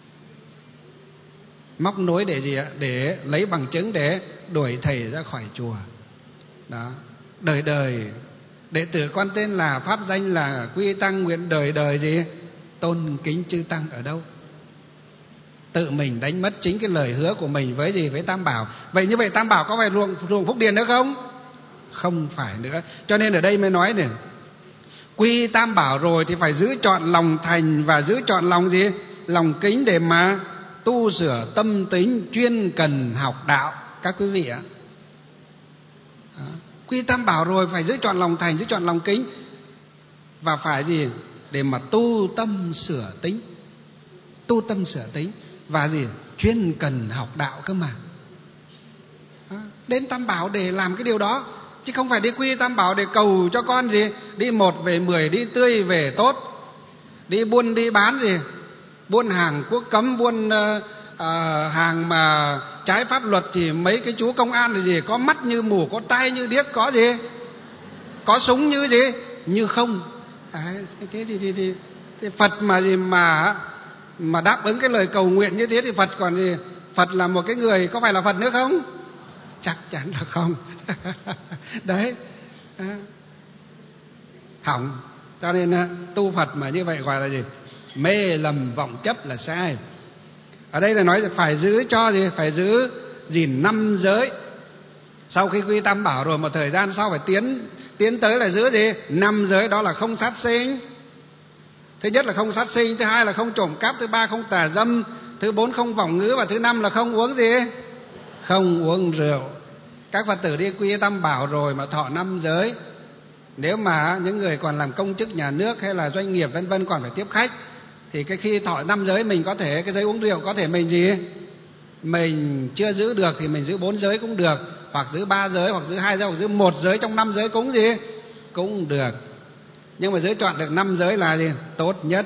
Móc nối để gì ạ? Để lấy bằng chứng để đuổi thầy ra khỏi chùa. Đó, đời đời đệ tử con tên là pháp danh là quy Tăng, nguyện đời đời gì, tôn kính chư Tăng. Ở đâu? Tự mình đánh mất chính cái lời hứa của mình với gì, với Tam Bảo. Vậy như vậy Tam Bảo có phải ruộng ruộng phúc điền nữa không? Không phải nữa. Cho nên ở đây mới nói này, quy Tam Bảo rồi thì phải giữ trọn lòng thành và giữ trọn lòng gì, lòng kính để mà tu sửa tâm tính, chuyên cần học đạo. Các quý vị ạ, quy Tam Bảo rồi phải giữ trọn lòng thành, giữ trọn lòng kính, và phải gì, để mà tu tâm sửa tính, tu tâm sửa tính và gì, chuyên cần học đạo cơ mà. Đến Tam Bảo để làm cái điều đó, chứ không phải đi quy Tam Bảo để cầu cho con gì đi một về mười, đi tươi về tốt, đi buôn đi bán gì, buôn hàng quốc cấm, buôn uh, uh, hàng mà trái pháp luật thì mấy cái chú công an là gì, có mắt như mù, có tai như điếc, có gì, có súng như gì, như không. À, thế thì, thì, thì, thì Phật mà gì mà mà đáp ứng cái lời cầu nguyện như thế thì Phật còn gì? Phật là một cái người, có phải là Phật nữa không? Chắc chắn là không. Đấy, à, hỏng. Cho nên tu Phật mà như vậy gọi là gì? Mê lầm vọng chấp là sai. Ở đây là nói là phải giữ cho gì? Phải giữ gìn năm giới. Sau khi quy Tam Bảo rồi một thời gian sau phải tiến tiến tới là giữ gì? Năm giới, đó là không sát sinh. Thứ nhất là không sát sinh, thứ hai là không trộm cắp, thứ ba không tà dâm, thứ bốn không vọng ngữ, và thứ năm là không uống gì? Không uống rượu. Các Phật tử đi quy Tam Bảo rồi mà thọ năm giới, nếu mà những người còn làm công chức nhà nước hay là doanh nghiệp vân vân còn phải tiếp khách, thì cái khi thọ năm giới mình có thể, cái giới uống rượu có thể mình gì, mình chưa giữ được thì mình giữ bốn giới cũng được, hoặc giữ ba giới, hoặc giữ hai giới, hoặc giữ một giới trong năm giới cũng gì, cũng được. Nhưng mà giữ chọn được năm giới là gì? Tốt nhất.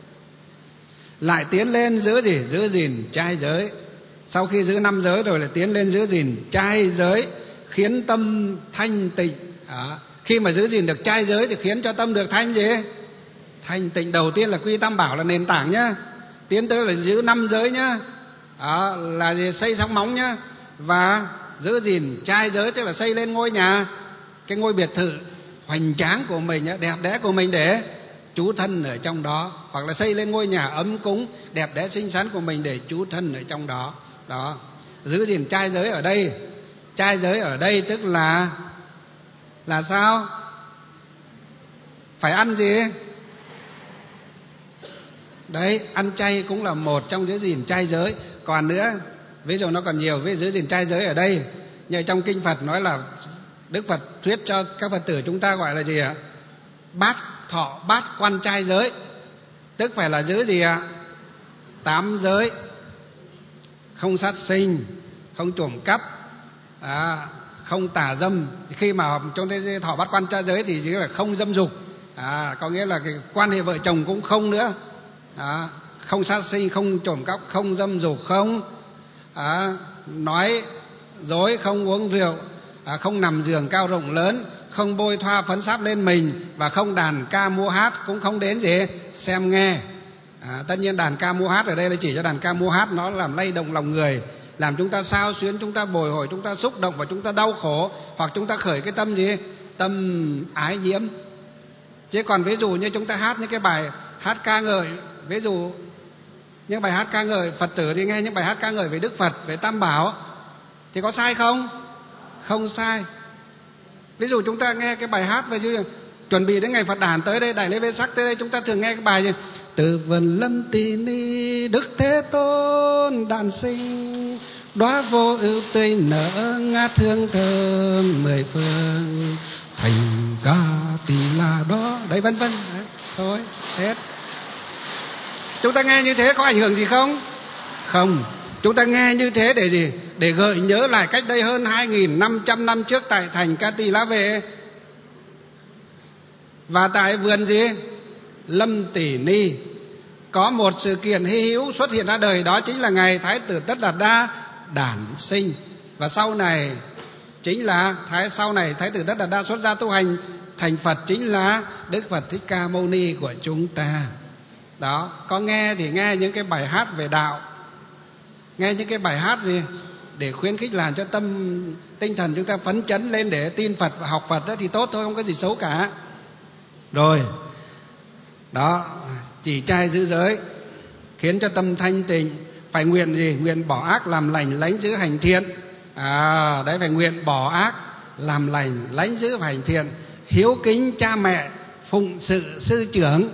Lại tiến lên giữ gì? Giữ gìn trai giới. Sau khi giữ năm giới rồi lại tiến lên giữ gìn trai giới, khiến tâm thanh tịnh. Đó. Khi mà giữ gìn được trai giới thì khiến cho tâm được thanh gì? Thanh tịnh. Đầu tiên là quy Tam Bảo là nền tảng nhá. Tiến tới là giữ năm giới nhá. Đó, là gì? Xây sóng móng nhá. Và giữ gìn trai giới tức là xây lên ngôi nhà, cái ngôi biệt thự hoành tráng của mình, đẹp đẽ của mình để trú thân ở trong đó, hoặc là xây lên ngôi nhà ấm cúng đẹp đẽ xinh xắn của mình để trú thân ở trong đó. Đó, giữ gìn trai giới ở đây. Trai giới ở đây tức là là sao? Phải ăn gì? Đấy, ăn chay cũng là một trong giữ gìn trai giới. Còn nữa, ví dụ nó còn nhiều, ví dụ giữ gìn trai giới ở đây, như trong kinh Phật nói là Đức Phật thuyết cho các Phật tử chúng ta gọi là gì ạ? Bát thọ bát quan trai giới, tức phải là giữ gì ạ? Tám giới: không sát sinh, không trộm cắp, à, không tà dâm. Khi mà trong cái thọ bát quan trai giới thì chỉ là không dâm dục, à, có nghĩa là cái quan hệ vợ chồng cũng không nữa, à, không sát sinh, không trộm cắp, không dâm dục, không à, nói dối, không uống rượu, à, không nằm giường cao rộng lớn, không bôi thoa phấn sáp lên mình, và không đàn ca múa hát, cũng không đến gì xem nghe. À, tất nhiên đàn ca múa hát ở đây là chỉ cho đàn ca múa hát, nó làm lay động lòng người, làm chúng ta xao xuyến, chúng ta bồi hồi, chúng ta xúc động và chúng ta đau khổ, hoặc chúng ta khởi cái tâm gì, tâm ái nhiễm. Chứ còn ví dụ như chúng ta hát những cái bài hát ca ngợi, ví dụ những bài hát ca ngợi Phật tử thì nghe những bài hát ca ngợi về Đức Phật, về Tam Bảo, thì có sai không? Không sai. Ví dụ chúng ta nghe cái bài hát về chứ chuẩn bị đến ngày Phật đản tới đây, đại lễ Vê Sắc tới đây, chúng ta thường nghe cái bài gì? Từ vần lâm tỳ ni Đức Thế Tôn đản sinh, đóa vô ưu tươi nở ngát hương thơm mười phương, thành ca tỳ la đó, đấy vân vân. Thôi hết. Chúng ta nghe như thế có ảnh hưởng gì không? Không. Chúng ta nghe như thế để gì? Để gợi nhớ lại cách đây hơn hai nghìn năm trăm năm trước tại thành Ca Tỳ La Vệ và tại vườn gì? Lâm Tỷ Ni có một sự kiện hy hữu xuất hiện ra đời, đó chính là ngày Thái tử Tất Đạt Đa đản sinh. Và sau này chính là thái sau này Thái tử Tất Đạt Đa xuất gia tu hành thành Phật, chính là Đức Phật Thích Ca Mâu Ni của chúng ta. Đó, có nghe thì nghe những cái bài hát về đạo, nghe những cái bài hát gì để khuyến khích làm cho tâm tinh thần chúng ta phấn chấn lên để tin Phật và học Phật, đó thì tốt thôi, không có gì xấu cả. Rồi đó, chỉ trai giữ giới khiến cho tâm thanh tịnh, phải nguyện gì? Nguyện bỏ ác làm lành, lánh giữ hành thiện. À, đấy, phải nguyện bỏ ác làm lành, lánh giữ hành thiện, hiếu kính cha mẹ, phụng sự sư trưởng,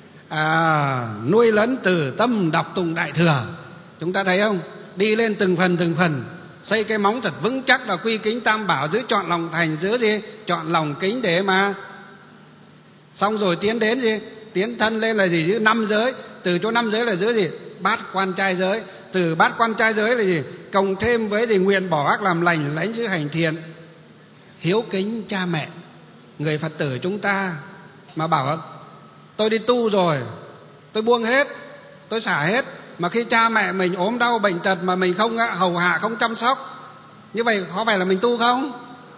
à, nuôi lớn từ tâm, đọc tụng đại thừa. Chúng ta thấy không? Đi lên từng phần từng phần, xây cái móng thật vững chắc là quy kính Tam Bảo, giữ chọn lòng thành, giữ gì? Chọn lòng kính để mà xong rồi tiến đến gì? Tiến thân lên là gì? Giữ năm giới. Từ chỗ năm giới là giữ gì? Bát quan trai giới. Từ bát quan trai giới là gì? Cộng thêm với gì? Nguyện bỏ ác làm lành, lãnh giữ hành thiện, hiếu kính cha mẹ. Người Phật tử chúng ta mà bảo tôi đi tu rồi, tôi buông hết, tôi xả hết, mà khi cha mẹ mình ốm đau bệnh tật mà mình không hầu hạ, không chăm sóc, như vậy có phải là mình tu không?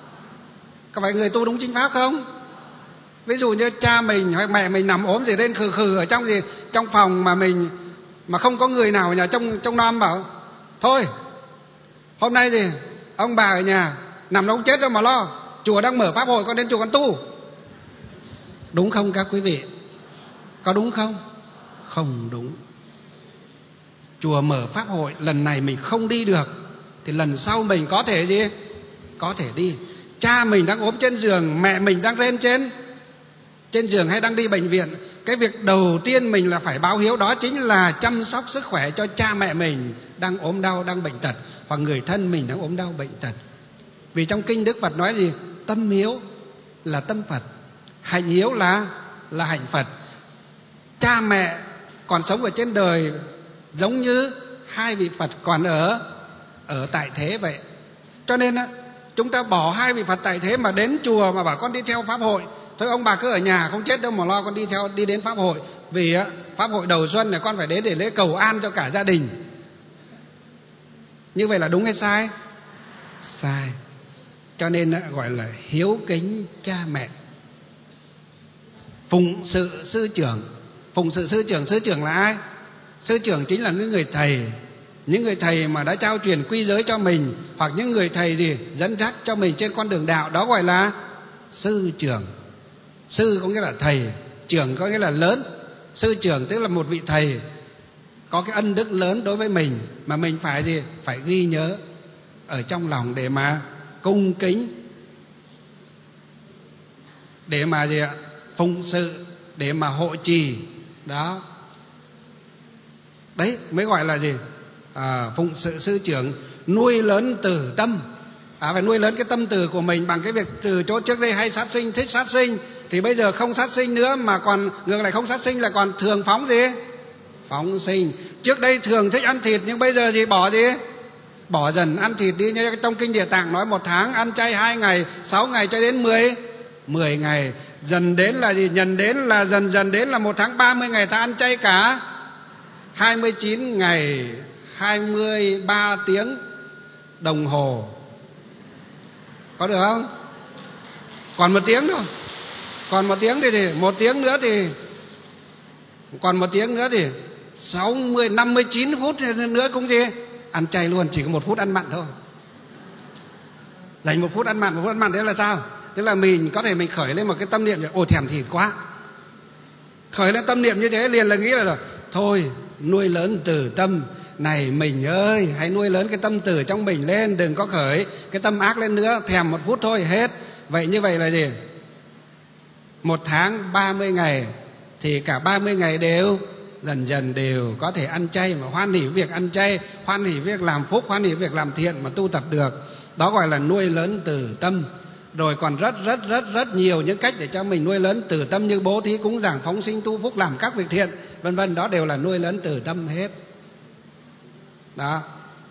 Có phải người tu đúng chính pháp không? Ví dụ như cha mình hoặc mẹ mình nằm ốm gì lên khừ khừ ở trong gì trong phòng mà mình mà không có người nào ở nhà trong trong nom, bảo thôi hôm nay gì ông bà ở nhà nằm đâu chết đâu mà lo, chùa đang mở pháp hội, con đến chùa con tu. Đúng không các quý vị? Có đúng không? Không đúng. Chùa mở pháp hội, lần này mình không đi được thì lần sau mình có thể gì? Có thể đi. Cha mình đang ốm trên giường, mẹ mình đang lên trên trên giường hay đang đi bệnh viện, cái việc đầu tiên mình là phải báo hiếu, đó chính là chăm sóc sức khỏe cho cha mẹ mình đang ốm đau, đang bệnh tật, hoặc người thân mình đang ốm đau bệnh tật. Vì trong kinh Đức Phật nói gì? Tâm hiếu là tâm Phật, hạnh hiếu là là hạnh Phật. Cha mẹ còn sống ở trên đời giống như hai vị Phật còn ở ở tại thế vậy. Cho nên á, chúng ta bỏ hai vị Phật tại thế mà đến chùa mà bảo con đi theo pháp hội, thôi ông bà cứ ở nhà không chết đâu mà lo, con đi theo đi đến pháp hội, vì á, pháp hội đầu xuân này con phải đến để lễ cầu an cho cả gia đình. Như vậy là đúng hay sai? Sai. Cho nên á, gọi là hiếu kính cha mẹ, phụng sự sư trưởng. Phụng sự sư trưởng, sư trưởng là ai? Sư trưởng chính là những người thầy, những người thầy mà đã trao truyền quy giới cho mình, hoặc những người thầy gì dẫn dắt cho mình trên con đường đạo, đó gọi là sư trưởng. Sư có nghĩa là thầy, trưởng có nghĩa là lớn. Sư trưởng tức là một vị thầy có cái ân đức lớn đối với mình mà mình phải gì? Phải ghi nhớ ở trong lòng để mà cung kính, để mà gì ạ? Phụng sự, để mà hộ trì. Đó. Đấy mới gọi là gì? À, phụng sự sư trưởng, nuôi lớn từ tâm. À, phải nuôi lớn cái tâm từ của mình bằng cái việc từ chỗ trước đây hay sát sinh, thích sát sinh, thì bây giờ không sát sinh nữa, mà còn ngược lại không sát sinh là còn thường phóng gì? Phóng sinh. Trước đây thường thích ăn thịt nhưng bây giờ gì? Bỏ gì? bỏ dần ăn thịt đi. Như trong kinh Địa Tạng nói một tháng ăn chay hai ngày, sáu ngày cho đến mười mười ngày. Dần đến là gì? Dần đến là dần dần đến là một tháng ba mươi ngày ta ăn chay cả hai mươi chín ngày, hai mươi ba tiếng đồng hồ. Có được không? Còn một tiếng thôi. Còn một tiếng thì, thì một tiếng nữa thì còn một tiếng nữa thì sáu mươi, năm mươi chín phút nữa cũng gì? Ăn chay luôn, chỉ có một phút ăn mặn thôi. Dành một phút ăn mặn, một phút ăn mặn thế là sao? Tức là mình có thể mình khởi lên một cái tâm niệm, ồ thèm thịt quá. Khởi lên tâm niệm như thế liền là nghĩ là thôi nuôi lớn từ tâm này mình ơi, hãy nuôi lớn cái tâm từ trong mình lên, đừng có khởi cái tâm ác lên nữa, thèm một phút thôi hết. Vậy như vậy là gì? Một tháng ba mươi ngày thì cả ba mươi ngày đều dần dần đều có thể ăn chay, mà hoan hỉ việc ăn chay, hoan hỉ việc làm phúc, hoan hỉ việc làm thiện mà tu tập được. Đó gọi là nuôi lớn từ tâm. Rồi còn rất rất rất rất nhiều những cách để cho mình nuôi lớn từ tâm, như bố thí, cúng dường, phóng sinh, tu phúc, làm các việc thiện, vân vân. Đó đều là nuôi lớn từ tâm hết. Đó.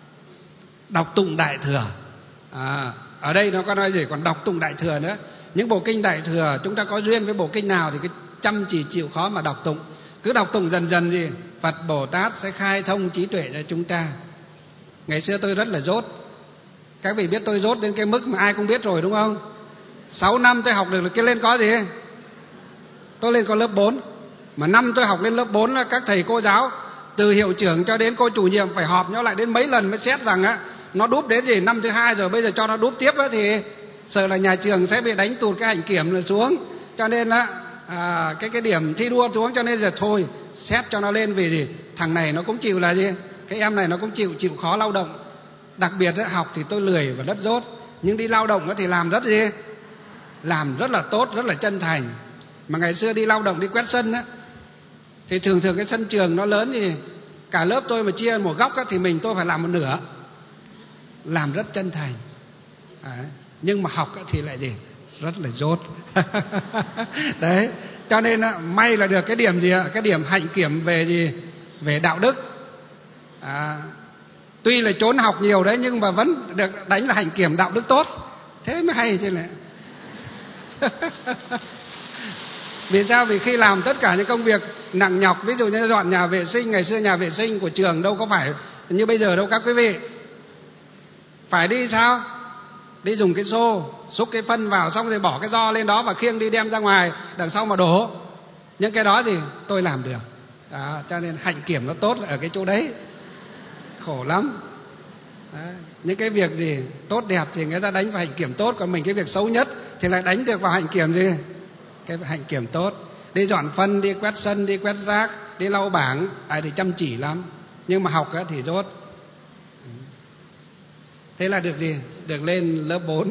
Đọc tụng Đại Thừa. À, ở đây nó có nói gì? Còn đọc tụng Đại Thừa nữa. Những bộ kinh Đại Thừa chúng ta có duyên với bộ kinh nào thì cái chăm chỉ chịu khó mà đọc tụng. Cứ đọc tụng dần dần gì? Phật Bồ Tát sẽ khai thông trí tuệ cho chúng ta. Ngày xưa tôi rất là dốt. Các vị biết tôi dốt đến cái mức mà ai cũng biết rồi đúng không? Sáu năm tôi học được cái lên có gì? Tôi lên có lớp bốn. Mà năm tôi học lên lớp bốn là các thầy cô giáo từ hiệu trưởng cho đến cô chủ nhiệm phải họp nhau lại đến mấy lần mới xét rằng á nó đúp đến gì năm thứ hai rồi, bây giờ cho nó đúp tiếp á thì sợ là nhà trường sẽ bị đánh tụt cái hạnh kiểm là xuống. Cho nên á à, cái cái điểm thi đua xuống, cho nên giờ thôi xét cho nó lên. Vì gì? Thằng này nó cũng chịu là gì? Cái em này nó cũng chịu chịu khó lao động. Đặc biệt á, học thì tôi lười và rất dốt, nhưng đi lao động thì làm rất gì? Làm rất là tốt, rất là chân thành. Mà ngày xưa đi lao động, đi quét sân á, thì thường thường cái sân trường nó lớn thì cả lớp tôi mà chia một góc á, thì mình tôi phải làm một nửa. Làm rất chân thành. Đấy. Nhưng mà học á, thì lại gì? Rất là dốt. Đấy. Cho nên á, may là được cái điểm gì ạ? Cái điểm hạnh kiểm về gì? Về đạo đức. À, tuy là trốn học nhiều đấy nhưng mà vẫn được đánh là hạnh kiểm đạo đức tốt. Thế mới hay chứ lại. Vì sao? Vì khi làm tất cả những công việc nặng nhọc, ví dụ như dọn nhà vệ sinh, ngày xưa nhà vệ sinh của trường đâu có phải như bây giờ đâu các quý vị. Phải đi sao? Đi dùng cái xô xúc cái phân vào, xong rồi bỏ cái giò lên đó và khiêng đi đem ra ngoài đằng sau mà đổ. Những cái đó thì tôi làm được. Đó, cho nên hạnh kiểm nó tốt là ở cái chỗ đấy. Khổ lắm. Đấy. Những cái việc gì tốt đẹp thì người ta đánh vào hạnh kiểm tốt, còn mình cái việc xấu nhất thì lại đánh được vào hạnh kiểm gì? Cái hạnh kiểm tốt. Đi dọn phân, đi quét sân, đi quét rác, đi lau bảng, ai thì chăm chỉ lắm. Nhưng mà học thì dốt. Thế là được gì? Được lên lớp bốn.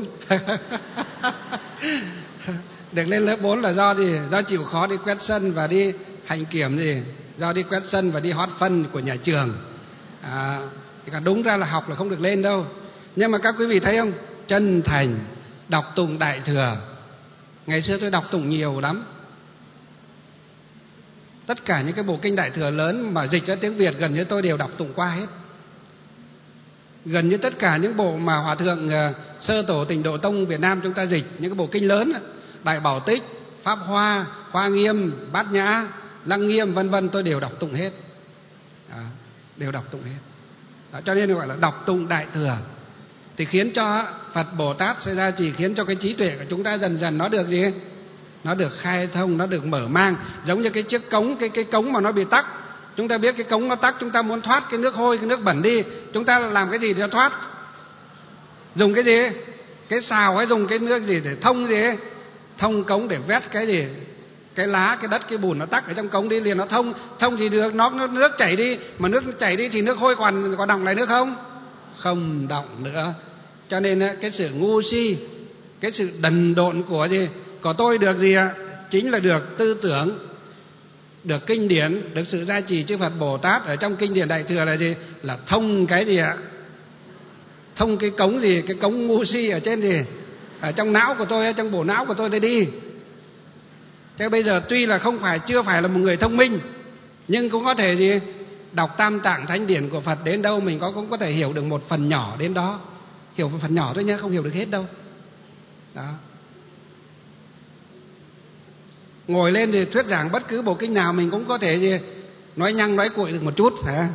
Được lên lớp bốn là do gì? Do chịu khó đi quét sân và đi hạnh kiểm gì? Do đi quét sân và đi hót phân của nhà trường. À, thì cả đúng ra là học là không được lên đâu. Nhưng mà các quý vị thấy không? Chân thành, đọc tụng Đại Thừa. Ngày xưa tôi đọc tụng nhiều lắm. Tất cả những cái bộ kinh Đại Thừa lớn mà dịch ra tiếng Việt gần như tôi đều đọc tụng qua hết. Gần như tất cả những bộ mà Hòa Thượng uh, Sơ Tổ Tịnh Độ Tông Việt Nam chúng ta dịch, những cái bộ kinh lớn, Đại Bảo Tích, Pháp Hoa, Hoa Nghiêm, Bát Nhã, Lăng Nghiêm vân vân tôi đều đọc tụng hết. Đó, đều đọc tụng hết. Đó, cho nên gọi là đọc tụng Đại Thừa thì khiến cho Phật Bồ Tát sẽ ra chỉ, khiến cho cái trí tuệ của chúng ta dần dần nó được gì? Nó được khai thông, nó được mở mang. Giống như cái chiếc cống, cái cái cống mà nó bị tắc. Chúng ta biết cái cống nó tắc, chúng ta muốn thoát cái nước hôi, cái nước bẩn đi, chúng ta làm cái gì để thoát? Dùng cái gì? Cái xào hay dùng cái nước gì để thông gì? Thông cống để vét cái gì? Cái lá, cái đất, cái bùn nó tắc ở trong cống đi liền nó thông. Thông thì được, nó nước chảy đi, mà nước chảy đi thì nước hôi còn còn đọng lại nước không? Không đọng nữa. Cho nên cái sự ngu si, cái sự đần độn của gì? Của tôi được gì ạ? Chính là được tư tưởng, được kinh điển, được sự gia trì chư Phật Bồ Tát ở trong kinh điển Đại Thừa là gì? Là thông cái gì ạ? Thông cái cống gì? Cái cống ngu si ở trên gì? Ở trong não của tôi, trong bộ não của tôi đây đi. Thế bây giờ tuy là không phải, chưa phải là một người thông minh, nhưng cũng có thể gì? đọc Tam Tạng Thánh Điển của Phật đến đâu mình có cũng có thể hiểu được một phần nhỏ đến đó, hiểu một phần nhỏ thôi nhé, không hiểu được hết đâu. Đó. Ngồi lên thì thuyết giảng bất cứ bộ kinh nào mình cũng có thể gì nói nhăng nói cuội được một chút hả?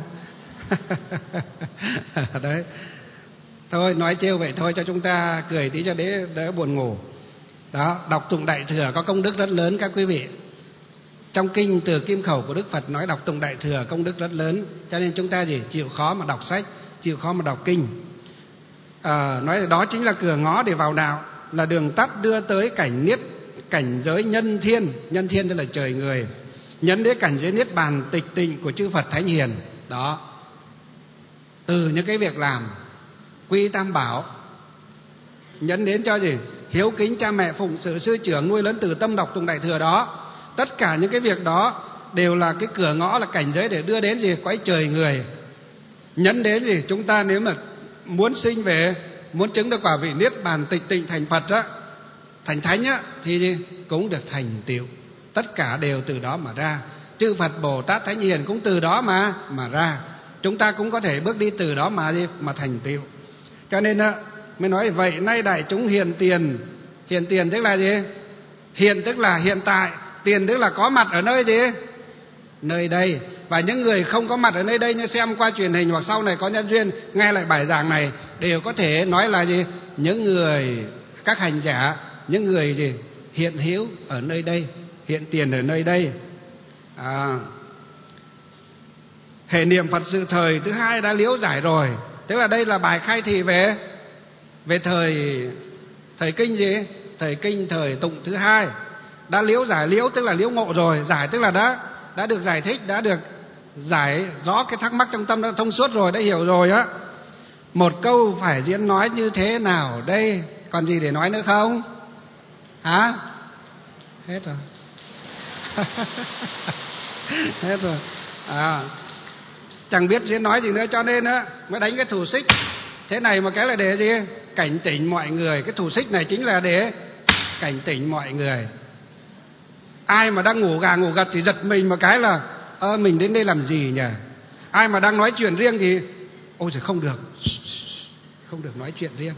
Đấy. Thôi nói trêu vậy thôi cho chúng ta cười tí cho đỡ, đỡ buồn ngủ. Đó, đọc tụng Đại Thừa có công đức rất lớn các quý vị. Trong kinh từ kim khẩu của Đức Phật nói đọc tụng Đại Thừa công đức rất lớn, cho nên chúng ta gì chịu khó mà đọc sách, chịu khó mà đọc kinh. À, nói đó chính là cửa ngõ để vào đạo, là đường tắt đưa tới cảnh niết cảnh giới nhân thiên. Nhân thiên tức là trời người, nhấn đến cảnh giới niết bàn tịch tịnh của chư Phật Thánh Hiền. Đó, từ những cái việc làm quy tam bảo, nhấn đến cho gì hiếu kính cha mẹ, phụng sự sư trưởng, nuôi lớn từ tâm đọc tụng Đại Thừa đó. Tất cả những cái việc đó đều là cái cửa ngõ, là cảnh giới để đưa đến gì cõi trời người. Nhấn đến gì chúng ta nếu mà muốn sinh về, muốn chứng được quả vị niết bàn tịch tịnh thành Phật á, thành thánh á, thì gì cũng được thành tựu. Tất cả đều từ đó mà ra. Chư Phật Bồ Tát Thánh Hiền cũng từ đó mà mà ra. Chúng ta cũng có thể bước đi từ đó mà gì mà thành tựu. Cho nên á mới nói vậy nay đại chúng hiền tiền. Hiền tiền tức là gì? Hiền tức là hiện tại, tiền tức là có mặt ở nơi gì? Nơi đây. Và những người không có mặt ở nơi đây, như xem qua truyền hình hoặc sau này có nhân duyên nghe lại bài giảng này, đều có thể nói là gì? Những người, các hành giả, những người gì? Hiện hữu ở nơi đây, hiện tiền ở nơi đây. À, hệ niệm Phật sự thời thứ hai đã liễu giải rồi. Tức là đây là bài khai thị về về thời thời kinh gì? Thời kinh thời tụng thứ hai. Đã liễu giải, liễu tức là liễu ngộ rồi, giải tức là đã đã được giải thích, đã được giải rõ cái thắc mắc trong tâm, đã thông suốt rồi, đã hiểu rồi á. Một câu phải diễn nói như thế nào đây? Còn gì để nói nữa không? Hả? Hết rồi. Hết rồi. À, chẳng biết diễn nói gì nữa, cho nên á mới đánh cái thủ xích thế này. Một cái là để gì? Cảnh tỉnh mọi người. Cái thủ xích này chính là để cảnh tỉnh mọi người. Ai mà đang ngủ gà ngủ gật thì giật mình một cái là ơ mình đến đây làm gì nhỉ? Ai mà đang nói chuyện riêng thì ôi trời không được, không được nói chuyện riêng.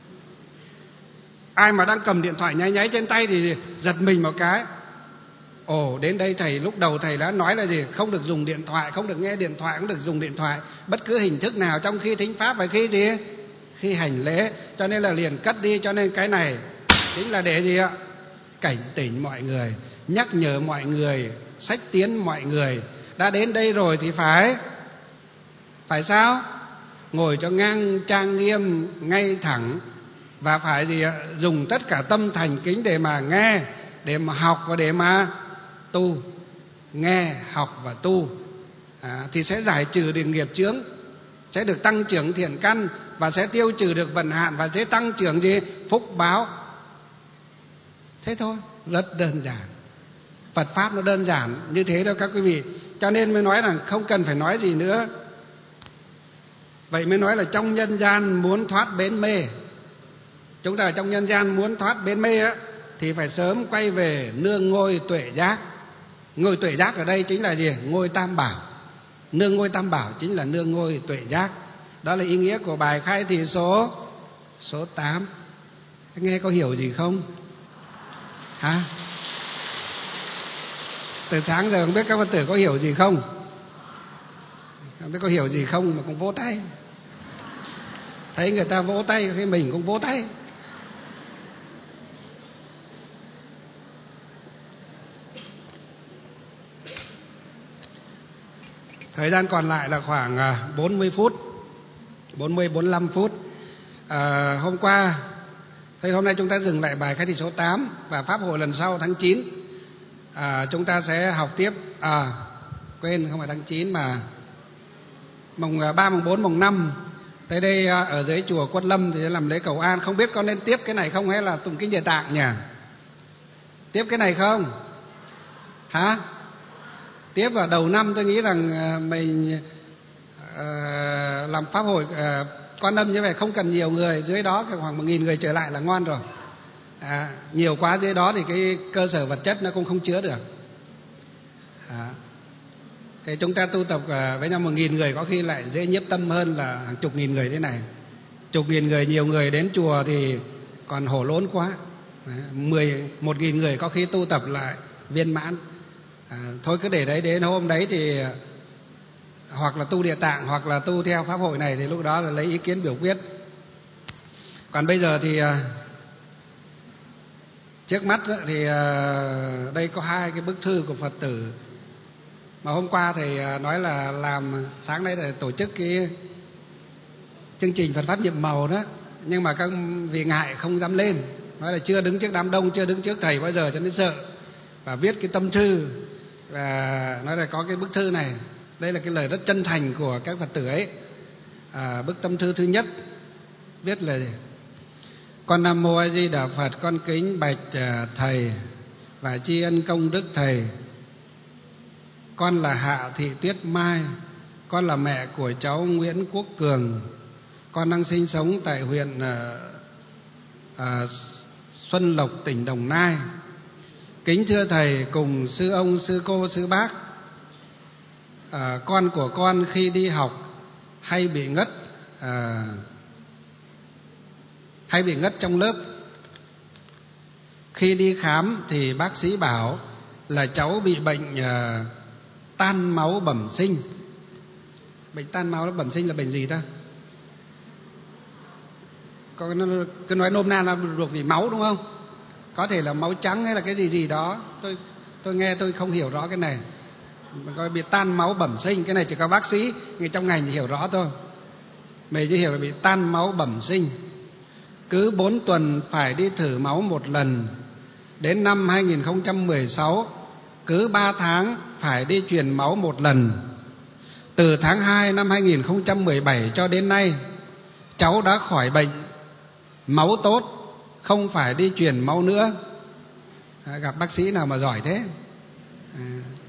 Ai mà đang cầm điện thoại nháy nháy trên tay thì giật mình một cái. Ồ, đến đây thầy lúc đầu thầy đã nói là gì? Không được dùng điện thoại, không được nghe điện thoại, không được dùng điện thoại bất cứ hình thức nào trong khi thính pháp và khi gì? Khi hành lễ. Cho nên là liền cất đi. Cho nên cái này chính là để gì ạ? Cảnh tỉnh mọi người, nhắc nhở mọi người, xách tiến mọi người. Đã đến đây rồi thì phải phải sao? Ngồi cho ngang trang nghiêm, ngay thẳng. Và phải gì ạ? Dùng tất cả tâm thành kính để mà nghe, để mà học và để mà tu. Nghe, học và tu à, thì sẽ giải trừ được nghiệp chướng, sẽ được tăng trưởng thiện căn, và sẽ tiêu trừ được vận hạn, và sẽ tăng trưởng gì? Phúc báo. Thế thôi, rất đơn giản. Phật Pháp nó đơn giản như thế đâu các quý vị. Cho nên mới nói là không cần phải nói gì nữa. Vậy mới nói là trong nhân gian muốn thoát bến mê. Chúng ta ở trong nhân gian muốn thoát bến mê á, thì phải sớm quay về nương ngôi tuệ giác. Ngôi tuệ giác ở đây chính là gì? Ngôi Tam Bảo. Nương ngôi Tam Bảo chính là nương ngôi tuệ giác. Đó là ý nghĩa của bài khai thị số số tám. Nghe có hiểu gì không? Hả? Từ sáng giờ không biết các Phật tử có hiểu gì không? Không biết có hiểu gì không mà cũng vỗ tay. Thấy người ta vỗ tay thì mình cũng vỗ tay. Thời gian còn lại là khoảng bốn mươi phút, bốn mươi bốn mươi lăm phút. à, Hôm qua Thế hôm nay chúng ta dừng lại bài khai thị số tám. Và Pháp hội lần sau tháng chín à, chúng ta sẽ học tiếp. À quên, không phải tháng chín mà mùng ba, mùng bốn, mùng năm. Tới đây ở dưới chùa Quất Lâm thì làm lễ cầu an. Không biết có nên tiếp cái này không hay là tụng kinh Địa Tạng nhỉ? Tiếp cái này không? Hả? Tiếp vào đầu năm tôi nghĩ rằng mình uh, làm Pháp hội uh, Quan Âm như vậy không cần nhiều người. Dưới đó khoảng một nghìn người trở lại là ngon rồi. à, Nhiều quá dưới đó thì cái cơ sở vật chất nó cũng không chứa được. à. Thì chúng ta tu tập với nhau một nghìn người có khi lại dễ nhiếp tâm hơn là hàng chục nghìn người thế này. Chục nghìn người, nhiều người đến chùa thì còn hổ lốn quá. Mười, một nghìn người có khi tu tập lại viên mãn. À, thôi cứ để đấy, đến hôm đấy thì hoặc là tu Địa Tạng hoặc là tu theo pháp hội này, thì lúc đó là lấy ý kiến biểu quyết. Còn bây giờ thì trước mắt thì đây có hai cái bức thư của Phật tử mà hôm qua thầy nói là làm sáng nay là tổ chức cái chương trình Phật pháp nhiệm màu đó, nhưng mà các vì ngại không dám lên, nói là chưa đứng trước đám đông, chưa đứng trước thầy bao giờ cho nên sợ, và viết cái tâm thư và nói là có cái bức thư này. Đây là cái lời rất chân thành của các Phật tử ấy. À, bức tâm thư thứ nhất viết là: Con Nam Mô A Di Đà Phật, con kính bạch thầy và tri ân công đức thầy. Con là Hạ Thị Tuyết Mai, con là mẹ của cháu Nguyễn Quốc Cường. Con đang sinh sống tại huyện à, à, Xuân Lộc, tỉnh Đồng Nai. Kính thưa thầy cùng sư ông, sư cô, sư bác, à, con của con khi đi học hay bị ngất, à, hay bị ngất trong lớp. Khi đi khám thì bác sĩ bảo là cháu bị bệnh à, tan máu bẩm sinh. Bệnh tan máu bẩm sinh là bệnh gì ta? Có cứ nói nôm na là thuộc vì máu đúng không? Có thể là máu trắng hay là cái gì gì đó. Tôi tôi nghe tôi không hiểu rõ cái này. Coi bị tan máu bẩm sinh, cái này chỉ có bác sĩ người trong ngành thì hiểu rõ thôi. Mình chỉ hiểu là bị tan máu bẩm sinh. Cứ bốn tuần phải đi thử máu một lần. Đến năm hai nghìn không trăm mười sáu, cứ ba tháng phải đi truyền máu một lần. Từ tháng hai năm hai nghìn không trăm mười bảy cho đến nay, cháu đã khỏi bệnh, máu tốt, không phải đi truyền máu nữa. À, gặp bác sĩ nào mà giỏi thế. À.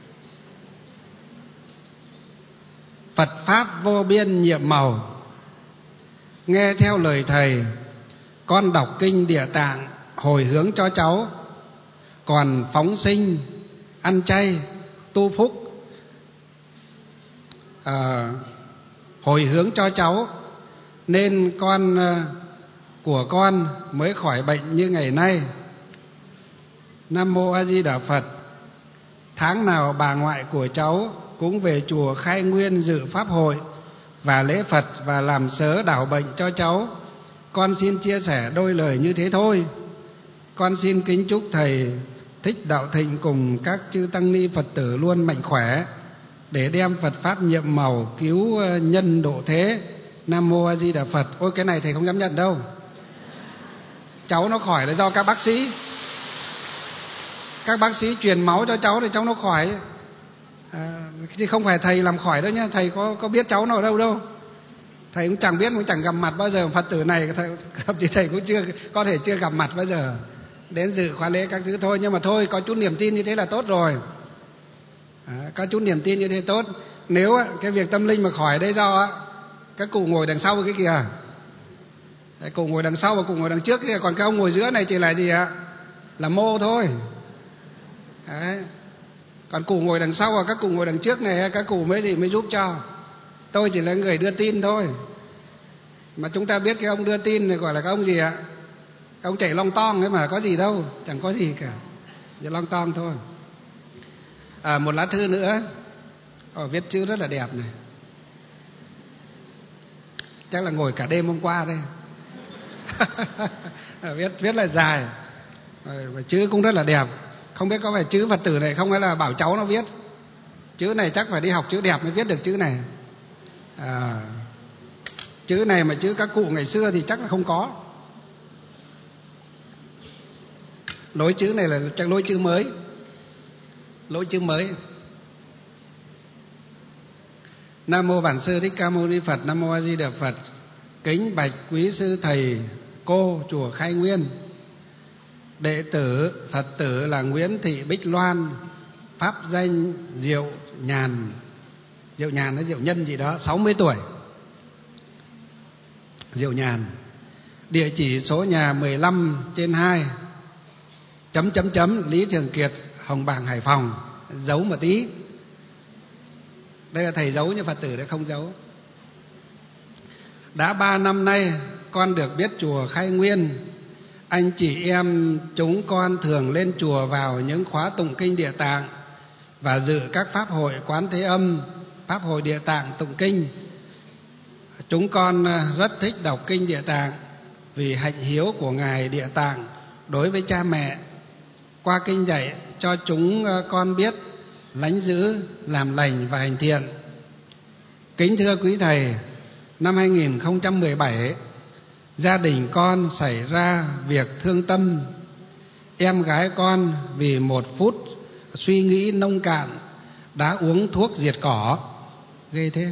Phật pháp vô biên nhiệm màu. Nghe theo lời thầy, con đọc kinh Địa Tạng hồi hướng cho cháu. Còn phóng sinh, ăn chay, tu phúc, à, hồi hướng cho cháu, nên con của con mới khỏi bệnh như ngày nay. Nam Mô A Di Đà Phật. Tháng nào bà ngoại của cháu cũng về chùa Khai Nguyên dự pháp hội và lễ Phật và làm sớ đảo bệnh cho cháu. Con xin chia sẻ đôi lời như thế thôi. Con xin kính chúc thầy Thích Đạo Thịnh cùng các chư tăng ni Phật tử luôn mạnh khỏe để đem Phật pháp nhiệm màu cứu nhân độ thế. Nam Mô A Di Đà Phật. Ôi cái này thầy không dám nhận đâu. Cháu nó khỏi là do các bác sĩ. Các bác sĩ truyền máu cho cháu thì cháu nó khỏi. À, chứ không phải thầy làm khỏi đâu nhá. Thầy có có biết cháu nó ở đâu đâu. Thầy cũng chẳng biết, cũng chẳng gặp mặt bao giờ. Phật tử này thầy, thì thầy cũng chưa có thể chưa gặp mặt bao giờ. Đến dự khóa lễ các thứ thôi. Nhưng mà thôi, có chút niềm tin như thế là tốt rồi. À, có chút niềm tin như thế tốt. Nếu cái việc tâm linh mà khỏi đây do các cụ ngồi đằng sau cái kìa, cái cụ ngồi đằng sau và cụ ngồi đằng trước kìa, còn cái ông ngồi giữa này chỉ là gì ạ? Là mô thôi. Đấy. Còn cụ ngồi đằng sau và các cụ ngồi đằng trước này, các cụ mới gì mới giúp cho. Tôi chỉ là người đưa tin thôi. Mà chúng ta biết cái ông đưa tin này gọi là cái ông gì ạ? Cái ông chảy long tong ấy mà, có gì đâu, chẳng có gì cả, chỉ long tong thôi. À, một lá thư nữa. Ồ, viết chữ rất là đẹp này. Chắc là ngồi cả đêm hôm qua đây. viết viết là dài và chữ cũng rất là đẹp. Không biết có phải chữ Phật tử này không hay là bảo cháu nó viết. Chữ này chắc phải đi học chữ đẹp mới viết được chữ này. À, chữ này mà chữ các cụ ngày xưa thì chắc là không có. Lối chữ này là chắc lối chữ mới. Lối chữ mới. Nam Mô Bản Sư Thích Ca Mâu Ni Phật. Nam Mô A Di Đà Phật. Kính bạch quý sư thầy cô chùa Khai Nguyên. Đệ tử Phật tử là Nguyễn Thị Bích Loan, pháp danh Diệu Nhàn. Diệu Nhàn hay Diệu Nhân gì đó, sáu mươi tuổi. Diệu Nhàn. Địa chỉ số nhà mười lăm trên hai chấm chấm chấm Lý Thường Kiệt, Hồng Bàng, Hải Phòng. Giấu một tí. Đây là thầy giấu, nhưng Phật tử đấy không giấu. Đã ba năm nay con được biết chùa Khai Nguyên. Anh chị em chúng con thường lên chùa vào những khóa tụng kinh Địa Tạng và dự các pháp hội Quán Thế Âm, pháp hội Địa Tạng tụng kinh. Chúng con rất thích đọc kinh Địa Tạng vì hạnh hiếu của Ngài Địa Tạng đối với cha mẹ. Qua kinh dạy cho chúng con biết lánh giữ, làm lành và hành thiện. Kính thưa quý thầy, năm hai nghìn không trăm mười bảy, gia đình con xảy ra việc thương tâm. Em gái con vì một phút suy nghĩ nông cạn đã uống thuốc diệt cỏ. Ghê thế.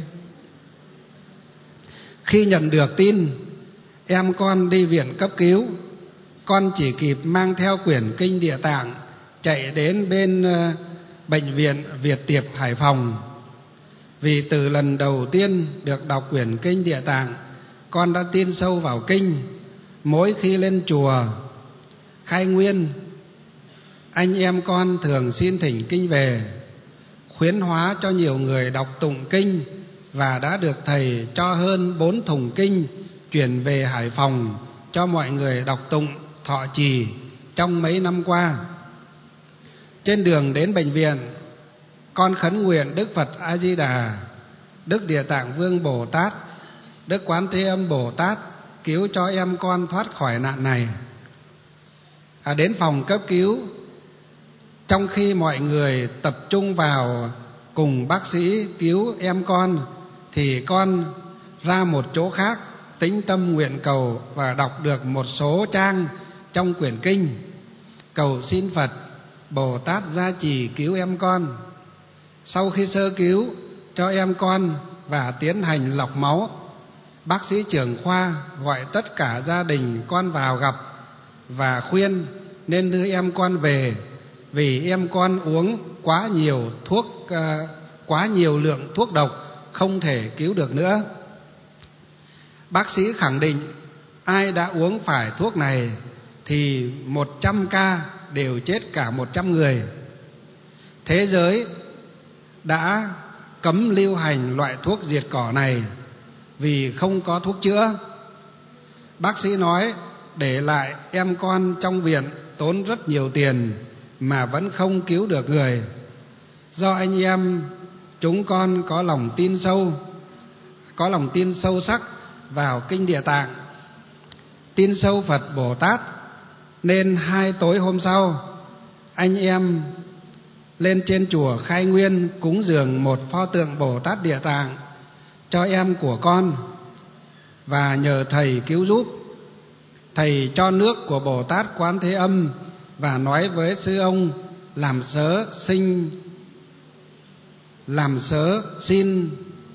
Khi nhận được tin em con đi viện cấp cứu, con chỉ kịp mang theo quyển kinh Địa Tạng chạy đến bên bệnh viện Việt Tiệp Hải Phòng. Vì từ lần đầu tiên được đọc quyển kinh Địa Tạng, con đã tin sâu vào kinh. Mỗi khi lên chùa Khai Nguyên, anh em con thường xin thỉnh kinh về, khuyến hóa cho nhiều người đọc tụng kinh, và đã được thầy cho hơn bốn thùng kinh chuyển về Hải Phòng cho mọi người đọc tụng thọ trì trong mấy năm qua. Trên đường đến bệnh viện, con khấn nguyện Đức Phật A Di Đà, Đức Địa Tạng Vương Bồ Tát, Đức Quán Thế Âm Bồ Tát cứu cho em con thoát khỏi nạn này. À, đến phòng cấp cứu, trong khi mọi người tập trung vào cùng bác sĩ cứu em con, thì con ra một chỗ khác tĩnh tâm nguyện cầu và đọc được một số trang trong quyển kinh, cầu xin Phật Bồ Tát gia trì cứu em con. Sau khi sơ cứu cho em con và tiến hành lọc máu, bác sĩ trưởng khoa gọi tất cả gia đình con vào gặp và khuyên nên đưa em con về, vì em con uống quá nhiều thuốc, quá nhiều lượng thuốc độc, không thể cứu được nữa. Bác sĩ khẳng định ai đã uống phải thuốc này thì một trăm ca đều chết cả một trăm người. Thế giới đã cấm lưu hành loại thuốc diệt cỏ này vì không có thuốc chữa. Bác sĩ nói để lại em con trong viện tốn rất nhiều tiền mà vẫn không cứu được người. Do anh em chúng con có lòng tin sâu, có lòng tin sâu sắc vào kinh Địa Tạng, tin sâu Phật Bồ Tát, nên hai tối hôm sau, anh em lên trên chùa Khai Nguyên cúng dường một pho tượng Bồ Tát Địa Tạng cho em của con và nhờ thầy cứu giúp. Thầy cho nước của Bồ Tát Quán Thế Âm và nói với sư ông làm sớ sinh làm sớ xin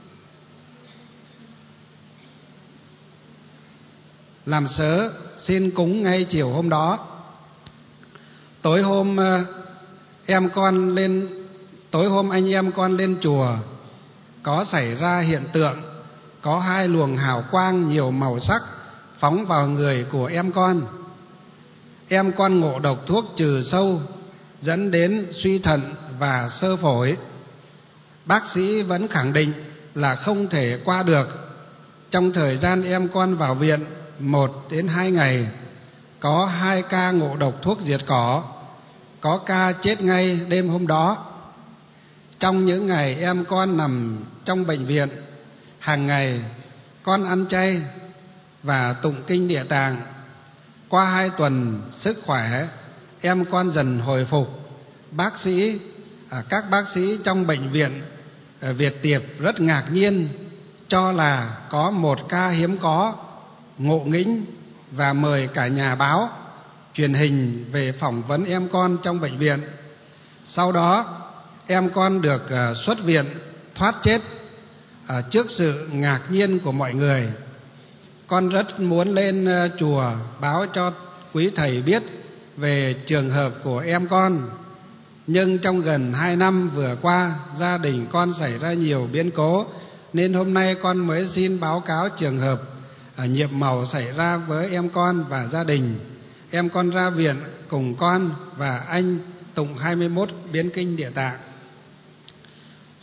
làm sớ xin cúng ngay chiều hôm đó. Tối hôm em con lên tối hôm anh em con lên chùa, có xảy ra hiện tượng có hai luồng hào quang nhiều màu sắc phóng vào người của em con. Em con ngộ độc thuốc trừ sâu dẫn đến suy thận và xơ phổi. Bác sĩ vẫn khẳng định là không thể qua được. Trong thời gian em con vào viện một đến hai ngày, có hai ca ngộ độc thuốc diệt cỏ, có ca chết ngay đêm hôm đó. Trong những ngày em con nằm trong bệnh viện, hàng ngày con ăn chay và tụng kinh Địa Tạng. Qua hai tuần sức khỏe em con dần hồi phục. Bác sĩ các bác sĩ trong bệnh viện Việt Tiệp rất ngạc nhiên, cho là có một ca hiếm có, ngộ nghĩnh, và mời cả nhà báo truyền hình về phỏng vấn em con trong bệnh viện. Sau đó em con được xuất viện thoát chết trước sự ngạc nhiên của mọi người. Con rất muốn lên chùa báo cho quý thầy biết về trường hợp của em con, nhưng trong gần hai năm vừa qua gia đình con xảy ra nhiều biến cố, nên hôm nay con mới xin báo cáo trường hợp nhiệm màu xảy ra với em con và gia đình. Em con ra viện cùng con và anh tụng hai mươi mốt biến kinh Địa Tạng.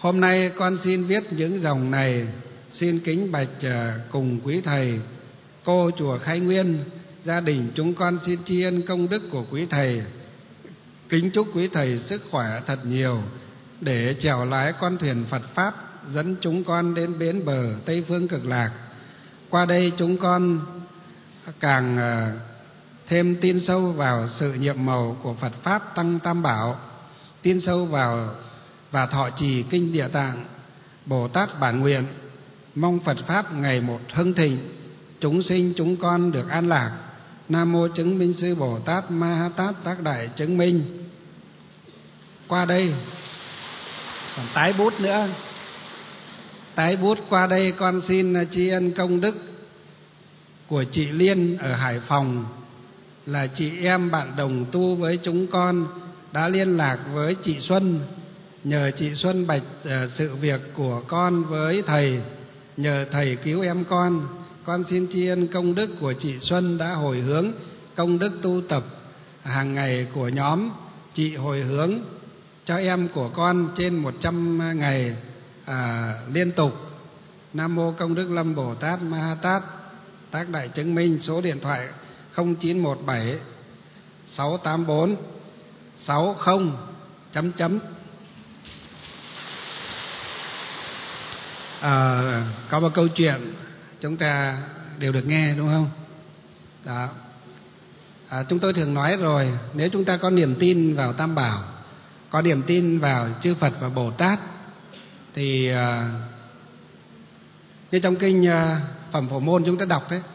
Hôm nay con xin viết những dòng này, xin kính bạch cùng quý thầy, cô chùa Khai Nguyên, gia đình chúng con xin tri ân công đức của quý thầy. Kính chúc quý thầy sức khỏe thật nhiều để chèo lái con thuyền Phật Pháp dẫn chúng con đến bến bờ Tây Phương Cực Lạc. Qua đây chúng con càng thêm tin sâu vào sự nhiệm màu của Phật Pháp Tăng Tam Bảo, tin sâu vào và thọ trì kinh Địa Tạng Bồ Tát bản nguyện, mong Phật Pháp ngày một hưng thịnh, chúng sinh chúng con được an lạc. Nam mô chứng minh sư Bồ Tát Ma Ha Tát tác đại chứng minh. Qua đây còn tái bút nữa, tái bút qua đây con xin tri ân công đức của chị Liên ở Hải Phòng, là chị em bạn đồng tu với chúng con, đã liên lạc với chị Xuân, nhờ chị Xuân bạch sự việc của con với thầy, nhờ thầy cứu em con. Con xin tri ân công đức của chị Xuân đã hồi hướng công đức tu tập hàng ngày của nhóm. Chị hồi hướng cho em của con trên một trăm ngày à, liên tục. Nam mô công đức Lâm Bồ Tát Ma Ha Tát tác đại chứng minh. Số điện thoại không chín một bảy sáu tám bốn sáu không chấm chấm. À, có một câu chuyện chúng ta đều được nghe đúng không? Đó. À, chúng tôi thường nói rồi, nếu chúng ta có niềm tin vào Tam Bảo, có niềm tin vào chư Phật và Bồ Tát, thì à, như trong kinh à, Phẩm Phổ Môn chúng ta đọc đấy,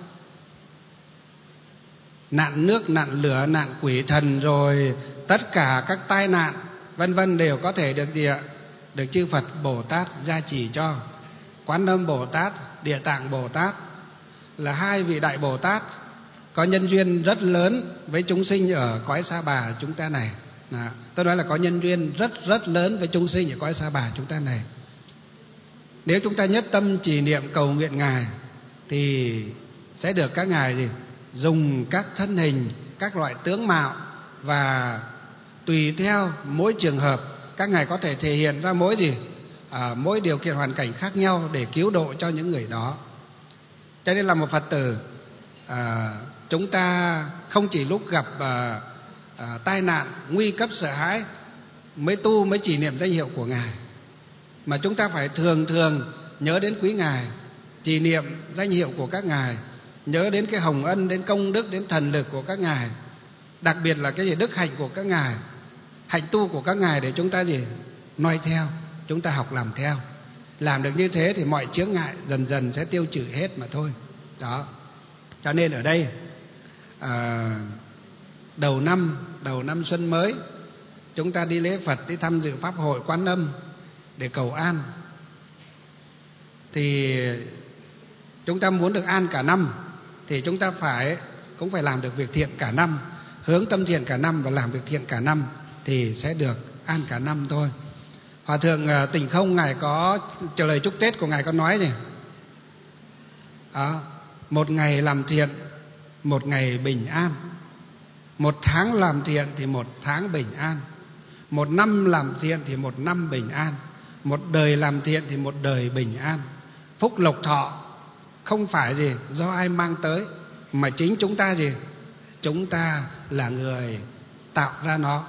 nạn nước, nạn lửa, nạn quỷ thần, rồi tất cả các tai nạn vân vân đều có thể được gì ạ? Được chư Phật Bồ Tát gia trì cho. Quán Âm Bồ Tát, Địa Tạng Bồ Tát là hai vị đại Bồ Tát có nhân duyên rất lớn với chúng sinh ở cõi Sa Bà chúng ta này. À, tôi nói là có nhân duyên rất rất lớn với chúng sinh ở cõi Sa Bà chúng ta này. Nếu chúng ta nhất tâm trì niệm cầu nguyện Ngài thì sẽ được các Ngài gì? Dùng các thân hình, các loại tướng mạo, và tùy theo mỗi trường hợp các Ngài có thể thể hiện ra mỗi gì? À, mỗi điều kiện hoàn cảnh khác nhau để cứu độ cho những người đó. Cho nên là một Phật tử, à, chúng ta không chỉ lúc gặp à, à, tai nạn, nguy cấp, sợ hãi mới tu, mới chỉ niệm danh hiệu của Ngài, mà chúng ta phải thường thường nhớ đến quý Ngài, trì niệm danh hiệu của các Ngài, nhớ đến cái hồng ân, đến công đức, đến thần lực của các Ngài, đặc biệt là cái gì? Đức hạnh của các Ngài, hạnh tu của các Ngài, để chúng ta gì? Noi theo, chúng ta học làm theo. Làm được như thế thì mọi chướng ngại dần dần sẽ tiêu trừ hết mà thôi. Đó. Cho nên ở đây à, đầu năm, đầu năm xuân mới, chúng ta đi lễ Phật, đi tham dự Pháp hội Quán Âm để cầu an. Thì chúng ta muốn được an cả năm thì chúng ta phải cũng phải làm được việc thiện cả năm, hướng tâm thiện cả năm và làm việc thiện cả năm thì sẽ được an cả năm thôi. Hòa thượng Tỉnh Không Ngài có trả lời chúc Tết của Ngài có nói gì? À, một ngày làm thiện, một ngày bình an. Một tháng làm thiện thì một tháng bình an. Một năm làm thiện thì một năm bình an. Một đời làm thiện thì một đời bình an. Phúc lộc thọ không phải gì do ai mang tới, mà chính chúng ta gì? Chúng ta là người tạo ra nó.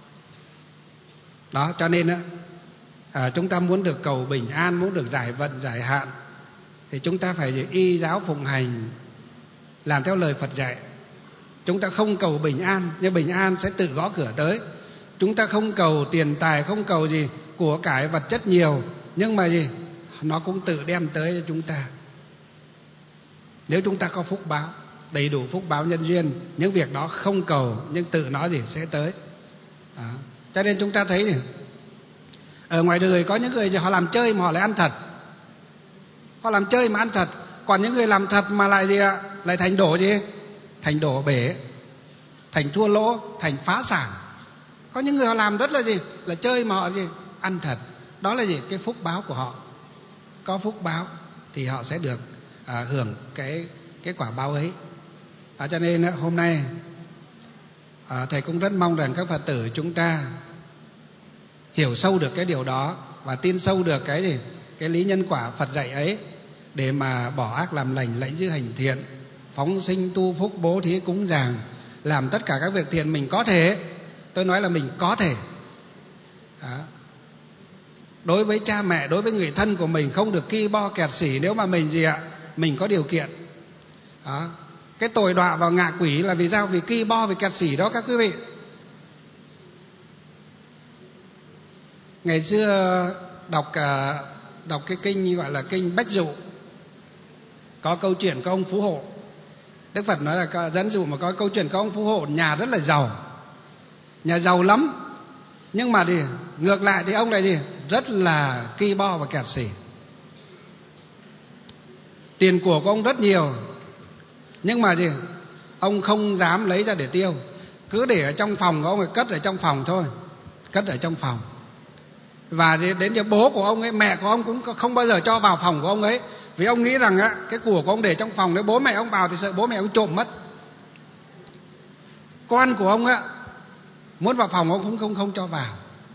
Đó, cho nên á, à, chúng ta muốn được cầu bình an, muốn được giải vận, giải hạn, thì chúng ta phải gì? Y giáo phụng hành, làm theo lời Phật dạy. Chúng ta không cầu bình an, nhưng bình an sẽ tự gõ cửa tới. Chúng ta không cầu tiền tài, không cầu gì của cải vật chất nhiều, nhưng mà gì? Nó cũng tự đem tới cho chúng ta. Nếu chúng ta có phúc báo, đầy đủ phúc báo nhân duyên, những việc đó không cầu nhưng tự nó gì sẽ tới. Đó. Cho nên chúng ta thấy này, ở ngoài đời có những người họ làm chơi mà họ lại ăn thật. Họ làm chơi mà ăn thật. Còn những người làm thật mà lại gì ạ? Lại thành đổ gì? Thành đổ bể, thành thua lỗ, thành phá sản. Có những người họ làm rất là gì? Là chơi mà họ gì? Ăn thật. Đó là gì? Cái phúc báo của họ. Có phúc báo thì họ sẽ được à, hưởng cái, cái quả báo ấy. à, Cho nên hôm nay à, Thầy cũng rất mong rằng các Phật tử chúng ta hiểu sâu được cái điều đó, và tin sâu được cái gì? Cái lý nhân quả Phật dạy ấy, để mà bỏ ác làm lành, lãnh dữ hành thiện, phóng sinh tu phúc, bố thí cúng dường, làm tất cả các việc thiện mình có thể. Tôi nói là mình có thể. Đó. Đối với cha mẹ, đối với người thân của mình không được ki bo kẹt xỉ nếu mà mình gì ạ? Mình có điều kiện. Đó. Cái tội đọa vào ngạ quỷ là vì sao? Vì ki bo, vì kẹt xỉ đó các quý vị. Ngày xưa đọc đọc cái kinh gọi là kinh Bách Dụ, có câu chuyện có ông Phú Hộ. Đức Phật nói là dẫn dụ mà có câu chuyện có ông Phú Hộ nhà rất là giàu, nhà giàu lắm, nhưng mà thì ngược lại thì ông lại gì? Rất là ki bo và kẹt xỉ. Tiền của ông rất nhiều, nhưng mà gì? Ông không dám lấy ra để tiêu, cứ để ở trong phòng của ông, cất ở trong phòng thôi, cất ở trong phòng. Và đến cho bố của ông ấy, mẹ của ông cũng không bao giờ cho vào phòng của ông ấy, vì ông nghĩ rằng á, cái của của ông để trong phòng, nếu bố mẹ ông vào thì sợ bố mẹ ông trộm mất. Con của ông á, muốn vào phòng ông cũng không không cho vào.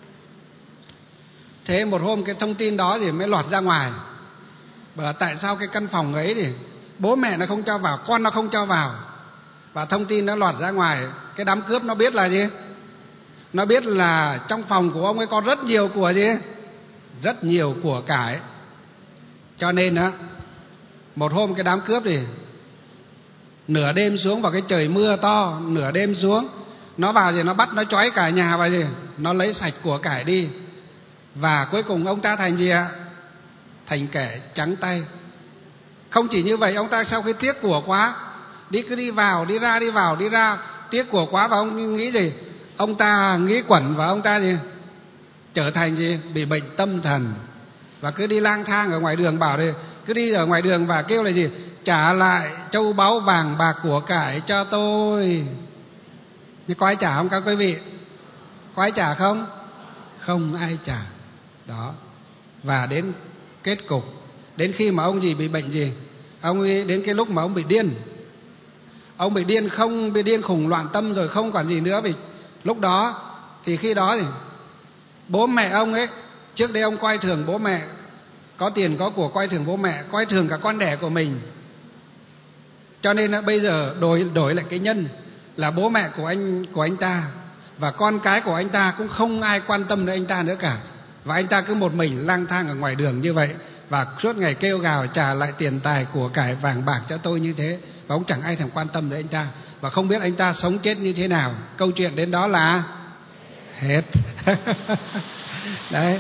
Thế một hôm cái thông tin đó thì mới lọt ra ngoài, bảo là tại sao cái căn phòng ấy thì bố mẹ nó không cho vào, con nó không cho vào. Và thông tin nó lọt ra ngoài, cái đám cướp nó biết là gì? Nó biết là trong phòng của ông ấy có rất nhiều của gì? Rất nhiều của cải. Cho nên á, một hôm cái đám cướp thì nửa đêm xuống, vào cái trời mưa to, nửa đêm xuống, nó vào thì nó bắt, nó trói cả nhà vào gì? Nó lấy sạch của cải đi. Và cuối cùng ông ta thành gì ạ? Thành kẻ trắng tay. Không chỉ như vậy, ông ta sau khi tiếc của quá, đi cứ đi vào, đi ra, đi vào, đi ra, tiếc của quá, và ông nghĩ gì? Ông ta nghĩ quẩn, và ông ta gì? Trở thành gì? Bị bệnh tâm thần. Và cứ đi lang thang ở ngoài đường, bảo đây, cứ đi ở ngoài đường và kêu là gì? Trả lại châu báu vàng bạc của cải cho tôi. Nhưng có ai trả không các quý vị? Có ai trả không? Không ai trả. Đó. Và đến kết cục, đến khi mà ông gì bị bệnh gì, ông ấy, đến cái lúc mà ông bị điên, ông bị điên, không bị điên khủng loạn tâm rồi, không còn gì nữa. Vì lúc đó thì khi đó thì bố mẹ ông ấy, trước đây ông coi thường bố mẹ, có tiền có của coi thường bố mẹ, coi thường cả con đẻ của mình. Cho nên bây giờ đổi đổi lại cái nhân là bố mẹ của anh của anh ta và con cái của anh ta cũng không ai quan tâm đến anh ta nữa cả. Và anh ta cứ một mình lang thang ở ngoài đường như vậy, và suốt ngày kêu gào trả lại tiền tài của cải vàng bạc cho tôi như thế. Và ông chẳng ai thèm quan tâm đến anh ta, và không biết anh ta sống chết như thế nào. Câu chuyện đến đó là hết. Đấy.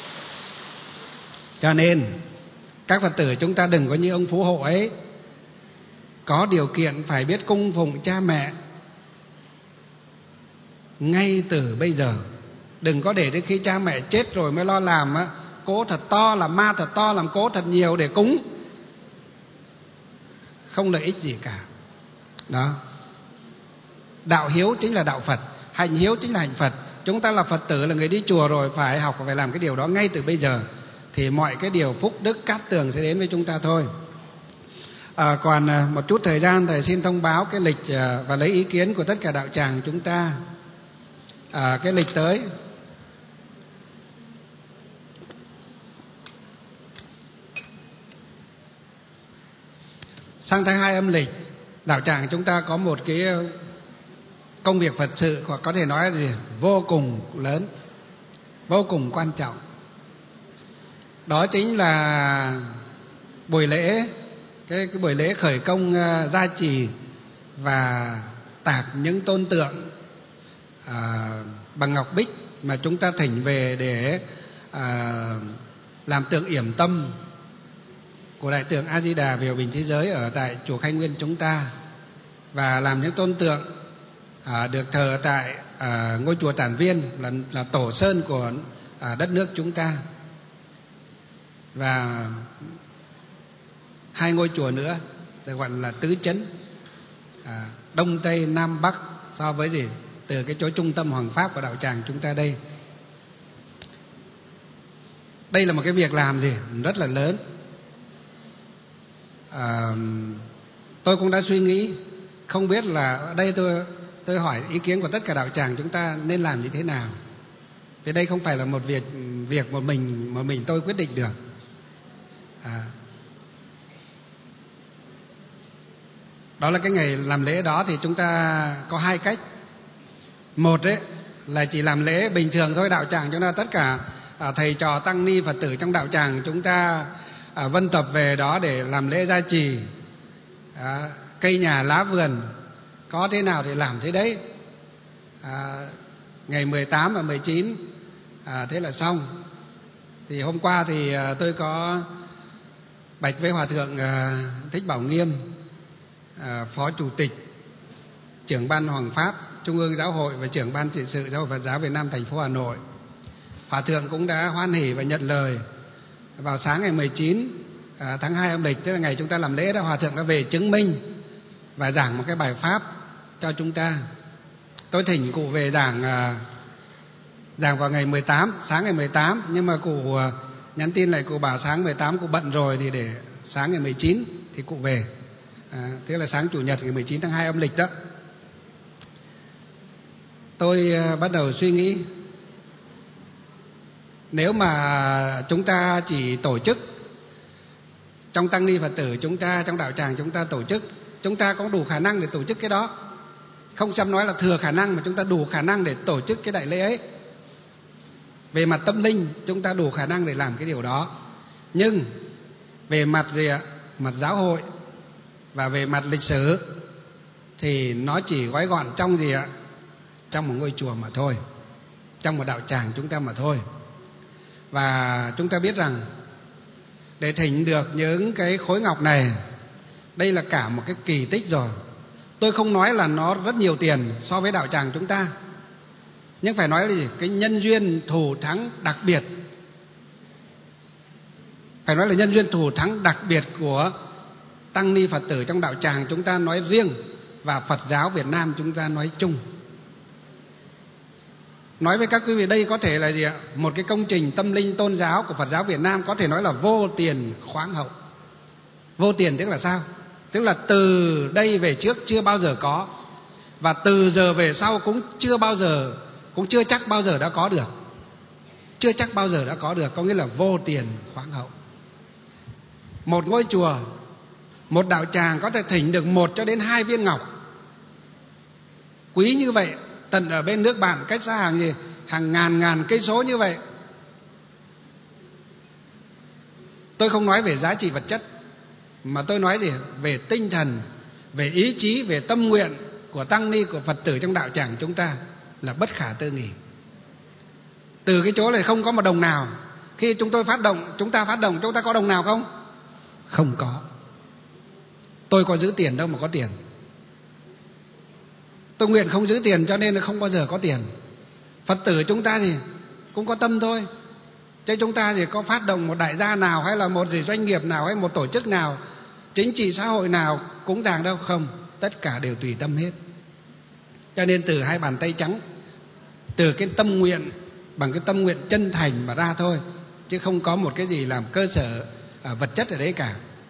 Cho nên các Phật tử chúng ta đừng có như ông Phú Hộ ấy, có điều kiện phải biết cung phụng cha mẹ ngay từ bây giờ. Đừng có để đến khi cha mẹ chết rồi mới lo làm á, cỗ thật to, làm ma thật to, làm cỗ thật nhiều để cúng, không lợi ích gì cả. Đó. Đạo hiếu chính là đạo Phật, hạnh hiếu chính là hạnh Phật. Chúng ta là Phật tử, là người đi chùa rồi, phải học, phải làm cái điều đó ngay từ bây giờ, thì mọi cái điều phúc đức cát tường sẽ đến với chúng ta thôi. À, còn một chút thời gian thầy xin thông báo cái lịch và lấy ý kiến của tất cả đạo tràng chúng ta. À, cái lịch tới sang tháng hai âm lịch, đạo tràng chúng ta có một cái công việc Phật sự, hoặc có thể nói là gì? Vô cùng lớn, vô cùng quan trọng. Đó chính là buổi lễ, cái, cái buổi lễ khởi công uh, gia trì và tạc những tôn tượng uh, bằng ngọc bích mà chúng ta thỉnh về để uh, làm tượng yểm tâm của Đại tượng A Di Đà về hòa bình thế giới ở tại chùa Khai Nguyên chúng ta, và làm những tôn tượng uh, được thờ tại uh, ngôi chùa Tản Viên, là, là tổ sơn của uh, đất nước chúng ta, và hai ngôi chùa nữa được gọi là tứ chấn, à, đông tây nam bắc, so với gì từ cái chỗ trung tâm hoàng pháp của đạo tràng chúng ta đây. Đây là một cái việc làm gì rất là lớn. À, tôi cũng đã suy nghĩ, không biết là ở đây tôi tôi hỏi ý kiến của tất cả đạo tràng chúng ta nên làm như thế nào. Vì đây không phải là một việc việc một mình một mình tôi quyết định được. À, đó là cái ngày làm lễ đó thì chúng ta có hai cách. Một đấy là chỉ làm lễ bình thường thôi, đạo tràng chúng ta tất cả à, thầy trò tăng ni Phật tử trong đạo tràng chúng ta à, vân tập về đó để làm lễ gia trì, à, cây nhà lá vườn có thế nào thì làm thế đấy. À, ngày mười tám và mười chín à, thế là xong. Thì hôm qua thì à, tôi có bạch với Hòa thượng à, Thích Bảo Nghiêm, à, Phó Chủ tịch trưởng ban Hoàng pháp Trung ương Giáo hội và trưởng ban trị sự Giáo hội Phật giáo Việt Nam thành phố Hà Nội. Hòa thượng cũng đã hoan hỉ và nhận lời. Vào sáng ngày mười chín à, tháng hai âm lịch, tức là ngày chúng ta làm lễ đó, Hòa thượng đã về chứng minh và giảng một cái bài pháp cho chúng ta. Tôi thỉnh cụ về giảng à, giảng vào ngày mười tám, sáng ngày mười tám, nhưng mà cụ à, nhắn tin lại, cụ bảo sáng mười tám cụ bận rồi thì để sáng ngày mười chín thì cụ về. À, tức là sáng chủ nhật ngày mười chín tháng hai âm lịch đó. Tôi à, bắt đầu suy nghĩ, nếu mà chúng ta chỉ tổ chức trong tăng ni Phật tử chúng ta, trong đạo tràng chúng ta tổ chức, chúng ta có đủ khả năng để tổ chức cái đó. Không dám nói là thừa khả năng, mà chúng ta đủ khả năng để tổ chức cái đại lễ ấy. Về mặt tâm linh chúng ta đủ khả năng để làm cái điều đó. Nhưng về mặt gì ạ? Mặt giáo hội và về mặt lịch sử thì nó chỉ gói gọn trong gì ạ? Trong một ngôi chùa mà thôi, trong một đạo tràng chúng ta mà thôi. Và chúng ta biết rằng để thỉnh được những cái khối ngọc này, đây là cả một cái kỳ tích rồi. Tôi không nói là nó rất nhiều tiền so với đạo tràng chúng ta, nhưng phải nói là gì? Cái nhân duyên thù thắng đặc biệt, phải nói là nhân duyên thù thắng đặc biệt của tăng ni Phật tử trong đạo tràng chúng ta nói riêng và Phật giáo Việt Nam chúng ta nói chung. Nói với các quý vị, đây có thể là gì ạ? Một cái công trình tâm linh tôn giáo của Phật giáo Việt Nam có thể nói là vô tiền khoáng hậu. Vô tiền tức là sao? Tức là từ đây về trước chưa bao giờ có, và từ giờ về sau cũng chưa bao giờ, cũng chưa chắc bao giờ đã có được. Chưa chắc bao giờ đã có được, có nghĩa là vô tiền khoáng hậu. Một ngôi chùa, một đạo tràng có thể thỉnh được một cho đến hai viên ngọc quý như vậy, tận ở bên nước bạn, cách xa hàng gì hàng ngàn ngàn cây số như vậy. Tôi không nói về giá trị vật chất, mà tôi nói gì? Về tinh thần, về ý chí, về tâm nguyện của tăng ni, của Phật tử trong đạo tràng chúng ta là bất khả tư nghị. Từ cái chỗ này không có một đồng nào. Khi chúng tôi phát động, chúng ta phát động, chúng ta có đồng nào không? Không có. Tôi có giữ tiền đâu mà có tiền. Tôi nguyện không giữ tiền cho nên là không bao giờ có tiền. Phật tử chúng ta thì cũng có tâm thôi, chứ chúng ta thì có phát động một đại gia nào, hay là một gì doanh nghiệp nào, hay một tổ chức nào, chính trị xã hội nào cúng dường đâu, không. Tất cả đều tùy tâm hết. Cho nên từ hai bàn tay trắng, từ cái tâm nguyện, bằng cái tâm nguyện chân thành mà ra thôi, chứ không có một cái gì làm cơ sở à, vật chất ở đấy cả.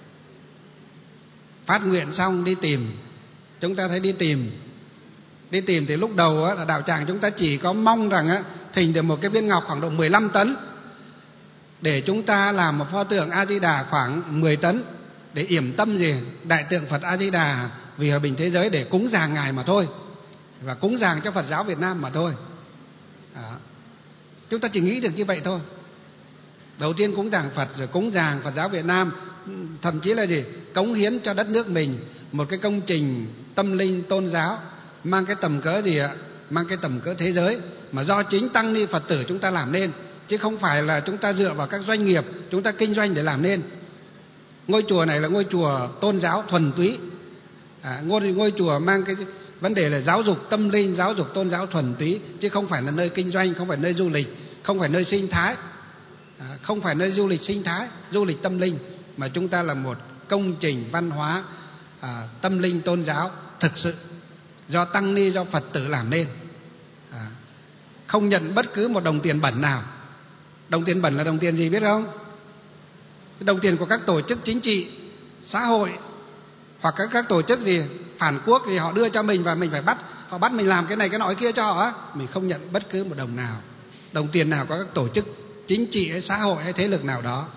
Phát nguyện xong đi tìm, chúng ta thấy đi tìm Đi tìm thì lúc đầu á, là đạo tràng chúng ta chỉ có mong rằng á, thỉnh được một cái viên ngọc khoảng độ mười lăm tấn để chúng ta làm một pho tượng A Di Đà khoảng mười tấn để yểm tâm gì đại tượng Phật A Di Đà vì hòa bình thế giới, để cúng dường ngài mà thôi, và cúng dường cho Phật giáo Việt Nam mà thôi. Đó. Chúng ta chỉ nghĩ được như vậy thôi. Đầu tiên cúng dường Phật, rồi cúng dường Phật giáo Việt Nam, thậm chí là gì cống hiến cho đất nước mình một cái công trình tâm linh tôn giáo mang cái tầm cỡ gì ạ? Mang cái tầm cỡ thế giới, mà do chính tăng ni Phật tử chúng ta làm nên, chứ không phải là chúng ta dựa vào các doanh nghiệp chúng ta kinh doanh để làm nên. Ngôi chùa này là ngôi chùa tôn giáo thuần túy, à, ngôi, ngôi chùa mang cái vấn đề là giáo dục tâm linh, giáo dục tôn giáo thuần túy, chứ không phải là nơi kinh doanh, không phải nơi du lịch, không phải nơi sinh thái, à, không phải nơi du lịch sinh thái, du lịch tâm linh, mà chúng ta là một công trình văn hóa à, tâm linh tôn giáo thực sự do tăng ni, do Phật tử làm nên, à, không nhận bất cứ một đồng tiền bẩn nào. Đồng tiền bẩn là đồng tiền gì biết không? Cái đồng tiền của các tổ chức chính trị, xã hội, hoặc các các tổ chức gì phản quốc thì họ đưa cho mình và mình phải bắt, họ bắt mình làm cái này cái nọ cái kia cho họ, mình không nhận bất cứ một đồng nào. đồng tiền nào có các tổ chức chính trị hay xã hội hay thế lực nào đó.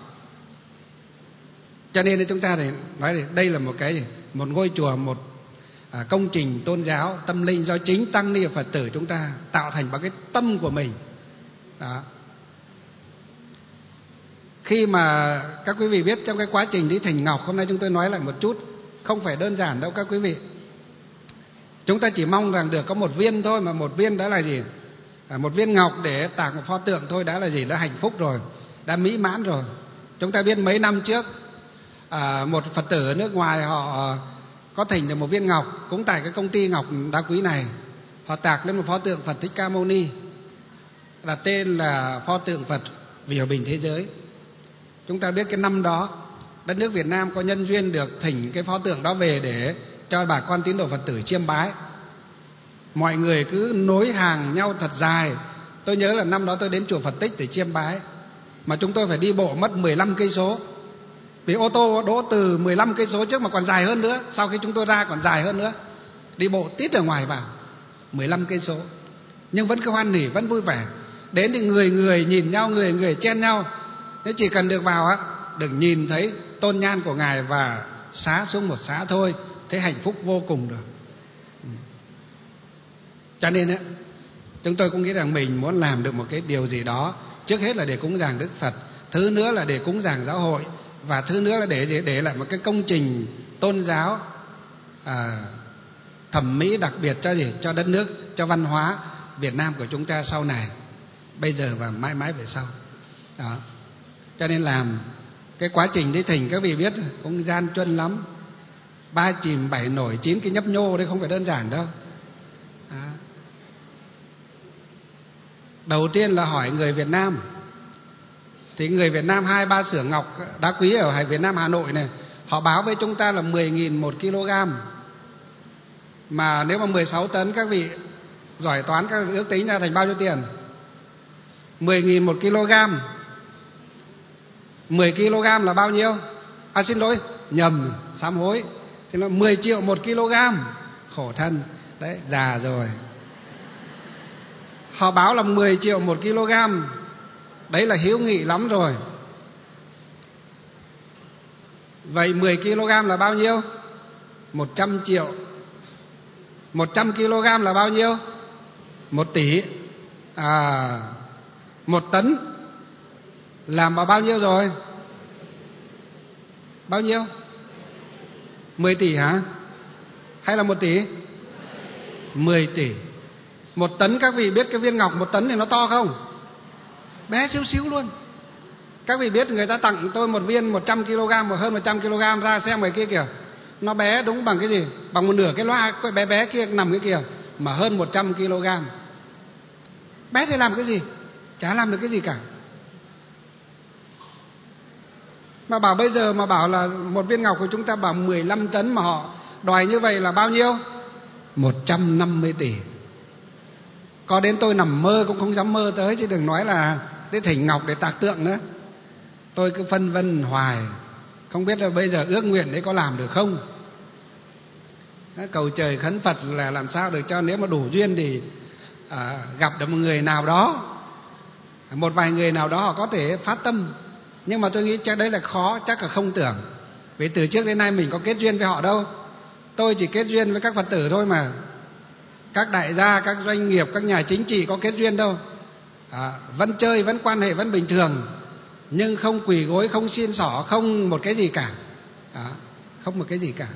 Cho nên chúng ta thì nói đây là một cái một ngôi chùa, một à, công trình tôn giáo tâm linh do chính tăng ni Phật tử chúng ta tạo thành bằng cái tâm của mình. Đó. Khi mà các quý vị biết trong cái quá trình đi thỉnh ngọc, hôm nay chúng tôi nói lại một chút, không phải đơn giản đâu các quý vị. Chúng ta chỉ mong rằng được có một viên thôi, mà một viên đó là gì? À, một viên ngọc để tạc một pho tượng thôi đã là gì? Đã hạnh phúc rồi, đã mỹ mãn rồi. Chúng ta biết mấy năm trước à, một Phật tử ở nước ngoài họ có thỉnh được một viên ngọc, cũng tại cái công ty ngọc đá quý này. Họ tạc lên một pho tượng Phật Thích Ca Mâu Ni, là tên là pho tượng Phật vì hòa bình thế giới. Chúng ta biết cái năm đó đất nước Việt Nam có nhân duyên được thỉnh cái pho tượng đó về để cho bà con tín đồ Phật tử chiêm bái. Mọi người cứ nối hàng nhau thật dài. Tôi nhớ là năm đó tôi đến chùa Phật Tích để chiêm bái, mà chúng tôi phải đi bộ mất mười lăm cây số. Vì ô tô đỗ từ mười lăm cây số trước mà còn dài hơn nữa, sau khi chúng tôi ra còn dài hơn nữa. Đi bộ tít ở ngoài vào mười lăm cây số, nhưng vẫn cứ hoan hỉ, vẫn vui vẻ. Đến thì người người nhìn nhau, người người chen nhau. Nếu chỉ cần được vào á, được nhìn thấy tôn nhan của Ngài và xá xuống một xá thôi, thế hạnh phúc vô cùng rồi. Cho nên á, chúng tôi cũng nghĩ rằng mình muốn làm được một cái điều gì đó, trước hết là để cúng dường Đức Phật, thứ nữa là để cúng dường giáo hội, và thứ nữa là để để lại một cái công trình tôn giáo à, thẩm mỹ đặc biệt cho gì? Cho đất nước, cho văn hóa Việt Nam của chúng ta sau này, bây giờ và mãi mãi về sau. Đó. Cho nên làm cái quá trình đi thỉnh các vị biết cũng gian truân lắm. Ba chìm bảy nổi chín cái nhấp nhô đấy không phải đơn giản đâu. Đó. Đầu tiên là hỏi người Việt Nam. Thì người Việt Nam hai ba xưởng ngọc đá quý ở Hải Việt Nam Hà Nội này, họ báo với chúng ta là mười nghìn một kg. Mà nếu mà mười sáu tấn, các vị giỏi toán các vị ước tính ra thành bao nhiêu tiền? mười nghìn một kg. mười kg là bao nhiêu? À xin lỗi, nhầm, sám hối. Thì nó mười triệu một kg. Khổ thân. Đấy, già rồi. Họ báo là mười triệu một kg. Đấy là hữu nghị lắm rồi. Vậy mười kg là bao nhiêu? một trăm triệu. một trăm kg là bao nhiêu? một tỷ. À, một tấn làm vào bao nhiêu rồi? Bao nhiêu? mười tỷ hả? Hay là một tỷ? mười tỷ. Một tấn, các vị biết cái viên ngọc một tấn thì nó to không? Bé xíu xíu luôn. Các vị biết người ta tặng tôi một viên một trăm kg, một hơn một trăm kg, ra xem ngoài kia kìa, nó bé đúng bằng cái gì? Bằng một nửa cái loa cái bé bé kia nằm cái kìa, mà hơn một trăm kg. Bé thì làm cái gì? Chả làm được cái gì cả. Mà bảo bây giờ mà bảo là một viên ngọc của chúng ta bảo mười lăm tấn, mà họ đòi như vậy là bao nhiêu? một trăm năm mươi tỷ. Có đến tôi nằm mơ cũng không dám mơ tới, chứ đừng nói là để thỉnh ngọc để tạc tượng nữa. Tôi cứ phân vân hoài, không biết là bây giờ ước nguyện đấy có làm được không. Cầu trời khấn Phật là làm sao được cho nếu mà đủ duyên thì à, gặp được một người nào đó, một vài người nào đó họ có thể phát tâm. Nhưng mà tôi nghĩ chắc đấy là khó, chắc là không tưởng. Vì từ trước đến nay mình có kết duyên với họ đâu. Tôi chỉ kết duyên với các Phật tử thôi mà. Các đại gia, các doanh nghiệp, các nhà chính trị có kết duyên đâu. À, vẫn chơi, vẫn quan hệ, vẫn bình thường, nhưng không quỳ gối, không xin xỏ, không một cái gì cả. Đó, không một cái gì cả.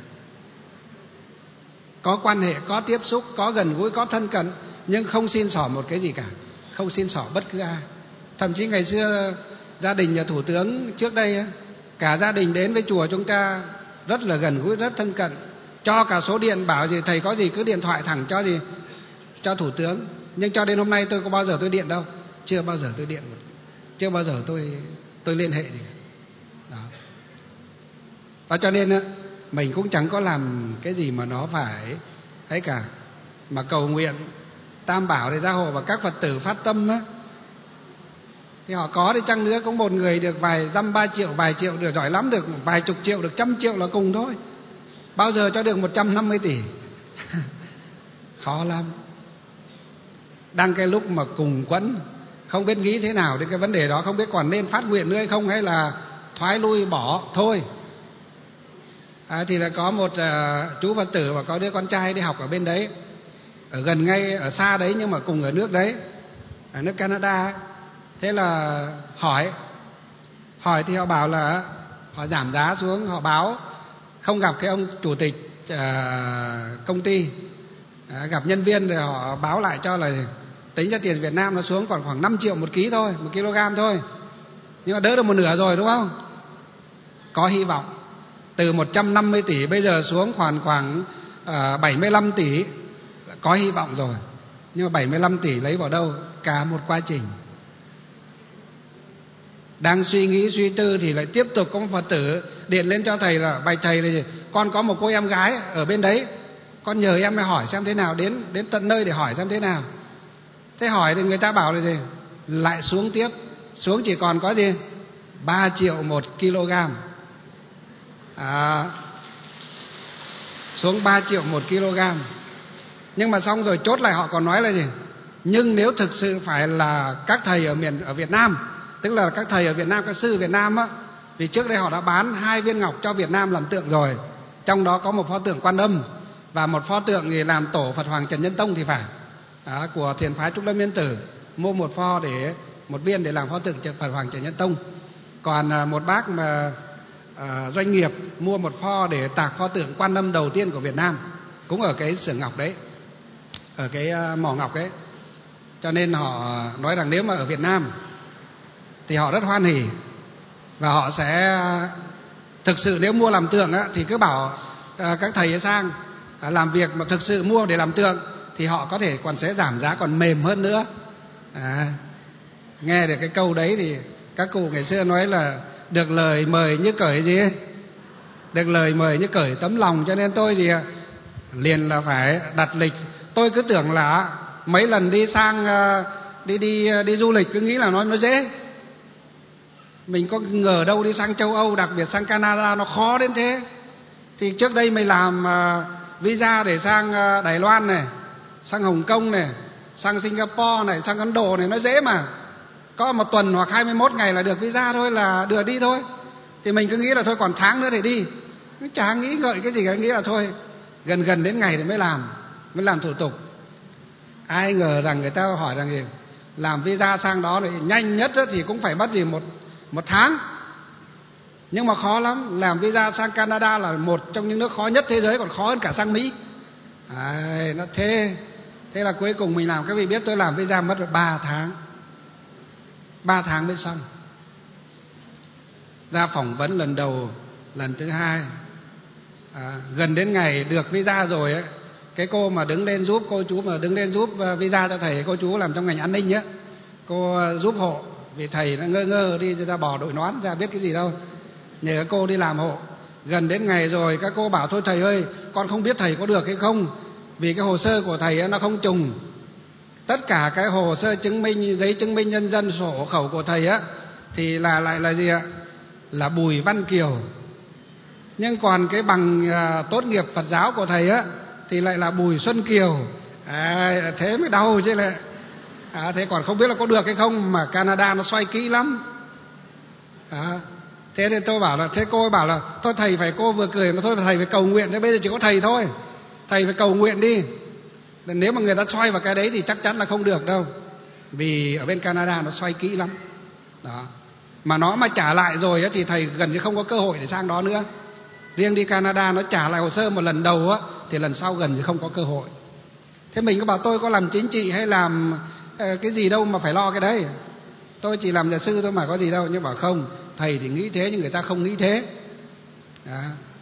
Có quan hệ, có tiếp xúc, có gần gũi, có thân cận, nhưng không xin xỏ một cái gì cả. Không xin xỏ bất cứ ai. Thậm chí ngày xưa gia đình nhà thủ tướng trước đây, cả gia đình đến với chùa chúng ta rất là gần gũi, rất thân cận, cho cả số điện, bảo gì thầy có gì cứ điện thoại thẳng cho gì cho thủ tướng. Nhưng cho đến hôm nay tôi có bao giờ tôi điện đâu, chưa bao giờ tôi điện, chưa bao giờ tôi tôi liên hệ gì. Đó. Đó, cho nên mình cũng chẳng có làm cái gì mà nó phải ấy cả, mà cầu nguyện Tam Bảo để gia hộ và các Phật tử phát tâm á, thì họ có đi chăng nữa, có một người được vài dăm ba triệu, vài triệu được giỏi lắm được vài chục triệu, được trăm triệu là cùng thôi. Bao giờ cho được một trăm năm mươi tỷ khó lắm. Đang cái lúc mà cùng quẫn, không biết nghĩ thế nào đến cái vấn đề đó, không biết còn nên phát nguyện nữa hay không, hay là thoái lui bỏ thôi. À, thì là có một uh, chú Phật tử và có đứa con trai đi học ở bên đấy, ở gần ngay ở xa đấy nhưng mà cùng ở nước đấy, ở nước Canada. Thế là hỏi hỏi thì họ bảo là họ giảm giá xuống, họ báo không gặp cái ông chủ tịch uh, công ty, à, gặp nhân viên rồi họ báo lại cho là tính ra tiền Việt Nam nó xuống còn khoảng năm triệu một ký thôi, một kg thôi, nhưng mà đỡ được một nửa rồi, đúng không? Có hy vọng. Từ một trăm năm mươi tỷ bây giờ xuống khoảng khoảng uh, bảy mươi lăm tỷ, có hy vọng rồi. Nhưng mà bảy mươi lăm tỷ lấy vào đâu? Cả một quá trình. Đang suy nghĩ suy tư thì lại tiếp tục có một Phật tử điện lên cho thầy là: bạch thầy, là con có một cô em gái ở bên đấy, con nhờ em mới hỏi xem thế nào, đến đến tận nơi để hỏi xem thế nào. Thế hỏi thì người ta bảo là gì? Lại xuống tiếp, xuống chỉ còn có gì? ba triệu một kg. À, xuống ba triệu một kg. Nhưng mà xong rồi chốt lại họ còn nói là gì? Nhưng nếu thực sự phải là các thầy ở miền ở Việt Nam, tức là các thầy ở Việt Nam, các sư Việt Nam á, vì trước đây họ đã bán hai viên ngọc cho Việt Nam làm tượng rồi, trong đó có một pho tượng Quan Âm và một pho tượng thì làm tổ Phật Hoàng Trần Nhân Tông thì phải, à, của thiền phái Trúc Lâm Yên Tử, mua một pho để một viên để làm pho tượng Phật Hoàng Trần Nhân Tông. Còn à, một bác mà à, doanh nghiệp mua một pho để tạc pho tượng Quan Âm đầu tiên của Việt Nam, cũng ở cái xưởng ngọc đấy, ở cái uh, mỏ ngọc đấy. Cho nên họ nói rằng nếu mà ở Việt Nam thì họ rất hoan hỉ, và họ sẽ thực sự nếu mua làm tượng á, thì cứ bảo à, các thầy sang à, làm việc mà thực sự mua để làm tượng thì họ có thể còn sẽ giảm giá còn mềm hơn nữa. À, nghe được cái câu đấy thì các cụ ngày xưa nói là được lời mời như cởi gì ấy. Được lời mời như cởi tấm lòng, cho nên tôi gì liền là phải đặt lịch. Tôi cứ tưởng là mấy lần đi sang đi đi đi du lịch cứ nghĩ là nó nó dễ. Mình có ngờ đâu đi sang châu Âu, đặc biệt sang Canada nó khó đến thế. Thì trước đây mình làm visa để sang Đài Loan này, sang Hồng Kông này, sang Singapore này, sang Ấn Độ này nó dễ mà. Có một tuần hoặc hai mươi mốt ngày là được visa thôi, là được đi thôi. Thì mình cứ nghĩ là thôi còn tháng nữa để đi, chả nghĩ ngợi cái gì cả, nghĩ là thôi gần gần đến ngày thì mới làm, mới làm thủ tục. Ai ngờ rằng người ta hỏi rằng gì? Làm visa sang đó thì nhanh nhất thì cũng phải mất gì một một tháng, nhưng mà khó lắm. Làm visa sang Canada là một trong những nước khó nhất thế giới, còn khó hơn cả sang Mỹ. À, nó thế thế là cuối cùng mình làm, các vị biết tôi làm visa mất được ba tháng, ba tháng mới xong. Ra phỏng vấn lần đầu, lần thứ hai, à, gần đến ngày được visa rồi ấy, cái cô mà đứng lên giúp, cô chú mà đứng lên giúp visa cho thầy, cô chú làm trong ngành an ninh á, cô giúp hộ, vì thầy nó ngơ ngơ đi ra bỏ đội nón ra biết cái gì đâu, nhờ cô đi làm hộ. Gần đến ngày rồi các cô bảo thôi thầy ơi, con không biết thầy có được hay không, vì cái hồ sơ của thầy ấy, nó không trùng. Tất cả cái hồ sơ chứng minh, giấy chứng minh nhân dân, sổ hộ khẩu của thầy á thì là lại là gì ạ? Là Bùi Văn Kiều. Nhưng còn cái bằng à, tốt nghiệp Phật giáo của thầy á thì lại là Bùi Xuân Kiều. À, thế mới đau chứ lại. À, thế còn không biết là có được hay không, mà Canada nó xoay kỹ lắm. À, thế nên tôi bảo là, thế cô ấy bảo là thôi thầy phải, cô vừa cười mà thôi thầy phải cầu nguyện. Thế bây giờ chỉ có thầy thôi, thầy phải cầu nguyện đi. Nếu mà người ta xoay vào cái đấy thì chắc chắn là không được đâu, vì ở bên Canada nó xoay kỹ lắm đó. Mà nó mà trả lại rồi á thì thầy gần như không có cơ hội để sang đó nữa. Riêng đi Canada nó trả lại hồ sơ một lần đầu á thì lần sau gần như không có cơ hội. Thế mình có bảo tôi có làm chính trị hay làm uh, cái gì đâu mà phải lo cái đấy, tôi chỉ làm nhà sư thôi mà có gì đâu. Nhưng bảo không, thầy thì nghĩ thế nhưng người ta không nghĩ thế đó.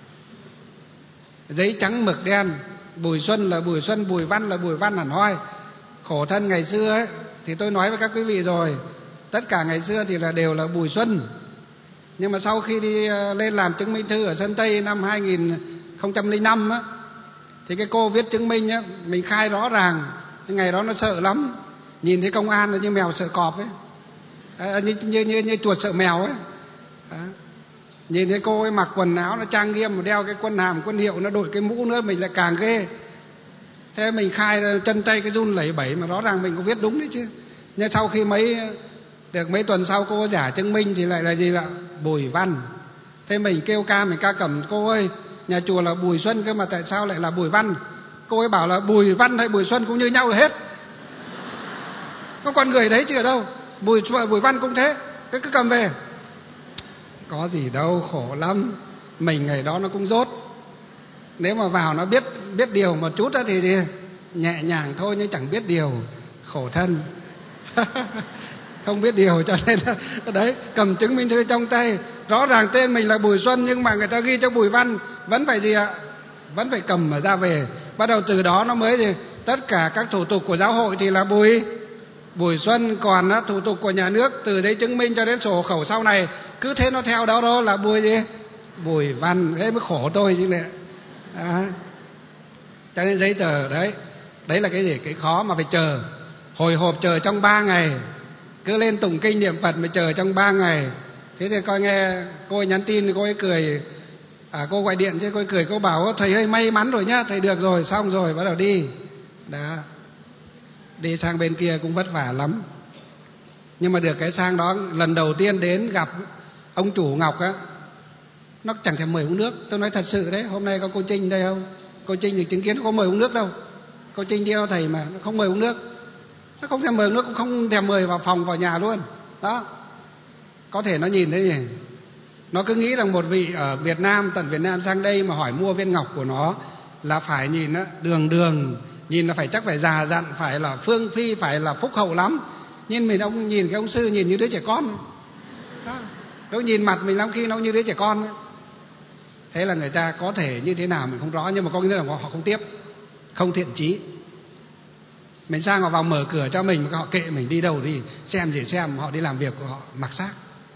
Giấy trắng mực đen, Bùi Xuân là Bùi Xuân, Bùi Văn là Bùi Văn hẳn hoi. Khổ thân ngày xưa ấy thì tôi nói với các quý vị rồi, tất cả ngày xưa thì là đều là Bùi Xuân. Nhưng mà sau khi đi lên làm chứng minh thư ở Sơn Tây năm hai nghìn không trăm lẻ năm á, thì cái cô viết chứng minh á, mình khai rõ ràng. Cái ngày đó nó sợ lắm, nhìn thấy công an là như mèo sợ cọp ấy, à, như, như, như, như chuột sợ mèo ấy. À, nhìn thấy cô ấy mặc quần áo nó trang nghiêm, mà đeo cái quân hàm quân hiệu, nó đội cái mũ nữa, mình lại càng ghê. Thế mình khai chân tay cái run lẩy bẩy, mà rõ ràng mình có viết đúng đấy chứ. Nhưng sau khi mấy được mấy tuần sau cô giả chứng minh thì lại là gì ạ? Bùi Văn. Thế mình kêu ca, mình ca cẩm: cô ơi, nhà chùa là Bùi Xuân cơ mà tại sao lại là Bùi Văn? Cô ấy bảo là Bùi Văn hay Bùi Xuân cũng như nhau hết, có con người đấy chứ ở đâu. Bùi Bùi Văn cũng thế, cứ cứ cầm về. Có gì đâu, khổ lắm. Mình ngày đó nó cũng dốt. Nếu mà vào nó biết biết điều một chút thì, thì nhẹ nhàng thôi, nhưng chẳng biết điều, khổ thân. Không biết điều cho nên là, đấy, cầm chứng minh thư trong tay, rõ ràng tên mình là Bùi Xuân nhưng mà người ta ghi cho Bùi Văn, vẫn phải gì ạ? Vẫn phải cầm mà ra về. Bắt đầu từ đó nó mới gì, tất cả các thủ tục của giáo hội thì là Bùi Bùi Xuân, còn á, thủ tục của nhà nước từ giấy chứng minh cho đến sổ hộ khẩu sau này cứ thế nó theo đó đó là Bùi gì? Bùi Văn. Thế mới khổ tôi chứ lệ. À, cho nên giấy tờ đấy, đấy là cái gì? Cái khó mà phải chờ, hồi hộp chờ trong ba ngày, cứ lên tụng kinh niệm Phật mà chờ trong ba ngày. Thế thì coi nghe cô ấy nhắn tin, cô ấy cười, à, cô gọi điện chứ cô ấy cười, cô bảo thầy ơi may mắn rồi nhá, thầy được rồi, xong rồi bắt đầu đi. Đó, đi sang bên kia cũng vất vả lắm. Nhưng mà được cái sang đó, lần đầu tiên đến gặp ông chủ Ngọc á, nó chẳng thèm mời uống nước. Tôi nói thật sự đấy, hôm nay có cô Trinh đây không? Cô Trinh thì chứng kiến nó có mời uống nước đâu. Cô Trinh đi theo thầy mà nó không mời uống nước, nó không thèm mời uống nước, cũng không thèm mời vào phòng vào nhà luôn. Đó, có thể nó nhìn thấy gì, nó cứ nghĩ rằng một vị ở Việt Nam, tận Việt Nam sang đây mà hỏi mua viên ngọc của nó là phải nhìn á, đường đường, nhìn là phải chắc phải già dặn, phải là phương phi, phải là phúc hậu lắm. Nhưng mình ông nhìn cái ông sư nhìn như đứa trẻ con. Đó, nó nhìn mặt mình lắm khi nó như đứa trẻ con. Thế là người ta có thể như thế nào mình không rõ, nhưng mà có nghĩa là họ không tiếp, không thiện chí. Mình sang họ vào mở cửa cho mình, họ kệ mình đi đâu đi, xem gì xem, họ đi làm việc của họ mặc xác.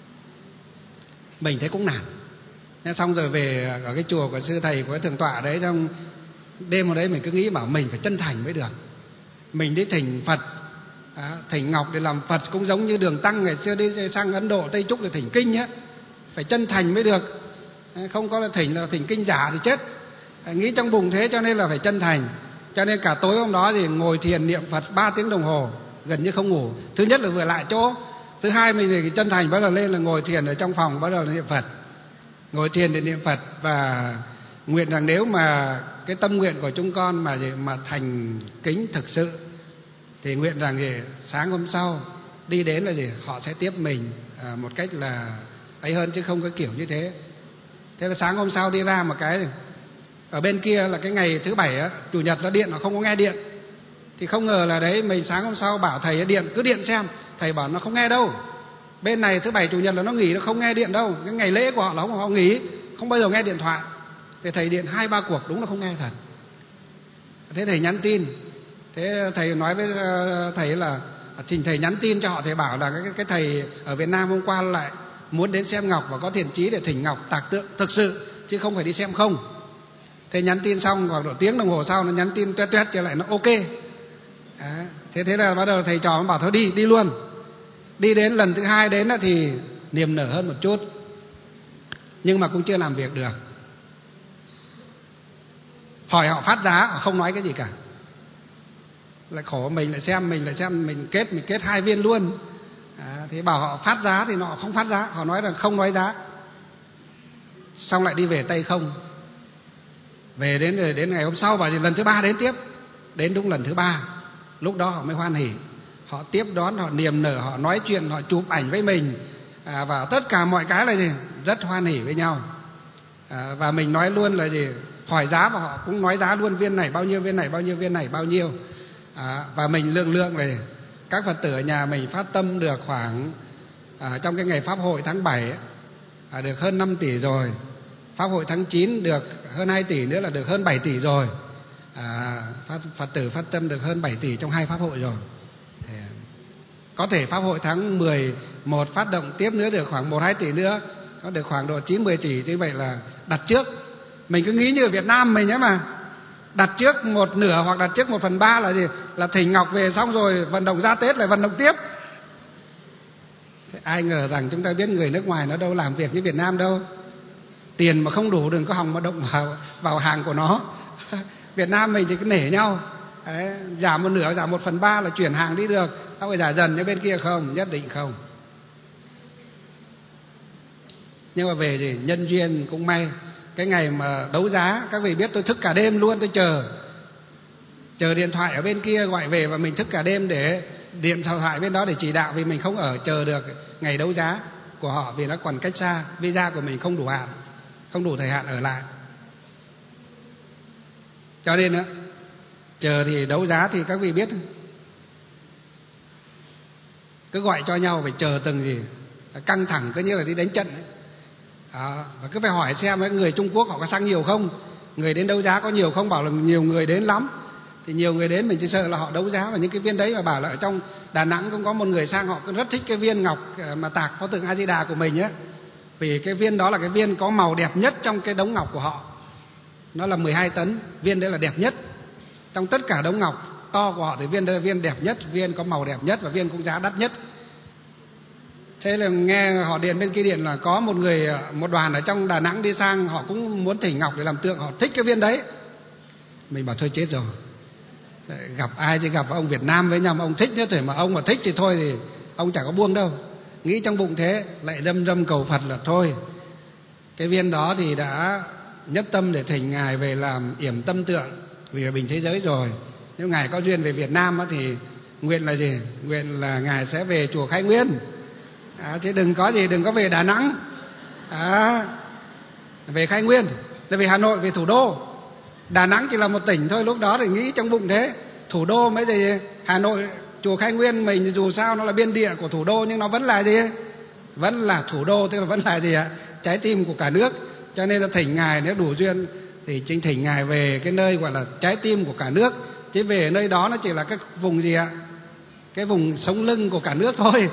Mình thấy cũng nản. Thế xong rồi về ở cái chùa của sư thầy của cái thượng tọa đấy, trong đêm hôm đấy mình cứ nghĩ bảo mình phải chân thành mới được. Mình đi thỉnh Phật, à, thỉnh Ngọc để làm Phật cũng giống như Đường Tăng ngày xưa đi sang Ấn Độ Tây Trúc để thỉnh kinh á, phải chân thành mới được. Không có là thỉnh là thỉnh kinh giả thì chết. Nghĩ trong bụng thế cho nên là phải chân thành. Cho nên cả tối hôm đó thì ngồi thiền niệm Phật ba tiếng đồng hồ, gần như không ngủ. Thứ nhất là vừa lại chỗ, thứ hai mình thì chân thành bắt đầu lên là ngồi thiền ở trong phòng, bắt đầu là niệm Phật, ngồi thiền để niệm Phật. Và nguyện rằng nếu mà cái tâm nguyện của chúng con mà mà thành kính thực sự thì nguyện rằng gì sáng hôm sau đi đến là gì họ sẽ tiếp mình à, một cách là ấy hơn, chứ không có kiểu như thế. Thế là sáng hôm sau đi ra một cái, ở bên kia là cái ngày thứ bảy á, chủ nhật là điện, nó không có nghe điện. Thì không ngờ là đấy, mình sáng hôm sau bảo thầy điện, cứ điện xem. Thầy bảo nó không nghe đâu. Bên này thứ bảy chủ nhật là nó nghỉ, nó không nghe điện đâu. Cái ngày lễ của họ là không, họ nghỉ, không bao giờ nghe điện thoại. Thì thầy điện hai ba cuộc đúng là không nghe thật. Thế thầy nhắn tin. Thế thầy nói với thầy là trình thầy nhắn tin cho họ, thầy bảo là cái, cái thầy ở Việt Nam hôm qua lại muốn đến xem Ngọc và có thiện chí để thỉnh Ngọc tạc tượng thực sự, chứ không phải đi xem không. Thế nhắn tin xong khoảng độ tiếng đồng hồ sau nó nhắn tin tuét tuét trở lại, nó ok. À, thế thế là bắt đầu thầy trò nó bảo thôi đi, đi luôn. Đi đến lần thứ hai đến thì niềm nở hơn một chút, nhưng mà cũng chưa làm việc được. Hỏi họ phát giá, họ không nói cái gì cả. Lại khổ, mình lại xem, mình lại xem, mình kết, mình kết hai viên luôn. À, thế bảo họ phát giá thì họ không phát giá, họ nói là không nói giá. Xong lại đi về tay không. Về đến đến ngày hôm sau và lần thứ ba đến tiếp. Đến đúng lần thứ ba, lúc đó họ mới hoan hỉ. Họ tiếp đón, họ niềm nở, họ nói chuyện, họ chụp ảnh với mình, à, và tất cả mọi cái là gì rất hoan hỉ với nhau. À, và mình nói luôn là gì hỏi giá, và họ cũng nói giá luôn, viên này bao nhiêu, viên này bao nhiêu, viên này bao nhiêu. À, và mình lượng lượng này, các Phật tử ở nhà mình phát tâm được khoảng à, trong cái ngày Pháp hội tháng bảy à, được hơn năm tỷ rồi. Pháp hội tháng chín được hơn hai tỷ nữa là được hơn bảy tỷ rồi. À, Phật, Phật tử phát tâm được hơn bảy tỷ trong hai Pháp hội rồi. Thì, có thể Pháp hội tháng mười một phát động tiếp nữa được khoảng một hai tỷ nữa, có được khoảng độ chín mười tỷ. Như vậy là đặt trước. Mình cứ nghĩ như ở Việt Nam mình ấy mà, đặt trước một nửa hoặc đặt trước một phần ba là gì? Là thỉnh Ngọc về xong rồi vận động ra Tết lại vận động tiếp. Thế ai ngờ rằng chúng ta biết người nước ngoài nó đâu làm việc như Việt Nam đâu. Tiền mà không đủ đừng có hòng mà động vào, vào hàng của nó. Việt Nam mình thì cứ nể nhau. Đấy, giảm một nửa, giảm một phần ba là chuyển hàng đi được. Ông phải giả dần như bên kia không? Nhất định không. Nhưng mà về gì? Nhân duyên cũng may. Cái ngày mà đấu giá, các vị biết tôi thức cả đêm luôn, tôi chờ. Chờ điện thoại ở bên kia gọi về, và mình thức cả đêm để điện thoại bên đó để chỉ đạo, vì mình không ở chờ được ngày đấu giá của họ, vì nó còn cách xa, visa của mình không đủ hạn, không đủ thời hạn ở lại. Cho nên đó, chờ thì đấu giá thì các vị biết, cứ gọi cho nhau phải chờ từng gì, căng thẳng cứ như là đi đánh trận ấy. Đó, và cứ phải hỏi xem mấy người Trung Quốc họ có sang nhiều không, người đến đấu giá có nhiều không, bảo là nhiều người đến lắm. Thì nhiều người đến mình chỉ sợ là họ đấu giá vào những cái viên đấy, mà bảo là ở trong Đà Nẵng cũng có một người sang, họ rất thích cái viên ngọc mà tạc pho tượng A Di Đà của mình á, vì cái viên đó là cái viên có màu đẹp nhất trong cái đống ngọc của họ. Nó là mười hai tấn, viên đấy là đẹp nhất trong tất cả đống ngọc to của họ, thì viên đấy là viên đẹp nhất, viên có màu đẹp nhất, và viên cũng giá đắt nhất. Thế là nghe họ điện bên kia điện là có một người, một đoàn ở trong Đà Nẵng đi sang, họ cũng muốn thỉnh ngọc để làm tượng, họ thích cái viên đấy. Mình bảo thôi chết rồi, gặp ai chứ gặp ông Việt Nam với nhau mà ông thích nhất rồi, mà ông mà thích thì thôi thì ông chẳng có buông đâu. Nghĩ trong bụng thế, lại đâm đâm cầu Phật là thôi. Cái viên đó thì đã nhất tâm để thỉnh ngài về làm yểm tâm tượng vì hòa bình thế giới rồi. Nếu ngài có duyên về Việt Nam thì nguyện là gì? Nguyện là ngài sẽ về chùa Khai Nguyên, à, chứ đừng có gì, đừng có về Đà Nẵng, à, về Khai Nguyên, về Hà Nội, về thủ đô. Đà Nẵng chỉ là một tỉnh thôi, lúc đó thì nghĩ trong bụng thế. Thủ đô mấy gì? Hà Nội, chùa Khai Nguyên mình dù sao nó là biên địa của thủ đô, nhưng nó vẫn là gì? Vẫn là thủ đô, tức là vẫn là gì ạ? Trái tim của cả nước. Cho nên là thỉnh ngài, nếu đủ duyên thì chính thỉnh ngài về cái nơi gọi là trái tim của cả nước. Chứ về nơi đó nó chỉ là cái vùng gì ạ? Cái vùng sống lưng của cả nước thôi.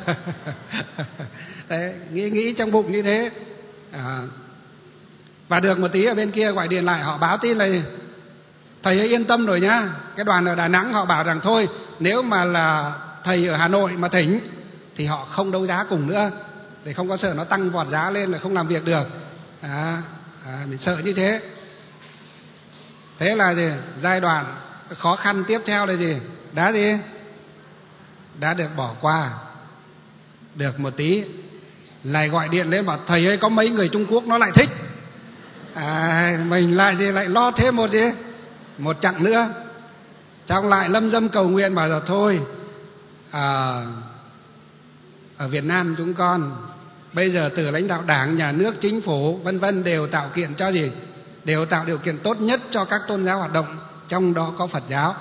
Đấy, nghĩ nghĩ trong bụng như thế. À, và được một tí ở bên kia gọi điện lại, họ báo tin là thầy ấy yên tâm rồi nhá. Cái đoàn ở Đà Nẵng họ bảo rằng thôi, nếu mà là thầy ở Hà Nội mà thỉnh thì họ không đấu giá cùng nữa, để không có sợ nó tăng vọt giá lên là không làm việc được. À, à, mình sợ như thế. Thế là gì? Giai đoạn khó khăn tiếp theo là gì? Đã gì? Đã được bỏ qua. Được một tí lại gọi điện lên bảo thầy ơi có mấy người Trung Quốc nó lại thích. À, mình lại gì lại lo thêm một gì? Một chặng nữa. Trong lại lâm dâm cầu nguyện bảo là thôi, à, ở Việt Nam chúng con bây giờ từ lãnh đạo Đảng, Nhà nước, Chính phủ vân vân đều tạo kiện cho gì? Đều tạo điều kiện tốt nhất cho các tôn giáo hoạt động, trong đó có Phật giáo.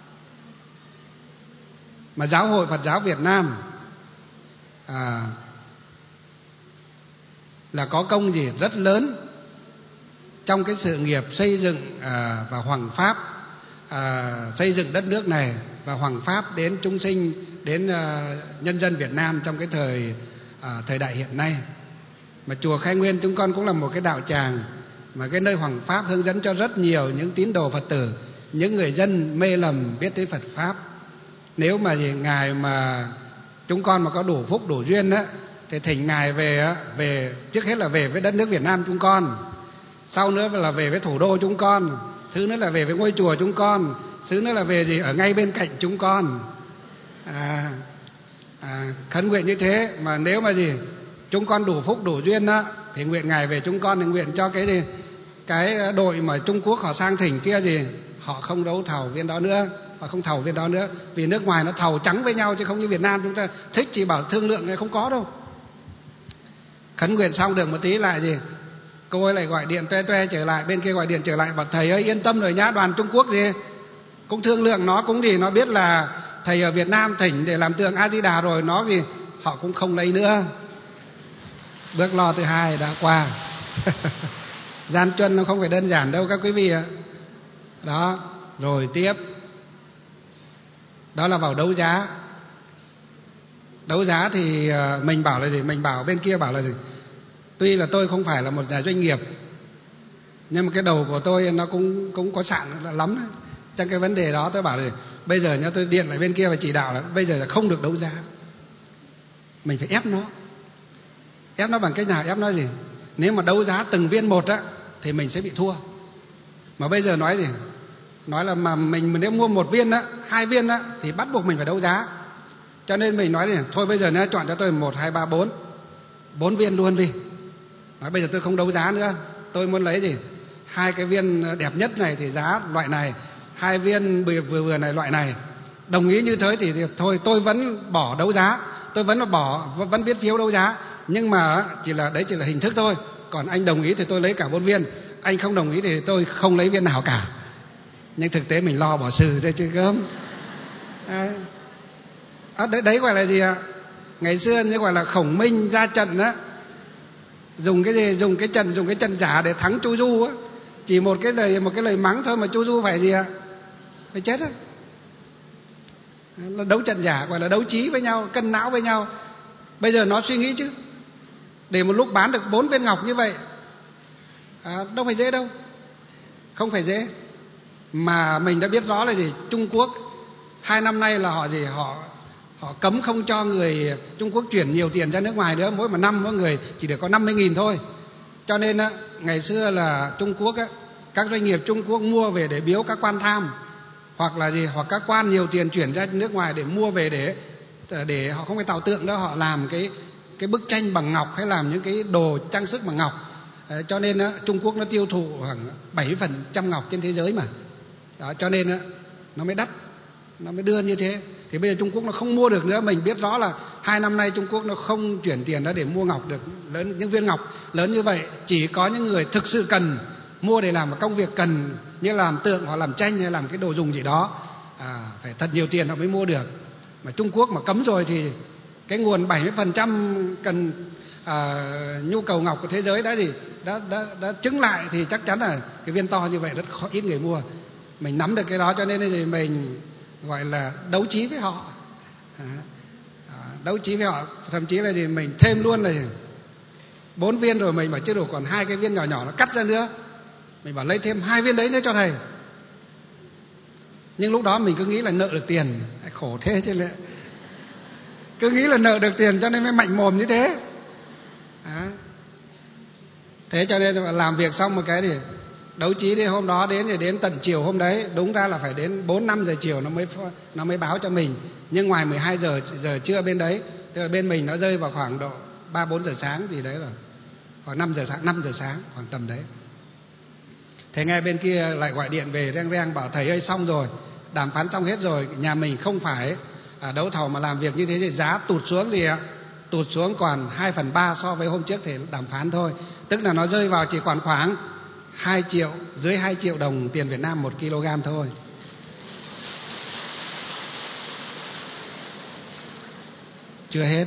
Mà Giáo hội Phật giáo Việt Nam à, là có công gì rất lớn trong cái sự nghiệp xây dựng à, và hoằng pháp, à, xây dựng đất nước này và hoằng pháp đến chúng sinh, đến à, nhân dân Việt Nam trong cái thời à, thời đại hiện nay. Mà chùa Khai Nguyên chúng con cũng là một cái đạo tràng mà cái nơi hoằng pháp hướng dẫn cho rất nhiều những tín đồ Phật tử, những người dân mê lầm biết tới Phật pháp. Nếu mà gì, ngài mà chúng con mà có đủ phúc đủ duyên á, thì thỉnh ngài về về trước hết là về với đất nước Việt Nam chúng con, sau nữa là về với thủ đô chúng con, thứ nữa là về với ngôi chùa chúng con, thứ nữa là về gì ở ngay bên cạnh chúng con. À, à, khấn nguyện như thế. Mà nếu mà gì chúng con đủ phúc đủ duyên đó, thì nguyện ngài về chúng con, thì nguyện cho cái gì cái đội mà Trung Quốc họ sang thỉnh kia gì họ không đấu thầu viên đó nữa, họ không thầu viên đó nữa, vì nước ngoài nó thầu trắng với nhau chứ không như Việt Nam chúng ta thích chỉ bảo thương lượng này, không có đâu. Khấn nguyện xong được một tí lại gì cô ấy lại gọi điện toe toe trở lại, bên kia gọi điện trở lại bảo thầy ơi yên tâm rồi nhá, đoàn Trung Quốc gì cũng thương lượng, nó cũng gì nó biết là thầy ở Việt Nam thỉnh để làm tượng A Di Đà rồi, nó gì họ cũng không lấy nữa. Bước lo thứ hai đã qua. Gian truân nó không phải đơn giản đâu các quý vị ạ. Đó, rồi tiếp đó là vào đấu giá. Đấu giá thì mình bảo là gì? Mình bảo bên kia bảo là gì? Tuy là tôi không phải là một nhà doanh nghiệp, nhưng mà cái đầu của tôi nó cũng cũng có sạn lắm đấy. Trong cái vấn đề đó tôi bảo là bây giờ nhá, tôi điện lại bên kia và chỉ đạo là bây giờ là không được đấu giá. Mình phải ép nó. Ép nó bằng cách nào? Ép nó gì? Nếu mà đấu giá từng viên một á thì mình sẽ bị thua. Mà bây giờ nói gì? Nói là mà mình nếu mua một viên á, hai viên á thì bắt buộc mình phải đấu giá. Cho nên mình nói là thôi bây giờ nó chọn cho tôi một, hai, ba, bốn, bốn viên luôn đi. Nói bây giờ tôi không đấu giá nữa, tôi muốn lấy gì? Hai cái viên đẹp nhất này thì giá loại này, hai viên vừa vừa này loại này. Đồng ý như thế thì, thì thôi tôi vẫn bỏ đấu giá, tôi vẫn bỏ vẫn viết phiếu đấu giá, nhưng mà chỉ là đấy chỉ là hình thức thôi. Còn anh đồng ý thì tôi lấy cả bốn viên, anh không đồng ý thì tôi không lấy viên nào cả. Nhưng thực tế mình lo bỏ xử thôi chứ gớm. À, đấy, đấy gọi là gì ạ? Ngày xưa như gọi là Khổng Minh ra trận á, dùng cái gì? Dùng cái trận dùng cái trận giả để thắng Chu Du á. Chỉ một cái lời một cái lời mắng thôi mà Chu Du phải gì ạ? Phải chết á. Là đấu trận giả, gọi là đấu trí với nhau, cân não với nhau. Bây giờ nó suy nghĩ chứ, để một lúc bán được bốn viên ngọc như vậy à, đâu phải dễ đâu, không phải dễ. Mà mình đã biết rõ là gì? Trung Quốc hai năm nay là họ gì? Họ họ cấm không cho người Trung Quốc chuyển nhiều tiền ra nước ngoài nữa. Mỗi một năm mỗi người chỉ được có năm mươi nghìn thôi. Cho nên á, ngày xưa là Trung Quốc á, các doanh nghiệp Trung Quốc mua về để biếu các quan tham, hoặc là gì? Hoặc các quan nhiều tiền chuyển ra nước ngoài để mua về để để họ không phải tạo tượng đâu, họ làm cái cái bức tranh bằng ngọc hay làm những cái đồ trang sức bằng ngọc. À, cho nên á, Trung Quốc nó tiêu thụ khoảng bảy mươi phần trăm ngọc trên thế giới mà. Đó, cho nên á, nó mới đắt, nó mới đưa như thế. Thì bây giờ Trung Quốc nó không mua được nữa. Mình biết rõ là hai năm nay Trung Quốc nó không chuyển tiền ra để mua ngọc được lớn, những viên ngọc lớn như vậy. Chỉ có những người thực sự cần mua để làm một công việc cần, như làm tượng hoặc làm tranh hay làm cái đồ dùng gì đó, à, phải thật nhiều tiền họ mới mua được. Mà Trung Quốc mà cấm rồi thì cái nguồn bảy mươi phần trăm cần à, nhu cầu ngọc của thế giới đã gì đã, đã, đã chứng lại, thì chắc chắn là cái viên to như vậy rất khó, ít người mua. Mình nắm được cái đó cho nên thì mình gọi là đấu trí với họ, à, đấu trí với họ. Thậm chí là gì mình thêm luôn là bốn viên rồi mình bảo chưa đủ, còn hai cái viên nhỏ nhỏ nó cắt ra nữa, mình bảo lấy thêm hai viên đấy nữa cho thầy. Nhưng lúc đó mình cứ nghĩ là nợ được tiền, khổ thế chứ lại cứ nghĩ là nợ được tiền cho nên mới mạnh mồm như thế. À, thế cho nên là làm việc xong một cái thì đấu trí đi. Hôm đó đến thì đến tận chiều hôm đấy, đúng ra là phải đến bốn năm giờ chiều nó mới nó mới báo cho mình. Nhưng ngoài mười hai giờ giờ trưa bên đấy, tức là bên mình nó rơi vào khoảng độ ba bốn giờ sáng gì đấy rồi, khoảng năm giờ sáng, năm giờ sáng khoảng tầm đấy. Thế nghe bên kia lại gọi điện về reng reng bảo thầy ơi xong rồi, đàm phán xong hết rồi, nhà mình không phải à, đấu thầu mà làm việc như thế thì giá tụt xuống gì ạ? Tụt xuống còn hai phần ba so với hôm trước thì đàm phán thôi. Tức là nó rơi vào chỉ còn khoảng hai triệu, dưới hai triệu đồng tiền Việt Nam một kg thôi. Chưa hết,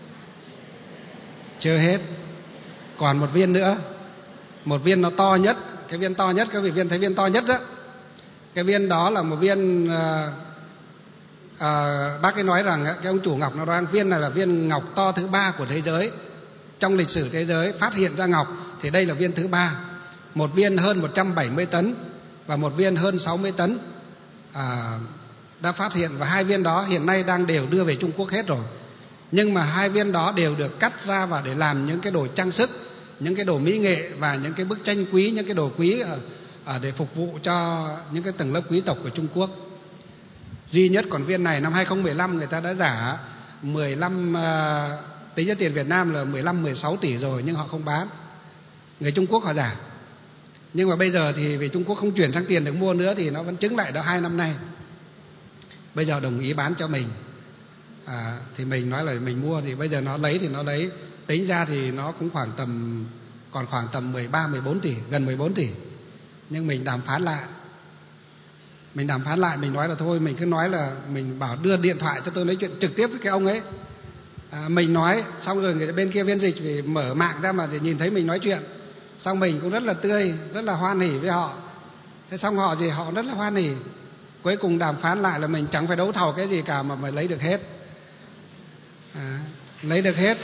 chưa hết, còn một viên nữa. Một viên nó to nhất, cái viên to nhất, các vị viên thấy viên to nhất đó. Cái viên đó là một viên à, à, bác ấy nói rằng cái ông chủ ngọc nó nói viên này là viên ngọc to thứ ba của thế giới. Trong lịch sử thế giới phát hiện ra ngọc thì đây là viên thứ ba. Một viên hơn một trăm bảy mươi tấn và một viên hơn sáu mươi tấn à, đã phát hiện, và hai viên đó hiện nay đang đều đưa về Trung Quốc hết rồi. Nhưng mà hai viên đó đều được cắt ra và để làm những cái đồ trang sức, những cái đồ mỹ nghệ và những cái bức tranh quý, những cái đồ quý ở, ở để phục vụ cho những cái tầng lớp quý tộc của Trung Quốc. Duy nhất còn viên này năm hai không một năm người ta đã giả mười lăm uh, tính ra tiền Việt Nam là mười lăm mười sáu tỷ rồi, nhưng họ không bán. Người Trung Quốc họ giả. Nhưng mà bây giờ thì vì Trung Quốc không chuyển sang tiền được mua nữa thì nó vẫn chứng lại đó hai năm nay. Bây giờ đồng ý bán cho mình. À, thì mình nói là mình mua, thì bây giờ nó lấy thì nó lấy, tính ra thì nó cũng khoảng tầm còn khoảng tầm mười ba mười bốn tỷ, gần mười bốn tỷ. Nhưng mình đàm phán lại. Mình đàm phán lại, mình nói là thôi, mình cứ nói là mình bảo đưa điện thoại cho tôi nói chuyện trực tiếp với cái ông ấy. À, mình nói xong rồi người bên kia viên dịch thì mở mạng ra mà để nhìn thấy mình nói chuyện. Xong mình cũng rất là tươi, rất là hoan hỉ với họ. Thế xong họ gì họ rất là hoan hỉ. Cuối cùng đàm phán lại là mình chẳng phải đấu thầu cái gì cả mà mình lấy được hết. À, lấy được hết.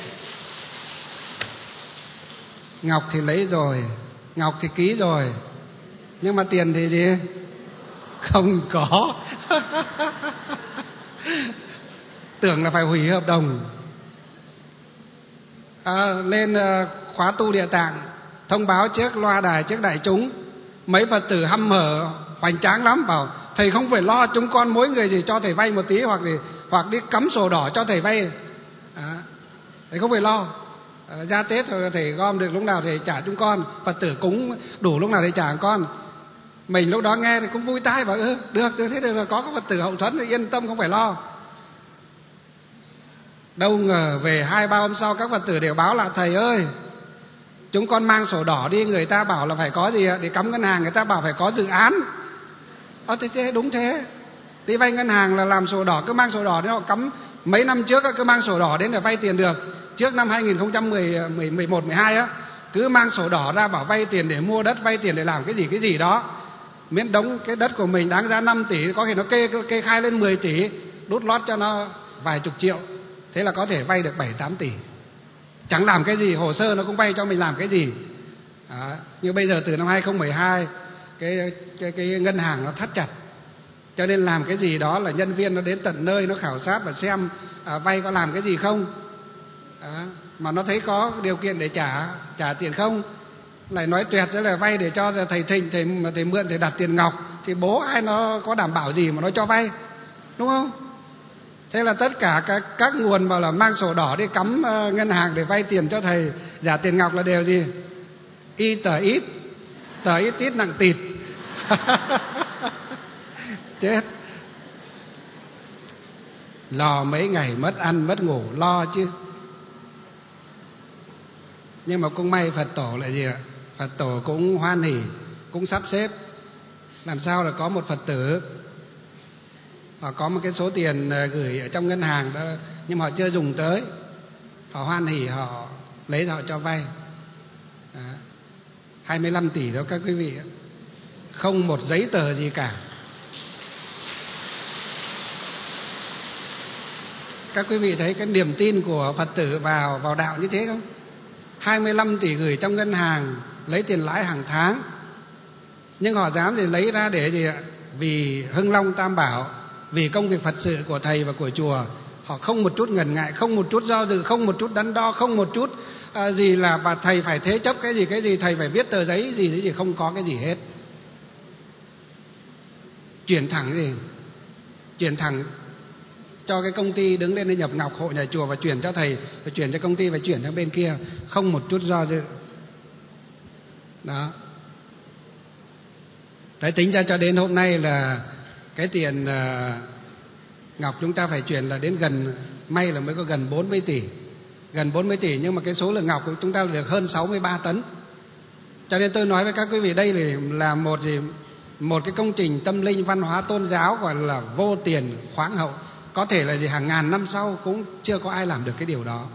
Ngọc thì lấy rồi, ngọc thì ký rồi, nhưng mà tiền thì gì? Không có. Tưởng là phải hủy hợp đồng. À, lên uh, khóa tu địa tạng, thông báo trước loa đài, trước đại chúng. Mấy Phật tử hăm hở hoành tráng lắm, bảo thầy không phải lo, chúng con mỗi người thì cho thầy vay một tí, hoặc thì hoặc đi cắm sổ đỏ cho thầy vay. À, thầy không phải lo. À, ra Tết rồi thầy gom được lúc nào thầy trả chúng con, Phật tử cúng đủ lúc nào thầy trả con. Mình lúc đó nghe thì cũng vui tai, bảo ừ, được, được thế được rồi, có các Phật tử hậu thuẫn thì yên tâm, không phải lo. Đâu ngờ về hai ba hôm sau các Phật tử đều báo lại: thầy ơi, chúng con mang sổ đỏ đi, người ta bảo là phải có gì để cắm ngân hàng, người ta bảo phải có dự án. Ờ thế, thế đúng thế. Đi vay ngân hàng là làm sổ đỏ, cứ mang sổ đỏ đến họ cắm. Mấy năm trước cứ mang sổ đỏ đến để vay tiền được. Trước năm hai nghìn không trăm mười một mười hai á, cứ mang sổ đỏ ra bảo vay tiền để mua đất, vay tiền để làm cái gì cái gì đó. Miễn đóng cái đất của mình đáng giá năm tỷ, có khi nó kê kê khai lên mười tỷ, đút lót cho nó vài chục triệu. Thế là có thể vay được bảy tám tỷ. Chẳng làm cái gì, hồ sơ nó cũng vay cho mình làm cái gì. Đó. Nhưng bây giờ từ năm hai nghìn không trăm mười hai cái, cái, cái ngân hàng nó thắt chặt, cho nên làm cái gì đó là nhân viên nó đến tận nơi, nó khảo sát và xem à, vay có làm cái gì không. Đó. Mà nó thấy có điều kiện để trả trả tiền không, lại nói tuyệt thế là vay để cho thầy Thịnh, thầy, thầy mượn, thầy đặt tiền ngọc, thì bố ai nó có đảm bảo gì mà nó cho vay, đúng không? Thế là tất cả các, các nguồn mà là mang sổ đỏ đi cắm uh, ngân hàng để vay tiền cho thầy giả tiền ngọc là đều gì? Y tờ ít, tờ ít ít nặng tịt. Chết. Lo mấy ngày mất ăn mất ngủ, lo chứ. Nhưng mà cũng may Phật tổ lại gì ạ? Phật tổ cũng hoan hỉ, cũng sắp xếp làm sao là có một Phật tử họ có một cái số tiền gửi ở trong ngân hàng đó, nhưng mà họ chưa dùng tới, họ hoan hỉ họ lấy họ cho vay. Đó. hai mươi lăm tỷ đó các quý vị, không một giấy tờ gì cả. Các quý vị thấy cái niềm tin của Phật tử vào vào đạo như thế không? hai mươi lăm tỷ gửi trong ngân hàng, lấy tiền lãi hàng tháng, nhưng họ dám thì lấy ra để gì ạ? Vì Hưng Long Tam Bảo, vì công việc Phật sự của thầy và của chùa. Họ không một chút ngần ngại, không một chút do dự, không một chút đắn đo, không một chút à, gì là và thầy phải thế chấp cái gì cái gì, thầy phải viết tờ giấy gì cái gì, không có cái gì hết. Chuyển thẳng gì? Chuyển thẳng cho cái công ty đứng lên để nhập ngọc hộ nhà chùa, và chuyển cho thầy, và chuyển cho công ty, và chuyển sang bên kia, không một chút do dự. Đó. Thế tính ra cho đến hôm nay là cái tiền uh, ngọc chúng ta phải chuyển là đến gần, may là mới có gần bốn mươi tỷ. Gần bốn mươi tỷ, nhưng mà cái số lượng ngọc của chúng ta được hơn sáu mươi ba tấn. Cho nên tôi nói với các quý vị, đây là một gì một cái công trình tâm linh văn hóa tôn giáo gọi là vô tiền khoáng hậu. Có thể là gì hàng ngàn năm sau cũng chưa có ai làm được cái điều đó.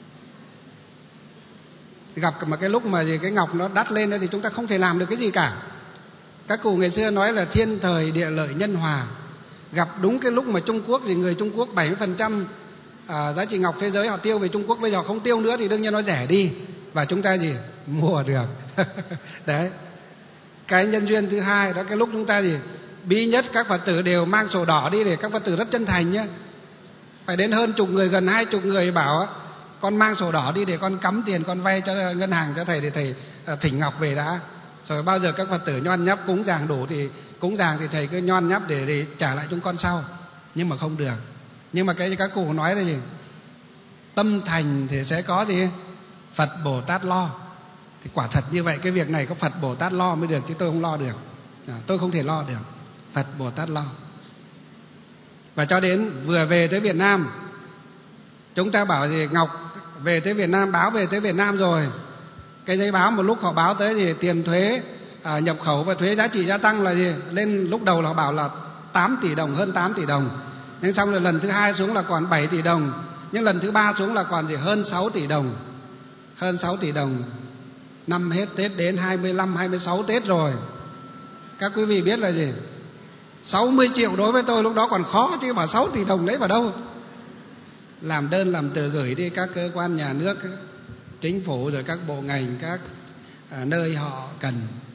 Gặp mà cái lúc mà gì cái ngọc nó đắt lên thì chúng ta không thể làm được cái gì cả. Các cụ ngày xưa nói là thiên thời địa lợi nhân hòa. Gặp đúng cái lúc mà Trung Quốc thì người Trung Quốc bảy mươi phần trăm à, giá trị ngọc thế giới họ tiêu về Trung Quốc, bây giờ không tiêu nữa thì đương nhiên nó rẻ đi, và chúng ta gì mua được. Đấy. Cái nhân duyên thứ hai đó, cái lúc chúng ta gì bí nhất các Phật tử đều mang sổ đỏ đi, để các Phật tử rất chân thành nhé. Phải đến hơn chục người, gần hai chục người bảo con mang sổ đỏ đi để con cắm tiền, con vay cho ngân hàng cho thầy, để thầy thỉnh ngọc về đã. Rồi bao giờ các Phật tử nhon nháp cúng dường đủ thì cúng dường thì thầy cứ nhon nháp để, để trả lại chúng con sau. Nhưng mà không được. Nhưng mà cái các cụ nói là gì? Tâm thành thì sẽ có gì? Phật Bồ Tát lo. Thì quả thật như vậy, cái việc này có Phật Bồ Tát lo mới được, chứ tôi không lo được. À, tôi không thể lo được. Phật Bồ Tát lo. Và cho đến vừa về tới Việt Nam, chúng ta bảo gì ngọc về tới Việt Nam, báo về tới Việt Nam rồi, cái giấy báo một lúc họ báo tới gì tiền thuế à, nhập khẩu và thuế giá trị gia tăng là gì lên, lúc đầu là họ bảo là tám tỷ đồng, hơn tám tỷ đồng, nhưng xong rồi lần thứ hai xuống là còn bảy tỷ đồng, nhưng lần thứ ba xuống là còn gì hơn sáu tỷ đồng. Hơn sáu tỷ đồng. Năm hết Tết đến hai mươi lăm, hai mươi sáu Tết rồi. Các quý vị biết là gì? sáu mươi triệu đối với tôi lúc đó còn khó, chứ bảo sáu tỷ đồng lấy vào đâu. Làm đơn làm từ gửi đi các cơ quan nhà nước, chính phủ, rồi các bộ ngành, các à, nơi họ cần,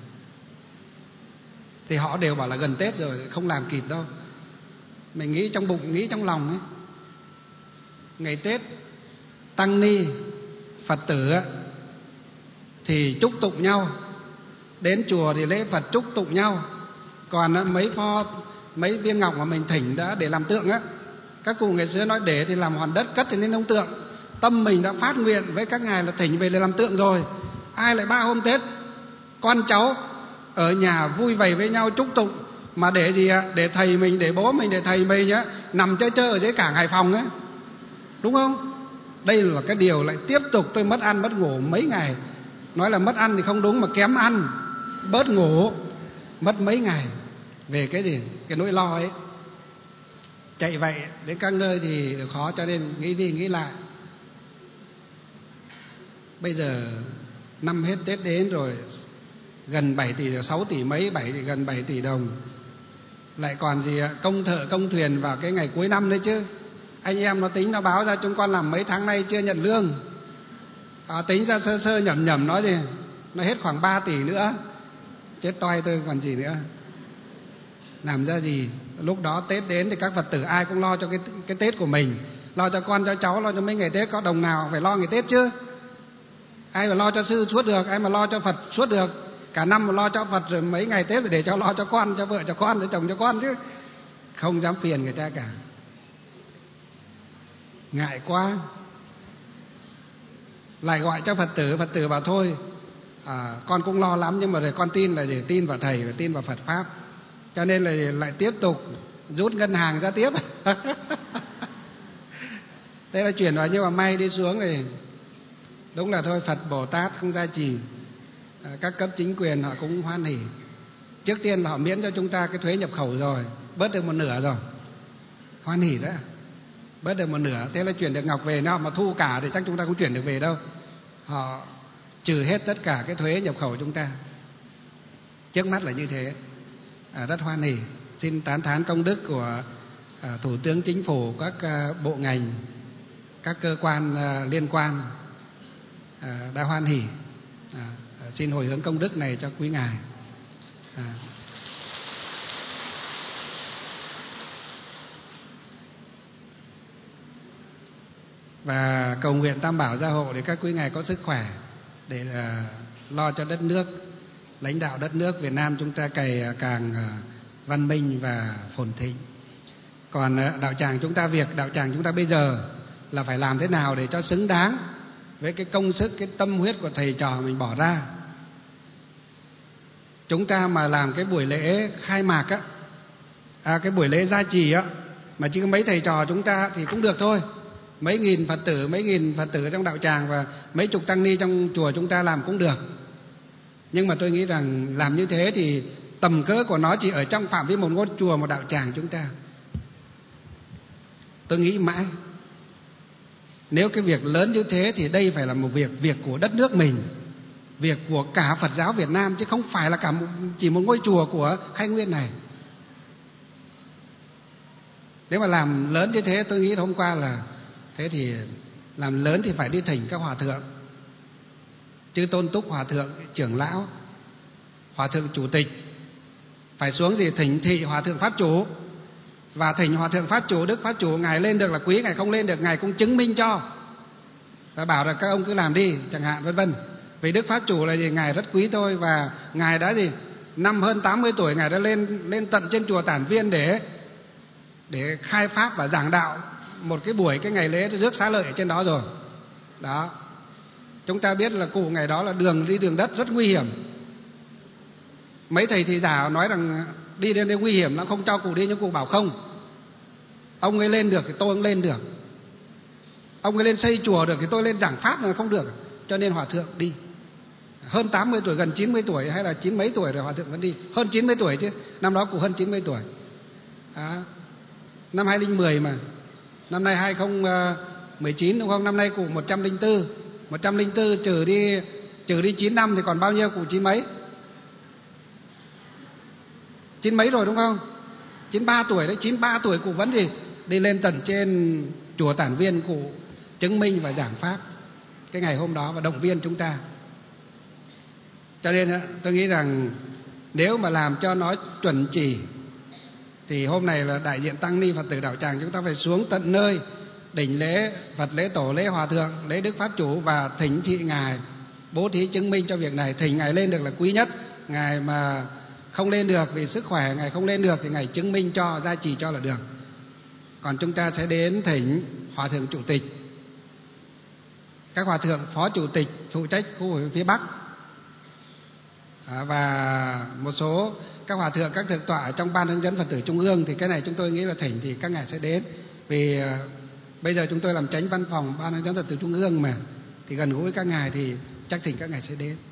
thì họ đều bảo là gần Tết rồi, không làm kịp đâu. Mình nghĩ trong bụng, nghĩ trong lòng ấy, ngày Tết tăng ni Phật tử ấy, thì chúc tụng nhau, đến chùa thì lễ Phật chúc tụng nhau. Còn mấy pho, mấy viên ngọc mà mình thỉnh đã để làm tượng á, Các cụ ngày xưa nói để thì làm hoàn đất, cất thì nên ông tượng. Tâm mình đã phát nguyện với các ngài là thỉnh về để làm tượng rồi, ai lại ba hôm Tết con cháu ở nhà vui vầy với nhau chúc tụng, mà để gì ạ? Để thầy mình, để bố mình, để thầy mình nhá nằm chơi chơi ở dưới cảng Hải Phòng ấy, đúng không? Đây là cái điều lại tiếp tục tôi mất ăn mất ngủ mấy ngày. Nói là mất ăn thì không đúng, mà kém ăn bớt ngủ mất mấy ngày. Về cái gì? Cái nỗi lo ấy. Chạy vậy đến các nơi thì khó, cho nên nghĩ đi nghĩ lại. Bây giờ năm hết Tết đến rồi, gần bảy tỷ, sáu tỷ mấy, bảy tỷ, gần bảy tỷ đồng. Lại còn gì ạ? Công thợ công thuyền vào cái ngày cuối năm đấy chứ. Anh em nó tính nó báo ra chúng con làm mấy tháng nay chưa nhận lương. À, tính ra sơ sơ nhẩm nhẩm nói gì, nó hết khoảng ba tỷ nữa. Chết toi tôi còn gì nữa. Làm ra gì? Lúc đó Tết đến thì các Phật tử ai cũng lo cho cái, cái Tết của mình, lo cho con cho cháu, lo cho mấy ngày Tết. Có đồng nào phải lo ngày Tết chứ? Ai mà lo cho sư suốt được, ai mà lo cho Phật suốt được. Cả năm mà lo cho Phật rồi mấy ngày Tết phải để cho lo cho con, cho vợ cho con, cho chồng cho con chứ. Không dám phiền người ta cả. Ngại quá. Lại gọi cho Phật tử, Phật tử bảo thôi à, con cũng lo lắm, nhưng mà rồi con tin là gì? Tin vào thầy và tin vào Phật Pháp. Cho nên là lại tiếp tục rút ngân hàng ra tiếp. Thế là chuyển vào, nhưng mà may đi xuống thì đúng là thôi, Phật Bồ Tát không gia trì. à, Các cấp chính quyền họ cũng hoan hỉ. Trước tiên là họ miễn cho chúng ta cái thuế nhập khẩu rồi, bớt được một nửa rồi, hoan hỉ đó, bớt được một nửa. Thế là chuyển được ngọc về. Nếu mà thu cả thì chắc chúng ta không chuyển được về đâu. Họ trừ hết tất cả cái thuế nhập khẩu chúng ta. Trước mắt là như thế. à, Rất hoan hỉ. Xin tán thán công đức của à, Thủ tướng Chính phủ, các à, bộ ngành, các cơ quan à, liên quan à, đã hoan hỉ. à, Xin hồi hướng công đức này cho quý ngài. à. Và cầu nguyện Tam Bảo gia hộ để các quý ngài có sức khỏe để uh, lo cho đất nước, lãnh đạo đất nước Việt Nam chúng ta cày uh, càng uh, văn minh và phồn thịnh. Còn uh, đạo tràng chúng ta, việc đạo tràng chúng ta bây giờ là phải làm thế nào để cho xứng đáng với cái công sức, cái tâm huyết của thầy trò mình bỏ ra. Chúng ta mà làm cái buổi lễ khai mạc á, à, cái buổi lễ gia trì á, mà chỉ có mấy thầy trò chúng ta thì cũng được thôi. Mấy nghìn Phật tử, mấy nghìn Phật tử trong đạo tràng và mấy chục tăng ni trong chùa chúng ta làm cũng được. Nhưng mà tôi nghĩ rằng làm như thế thì tầm cỡ của nó chỉ ở trong phạm vi một ngôi chùa, một đạo tràng chúng ta. Tôi nghĩ mãi, nếu cái việc lớn như thế thì đây phải là một việc việc của đất nước mình, việc của cả Phật giáo Việt Nam, chứ không phải là cả một, chỉ một ngôi chùa của Khai Nguyên này. Nếu mà làm lớn như thế, tôi nghĩ hôm qua là thế thì làm lớn thì phải đi thỉnh các hòa thượng, chư tôn túc hòa thượng, trưởng lão, hòa thượng chủ tịch, phải xuống gì thỉnh thị hòa thượng pháp chủ. Và thỉnh hòa thượng pháp chủ, đức pháp chủ, ngài lên được là quý, ngài không lên được ngài cũng chứng minh cho và bảo là các ông cứ làm đi chẳng hạn, vân vân. Vì đức pháp chủ là gì? Ngài rất quý tôi, và ngài đã gì năm hơn tám mươi tuổi, ngài đã lên lên tận trên chùa Tản Viên để để khai pháp và giảng đạo một cái buổi, cái ngày lễ rước xá lợi ở trên đó rồi. Đó. Chúng ta biết là cụ ngày đó là đường đi đường đất rất nguy hiểm. Mấy thầy thị giả nói rằng đi đến đây nguy hiểm lắm, không cho cụ đi, nhưng cụ bảo không. Ông ấy lên được thì tôi cũng lên được. Ông ấy lên xây chùa được thì tôi lên giảng pháp là không được. Cho nên hòa thượng đi. Hơn tám mươi tuổi, gần chín mươi tuổi hay là chín mấy tuổi rồi hòa thượng vẫn đi. Hơn chín mươi tuổi chứ. Năm đó cụ hơn chín mươi tuổi. Đó. Năm hai không một không mà. Năm nay hai không một chín đúng không? Năm nay cụ một trăm lẻ bốn. một trăm lẻ bốn trừ đi trừ đi chín năm thì còn bao nhiêu? Cụ chín mấy? Chín mấy rồi đúng không? chín ba tuổi đấy. chín ba tuổi cụ vẫn gì đi lên tận trên chùa Tản Viên, cụ chứng minh và giảng pháp cái ngày hôm đó và động viên chúng ta. Cho nên tôi nghĩ rằng nếu mà làm cho nó chuẩn chỉ thì hôm nay là đại diện tăng ni Phật tử đạo tràng chúng ta phải xuống tận nơi đỉnh lễ Phật, lễ tổ, lễ hòa thượng, lễ đức pháp chủ và thỉnh thị ngài bố thí chứng minh cho việc này. Thỉnh ngài lên được là quý nhất. Ngài mà không lên được vì sức khỏe, ngài không lên được thì ngài chứng minh cho, gia trì cho là được. Còn chúng ta sẽ đến thỉnh Hòa thượng chủ tịch, các hòa thượng phó chủ tịch phụ trách khu vực phía Bắc, à, và một số các hòa thượng, các thượng tọa trong ban hướng dẫn Phật tử Trung ương. Thì cái này chúng tôi nghĩ là thỉnh thì các ngài sẽ đến, vì à, bây giờ chúng tôi làm chánh văn phòng ban hướng dẫn Phật tử Trung ương mà, thì gần gũi các ngài thì chắc thỉnh các ngài sẽ đến.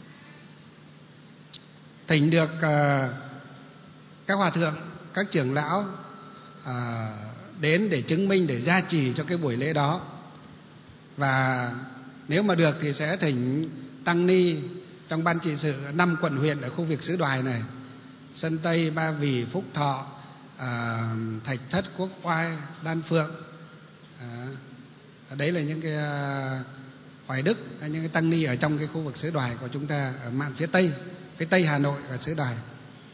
Thỉnh được à, các hòa thượng, các trưởng lão à, đến để chứng minh, để gia trì cho cái buổi lễ đó. Và nếu mà được thì sẽ thỉnh tăng ni trong ban trị sự năm quận huyện ở khu vực xứ Đoài này: Sơn Tây, Ba Vì, Phúc Thọ, à, Thạch Thất, Quốc Oai, Đan Phượng. À, đấy là những cái à, Hoài Đức, những cái tăng ni ở trong cái khu vực xứ Đoài của chúng ta, ở mạn phía Tây, phía Tây Hà Nội, ở xứ Đoài.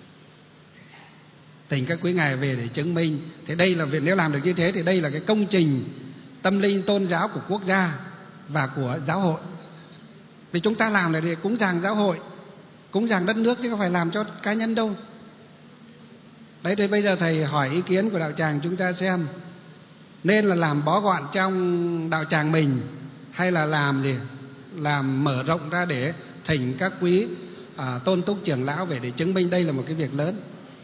Thỉnh các quý ngài về để chứng minh. Thế đây là việc, nếu làm được như thế thì đây là cái công trình tâm linh tôn giáo của quốc gia và của giáo hội. Vì chúng ta làm là để cúng dường giáo hội, cúng dường đất nước, chứ không phải làm cho cá nhân đâu. Đấy, thì bây giờ thầy hỏi ý kiến của đạo tràng chúng ta xem, nên là làm bó gọn trong đạo tràng mình, hay là làm gì, làm mở rộng ra để thỉnh các quý à, tôn túc trưởng lão về để chứng minh đây là một cái việc lớn.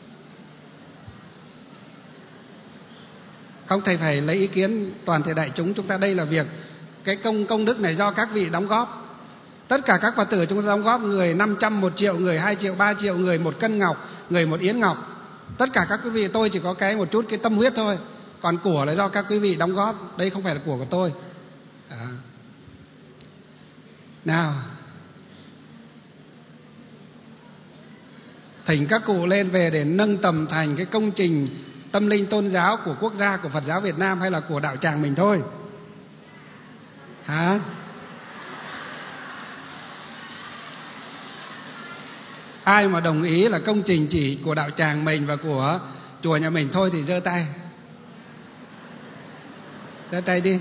Không, thầy phải lấy ý kiến toàn thể đại chúng chúng ta. Đây là việc, cái công công đức này do các vị đóng góp. Tất cả các Phật tử chúng ta đóng góp, người năm trăm, một triệu, người hai triệu, ba triệu, người một cân ngọc, người một yến ngọc. Tất cả các quý vị, tôi chỉ có cái một chút cái tâm huyết thôi. Còn của là do các quý vị đóng góp, đây không phải là của của tôi. À. Nào, thỉnh các cụ lên về để nâng tầm thành cái công trình tâm linh tôn giáo của quốc gia, của Phật giáo Việt Nam, hay là của đạo tràng mình thôi? Hả? Ai mà đồng ý là công trình chỉ của đạo tràng mình và của chùa nhà mình thôi thì giơ tay. Giơ tay đi.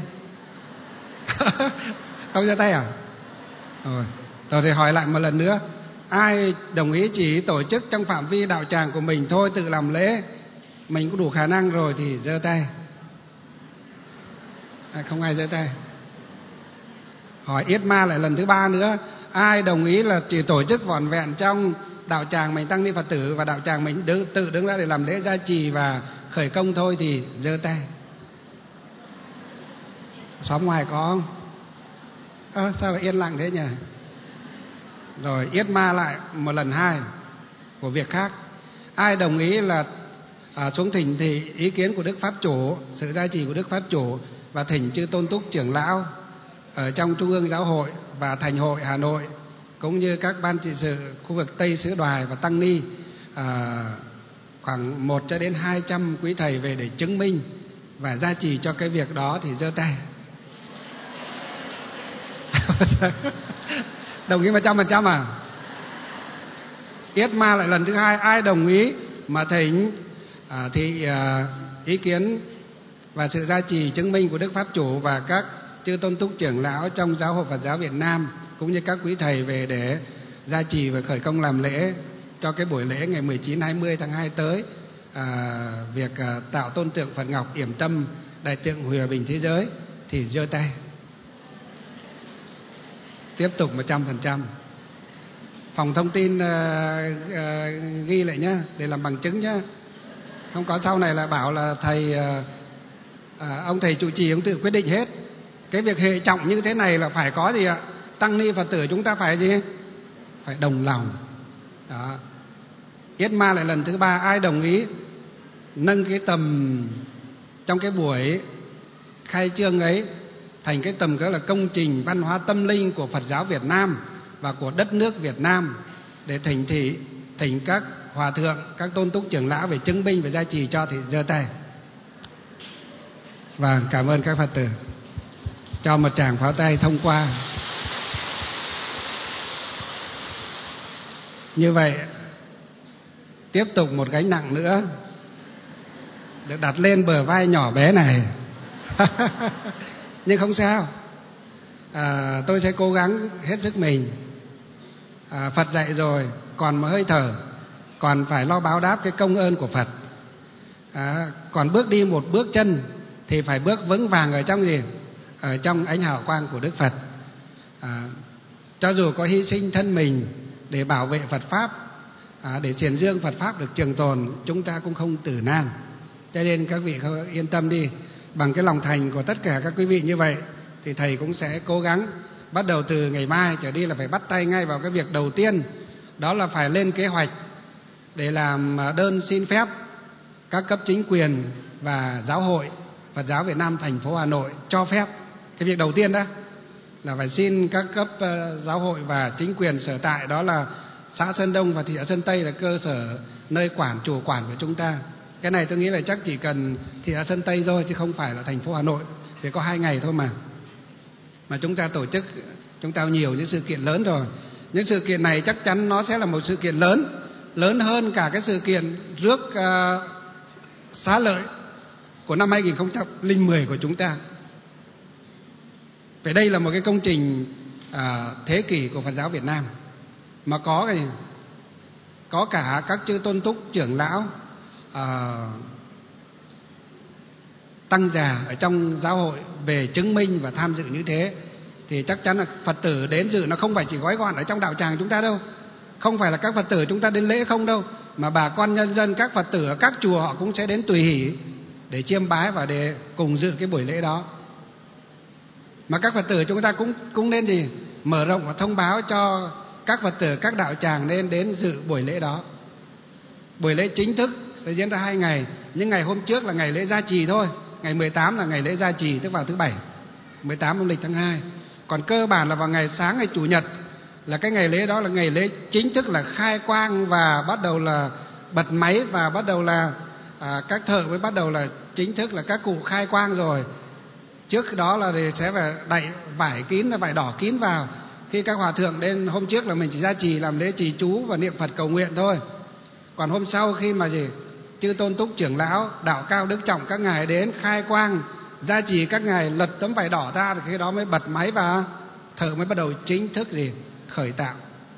Không giơ tay à? Rồi, tôi thì hỏi lại một lần nữa. Ai đồng ý chỉ tổ chức trong phạm vi đạo tràng của mình thôi, tự làm lễ, mình có đủ khả năng rồi thì giơ tay. À, không ai giơ tay. Hỏi yết ma lại lần thứ ba nữa. Ai đồng ý là chỉ tổ chức vỏn vẹn trong đạo tràng mình, tăng ni Phật tử và đạo tràng mình đứng, tự đứng ra để làm lễ gia trì và khởi công thôi thì giơ tay. Xóm ngoài có không? À, sao lại yên lặng thế nhỉ? Rồi yết ma lại một lần hai của việc khác. Ai đồng ý là à, xuống thỉnh thì ý kiến của Đức Pháp Chủ, sự gia trì của Đức Pháp Chủ, và thỉnh chư tôn túc trưởng lão ở trong Trung ương Giáo hội và Thành hội Hà Nội, cũng như các ban trị sự khu vực Tây xứ Đoài và tăng ni à, khoảng một cho đến hai trăm quý thầy về để chứng minh và gia trì cho cái việc đó thì giơ tay. Đồng ý một trăm phần trăm à? Yết ma lại lần thứ hai. Ai đồng ý mà thỉnh à, thì à, ý kiến và sự gia trì chứng minh của Đức Pháp Chủ và các chư tôn túc trưởng lão trong Giáo hội Phật giáo Việt Nam, cũng như các quý thầy về để gia trì và khởi công làm lễ cho cái buổi lễ ngày mười chín hai mươi tháng hai tới, à, việc à, tạo tôn tượng Phật Ngọc Yểm Tâm, đại tượng Hòa Bình thế giới thì giơ tay. Tiếp tục một trăm phần trăm. Phòng thông tin à, à, ghi lại nhá, để làm bằng chứng nhá. Không có sau này là bảo là thầy à, à, ông thầy trụ trì ông tự quyết định hết. Cái việc hệ trọng như thế này là phải có gì ạ? Tăng ni Phật tử chúng ta phải gì? Phải đồng lòng. Đó. Yết ma lại lần thứ ba. Ai đồng ý nâng cái tầm trong cái buổi khai trương ấy thành cái tầm đó là công trình văn hóa tâm linh của Phật giáo Việt Nam và của đất nước Việt Nam, để thỉnh thị thỉnh các hòa thượng, các tôn túc trưởng lão về chứng minh và gia trì cho thì giơ tay. Và cảm ơn các Phật tử. Cho một tràng pháo tay thông qua. Như vậy tiếp tục một gánh nặng nữa được đặt lên bờ vai nhỏ bé này. Nhưng không sao, à, tôi sẽ cố gắng hết sức mình. à, Phật dạy rồi, còn một hơi thở, còn phải lo báo đáp cái công ơn của Phật. À, còn bước đi một bước chân thì phải bước vững vàng ở trong gì? Ở trong ánh hào quang của Đức Phật. À, cho dù có hy sinh thân mình để bảo vệ Phật Pháp, à, để truyền dương Phật Pháp được trường tồn, chúng ta cũng không tử nan. Cho nên các vị yên tâm đi, bằng cái lòng thành của tất cả các quý vị như vậy thì thầy cũng sẽ cố gắng. Bắt đầu từ ngày mai trở đi là phải bắt tay ngay vào cái việc đầu tiên, đó là phải lên kế hoạch để làm đơn xin phép các cấp chính quyền và giáo hội Phật giáo Việt Nam thành phố Hà Nội cho phép. Cái việc đầu tiên đó là phải xin các cấp giáo hội và chính quyền sở tại, đó là xã Sơn Đông và thị xã Sơn Tây là cơ sở nơi quản chủ quản của chúng ta. Cái này tôi nghĩ là chắc chỉ cần thị xã Sơn Tây thôi chứ không phải là thành phố Hà Nội, thì có hai ngày thôi mà. Mà chúng ta tổ chức, chúng ta nhiều những sự kiện lớn rồi. Những sự kiện này chắc chắn nó sẽ là một sự kiện lớn, lớn hơn cả cái sự kiện rước uh, xá lợi của năm hai nghìn không trăm lẻ mười của chúng ta. Vậy đây là một cái công trình uh, thế kỷ của Phật giáo Việt Nam, mà có cái, có cả các chư tôn túc trưởng lão, uh, tăng già ở trong giáo hội về chứng minh và tham dự như thế, thì chắc chắn là Phật tử đến dự nó không phải chỉ gói gọn ở trong đạo tràng chúng ta đâu, không phải là các Phật tử chúng ta đến lễ không đâu, mà bà con nhân dân, các Phật tử ở các chùa họ cũng sẽ đến tùy hỷ để chiêm bái và để cùng dự cái buổi lễ đó. Mà các Phật tử chúng ta cũng cũng nên gì mở rộng và thông báo cho các Phật tử các đạo tràng nên đến dự buổi lễ đó. Buổi lễ chính thức sẽ diễn ra hai ngày, những ngày hôm trước là ngày lễ gia trì thôi, ngày mười tám là ngày lễ gia trì, tức vào thứ bảy, mười tám âm lịch tháng hai. Còn cơ bản là vào ngày sáng ngày chủ nhật là cái ngày lễ đó là ngày lễ chính thức, là khai quang và bắt đầu là bật máy, và bắt đầu là à, các thợ mới bắt đầu là chính thức là các cụ khai quang rồi. Trước đó là thì sẽ phải đậy vải kín, là vải đỏ kín vào. Khi các hòa thượng đến hôm trước là mình chỉ gia trì làm lễ trì chú và niệm Phật cầu nguyện thôi. Còn hôm sau khi mà gì chư tôn túc trưởng lão đạo cao đức trọng các ngài đến khai quang gia trì, các ngài lật tấm vải đỏ ra, thì khi đó mới bật máy và thợ mới bắt đầu chính thức gì khởi tạo.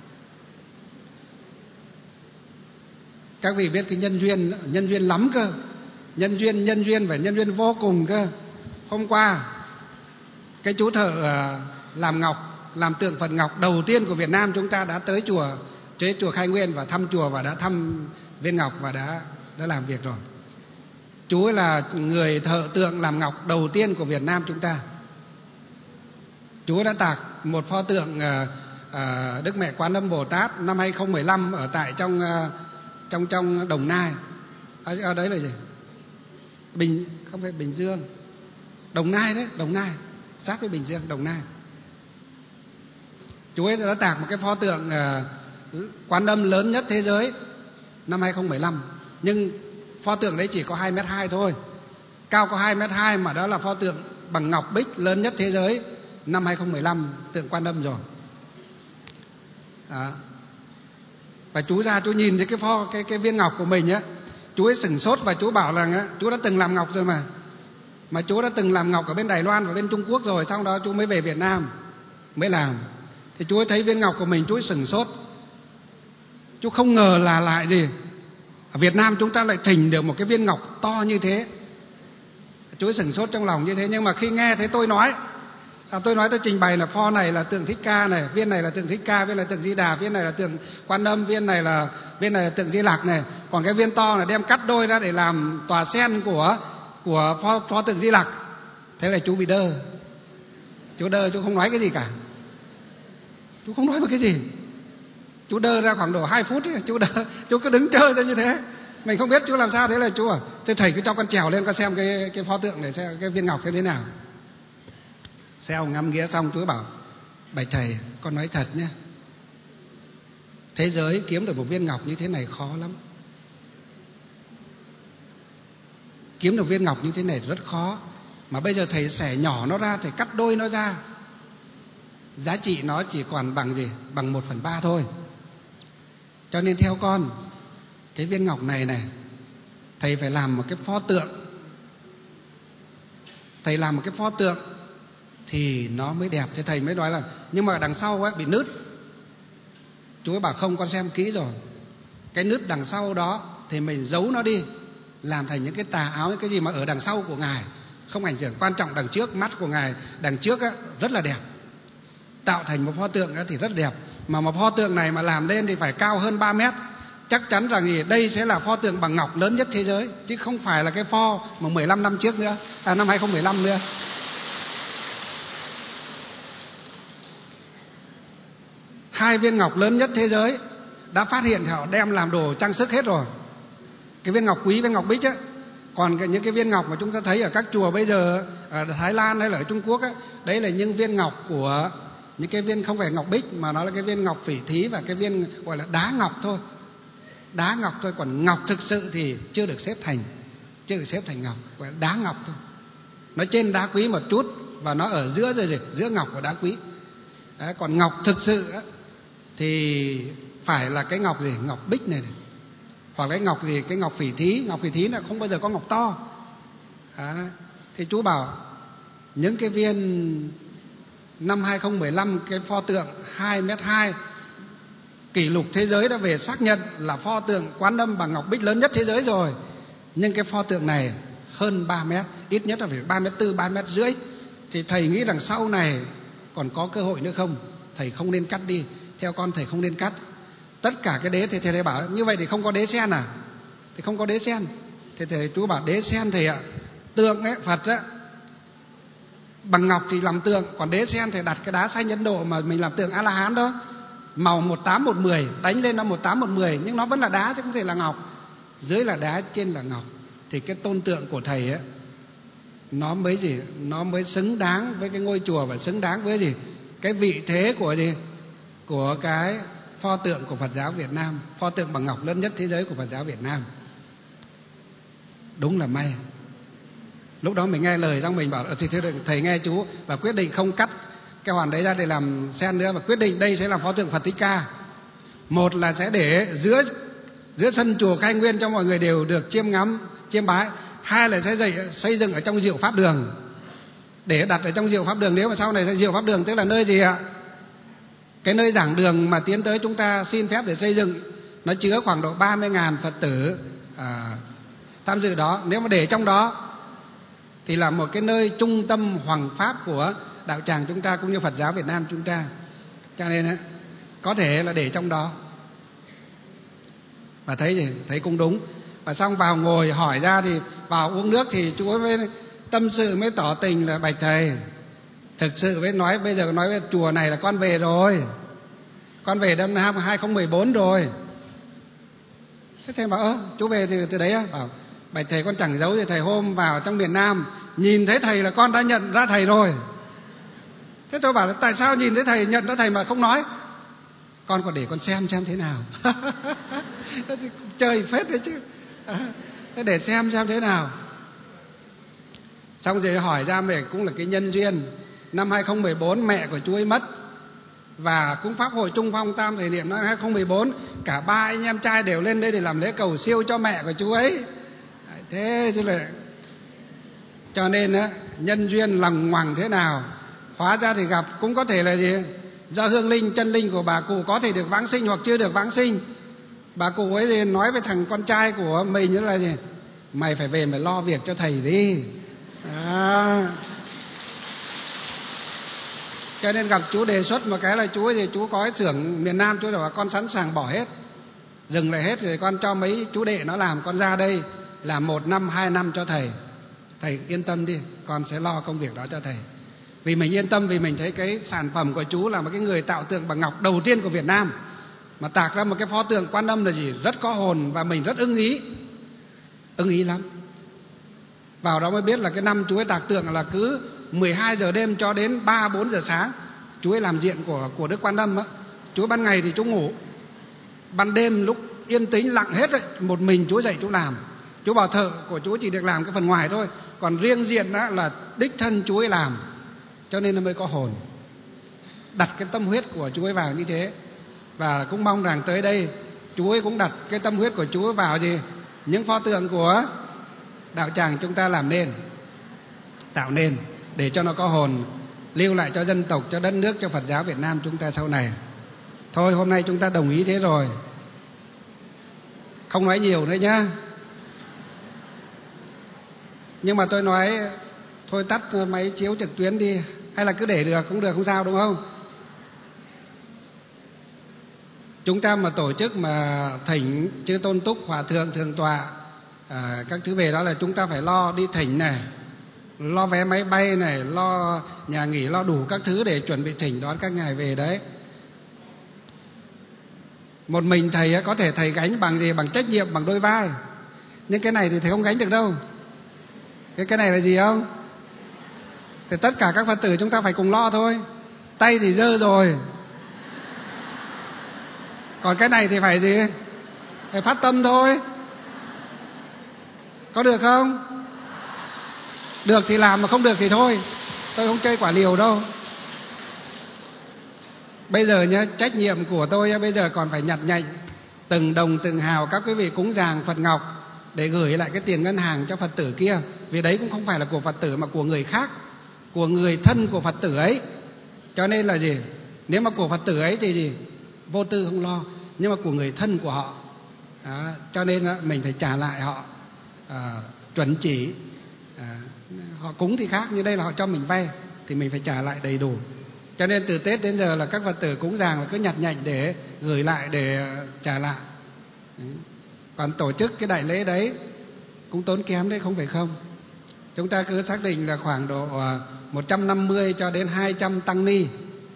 Các vị biết cái nhân duyên, nhân duyên lắm cơ, nhân duyên nhân duyên phải nhân duyên vô cùng cơ. Hôm qua cái chú thợ làm ngọc, làm tượng Phật ngọc đầu tiên của Việt Nam chúng ta đã tới chùa, tới chùa Khai Nguyên và thăm chùa và đã thăm viên ngọc và đã đã làm việc rồi. Chú ấy là người thợ tượng làm ngọc đầu tiên của Việt Nam chúng ta. Chú đã tạc một pho tượng uh, uh, Đức Mẹ Quan Âm Bồ Tát năm hai nghìn không trăm mười lăm ở tại trong uh, trong trong Đồng Nai. Ở, ở đấy là gì? Bình không phải Bình Dương, Đồng Nai đấy, Đồng Nai, sát với Bình Dương, Đồng Nai. Chú ấy đã tạc một cái pho tượng uh, Quan Âm lớn nhất thế giới năm hai nghìn không trăm mười lăm, nhưng pho tượng đấy chỉ có hai mét hai thôi, cao có hai mét hai, mà đó là pho tượng bằng ngọc bích lớn nhất thế giới năm hai nghìn không trăm mười lăm, tượng Quan Âm rồi. Đó. Và chú ra chú nhìn thấy cái pho cái cái viên ngọc của mình á, chú ấy sửng sốt và chú bảo rằng á, chú đã từng làm ngọc rồi mà. Mà chú đã từng làm ngọc ở bên Đài Loan và bên Trung Quốc rồi, sau đó chú mới về Việt Nam mới làm. Thì chú ấy thấy viên ngọc của mình, chú ấy sửng sốt. Chú không ngờ là lại gì ở Việt Nam chúng ta lại thỉnh được một cái viên ngọc to như thế. Chú ấy sửng sốt trong lòng như thế. Nhưng mà khi nghe thấy tôi nói, à, tôi nói tôi trình bày là pho này là tượng Thích Ca này, viên này là tượng Thích Ca, viên này là tượng Di Đà, viên này là tượng Quan Âm, viên này là viên này là tượng Di Lặc này, còn cái viên to này đem cắt đôi ra để làm tòa sen của của pho, pho tượng Di Lặc. Thế là chú bị đơ, chú đơ, chú không nói cái gì cả, chú không nói một cái gì, chú đơ ra khoảng độ hai phút ấy, chú đơ, chú cứ đứng chơi ra như thế, mình không biết chú làm sao. Thế là chú à, thế thầy cứ cho con trèo lên con xem cái cái pho tượng này, xem cái viên ngọc thế thế nào. Xeo ngắm nghía xong chú bảo: bạch thầy, con nói thật nhé, thế giới kiếm được một viên ngọc như thế này khó lắm. Kiếm được viên ngọc như thế này rất khó. Mà bây giờ thầy xẻ nhỏ nó ra, thầy cắt đôi nó ra, giá trị nó chỉ còn bằng gì? Bằng một phần ba thôi. Cho nên theo con, cái viên ngọc này này, thầy phải làm một cái pho tượng. Thầy làm một cái pho tượng thì nó mới đẹp. Thế thầy mới nói là nhưng mà đằng sau ấy bị nứt. Chú ấy bảo không, con xem kỹ rồi, cái nứt đằng sau đó thì mình giấu nó đi, làm thành những cái tà áo, những cái gì mà ở đằng sau của Ngài không ảnh hưởng, quan trọng đằng trước, mắt của Ngài đằng trước á, rất là đẹp. Tạo thành một pho tượng á, thì rất đẹp. Mà một pho tượng này mà làm lên thì phải cao hơn ba mét. Chắc chắn rằng thì đây sẽ là pho tượng bằng ngọc lớn nhất thế giới, chứ không phải là cái pho mà mười lăm năm trước nữa, à, năm hai không một năm nữa. Hai viên ngọc lớn nhất thế giới đã phát hiện thì họ đem làm đồ trang sức hết rồi. Cái viên ngọc quý, viên ngọc bích á. Còn cái, những cái viên ngọc mà chúng ta thấy ở các chùa bây giờ ở Thái Lan hay là ở Trung Quốc á, đấy là những viên ngọc của những cái viên không phải ngọc bích, mà nó là cái viên ngọc phỉ thí và cái viên gọi là đá ngọc thôi. Đá ngọc thôi, còn ngọc thực sự thì chưa được xếp thành, chưa được xếp thành ngọc, gọi là đá ngọc thôi. Nó trên đá quý một chút và nó ở giữa rồi gì, giữa ngọc và đá quý. Đấy, còn ngọc thực sự á, thì phải là cái ngọc gì, ngọc bích này, này. Hoặc cái ngọc gì, cái ngọc phỉ thí. Ngọc phỉ thí là không bao giờ có ngọc to. À, thì chú bảo những cái viên năm hai không một năm, cái pho tượng hai mét hai, kỷ lục thế giới đã về xác nhận là pho tượng Quán Âm bằng ngọc bích lớn nhất thế giới rồi. Nhưng cái pho tượng này hơn ba mét, ít nhất là phải ba mét tư, ba mét rưỡi. Thì thầy nghĩ rằng sau này còn có cơ hội nữa không? Thầy không nên cắt đi. Theo con thầy không nên cắt. Tất cả cái đế thì thầy, thầy bảo như vậy thì không có đế sen à? Thì không có đế sen. Thì thầy chú bảo đế sen thầy ạ, tượng ấy, Phật á, bằng ngọc thì làm tượng, còn đế sen thì đặt cái đá xanh Ấn Độ mà mình làm tượng A La Hán đó, màu một tám một mười, đánh lên nó một tám một mười, nhưng nó vẫn là đá chứ không thể là ngọc. Dưới là đá, trên là ngọc. Thì cái tôn tượng của thầy ấy, nó mới gì, nó mới xứng đáng với cái ngôi chùa và xứng đáng với gì, cái vị thế của gì, của cái pho tượng của Phật giáo Việt Nam, pho tượng bằng ngọc lớn nhất thế giới của Phật giáo Việt Nam. Đúng là may. Lúc đó mình nghe lời xong mình bảo thì thầy nghe chú và quyết định không cắt cái hoàn đấy ra để làm sen nữa, và quyết định đây sẽ là pho tượng Phật Thích Ca. Một là sẽ để giữa giữa sân chùa Khai Nguyên cho mọi người đều được chiêm ngắm, chiêm bái. Hai là sẽ dạy, xây dựng ở trong Diệu Pháp Đường, để đặt ở trong Diệu Pháp Đường. Nếu mà sau này sẽ Diệu Pháp Đường tức là nơi gì ạ? Cái nơi giảng đường mà tiến tới chúng ta xin phép để xây dựng, nó chứa khoảng độ ba mươi nghìn Phật tử à, tham dự đó. Nếu mà để trong đó thì là một cái nơi trung tâm hoằng pháp của đạo tràng chúng ta cũng như Phật giáo Việt Nam chúng ta. Cho nên có thể là để trong đó. Và thấy gì? Thấy cũng đúng. Và xong vào ngồi hỏi ra thì vào uống nước thì chú ấy mới tâm sự, mới tỏ tình là bạch thầy, thực sự mới nói bây giờ nói với chùa này là con về rồi, con về năm hai không một bốn rồi. Thế thầy bảo ơ chú về từ từ đấy á? Bảo bạch thầy con chẳng giấu gì thầy, hôm vào trong miền Nam nhìn thấy thầy là con đã nhận ra thầy rồi. Thế tôi bảo là tại sao nhìn thấy thầy, nhận ra thầy mà không nói? Con còn để con xem xem thế nào. Chơi phết đấy chứ. Thế để xem xem thế nào. Xong rồi hỏi ra về cũng là cái nhân duyên. Năm hai không một bốn mẹ của chú ấy mất, và cũng Pháp hội Trung Phong Tam Thời Niệm năm hai không một bốn, cả ba anh em trai đều lên đây để làm lễ cầu siêu cho mẹ của chú ấy. Thế chứ là cho nên á, nhân duyên lằng ngoằng thế nào, hóa ra thì gặp cũng có thể là gì, do hương linh chân linh của bà cụ có thể được vãng sinh hoặc chưa được vãng sinh. Bà cụ ấy thì nói với thằng con trai của mình nữa là gì, mày phải về mày lo việc cho thầy đi. À. Cho nên gặp chú đề xuất một cái là chú ấy thì chú có cái xưởng miền Nam, chú bảo con sẵn sàng bỏ hết, dừng lại hết rồi con cho mấy chú đệ nó làm, con ra đây làm một năm hai năm cho thầy. Thầy yên tâm đi, con sẽ lo công việc đó cho thầy. Vì mình yên tâm, vì mình thấy cái sản phẩm của chú là một cái người tạo tượng bằng ngọc đầu tiên của Việt Nam, mà tạc ra một cái pho tượng Quan Âm là gì, rất có hồn, và mình rất ưng ý, ưng ý lắm. Vào đó mới biết là cái năm chú ấy tạc tượng là cứ mười hai giờ đêm cho đến ba bốn giờ sáng chú ấy làm diện của của Đức Quan Âm á. Chú ban ngày thì chú ngủ, ban đêm lúc yên tĩnh lặng hết ấy, một mình chú dậy chú làm. Chú bảo thợ của chú chỉ được làm cái phần ngoài thôi, còn riêng diện đó là đích thân chú ấy làm, cho nên nó mới có hồn. Đặt cái tâm huyết của chú ấy vào như thế. Và cũng mong rằng tới đây chú ấy cũng đặt cái tâm huyết của chú ấy vào gì, những pho tượng của đạo tràng chúng ta làm nên, tạo nên, để cho nó có hồn, lưu lại cho dân tộc, cho đất nước, cho Phật giáo Việt Nam chúng ta sau này. Thôi hôm nay chúng ta đồng ý thế rồi, không nói nhiều nữa nhá. Nhưng mà tôi nói thôi tắt máy chiếu trực tuyến đi, hay là cứ để được cũng được, không sao đúng không? Chúng ta mà tổ chức mà thỉnh chư tôn túc, hòa thượng, thượng tọa, à, các thứ về đó là chúng ta phải lo đi thỉnh này, lo vé máy bay này, lo nhà nghỉ, lo đủ các thứ để chuẩn bị thỉnh đón các ngài về đấy. Một mình thầy có thể thầy gánh bằng gì? Bằng trách nhiệm, bằng đôi vai. Nhưng cái này thì thầy không gánh được đâu. Cái cái này là gì không? Thì tất cả các Phật tử chúng ta phải cùng lo thôi. Tay thì dơ rồi, còn cái này thì phải gì? Phải phát tâm thôi. Có được không? Được thì làm, mà không được thì thôi. Tôi không chơi quả liều đâu. Bây giờ nhá, trách nhiệm của tôi bây giờ còn phải nhặt nhạnh từng đồng từng hào các quý vị cúng dường Phật ngọc để gửi lại cái tiền ngân hàng cho Phật tử kia. Vì đấy cũng không phải là của Phật tử mà của người khác, của người thân của Phật tử ấy. Cho nên là gì? Nếu mà của Phật tử ấy thì gì? Vô tư không lo. Nhưng mà của người thân của họ đó, cho nên đó, mình phải trả lại họ à, chuẩn chỉ. à, Họ cúng thì khác, như đây là họ cho mình vay thì mình phải trả lại đầy đủ. Cho nên từ Tết đến giờ là các Phật tử cúng dường là cứ nhặt nhạnh để gửi lại, để trả lại. Còn tổ chức cái đại lễ đấy cũng tốn kém đấy, không phải không. Chúng ta cứ xác định là khoảng độ một trăm năm mươi cho đến hai trăm tăng ni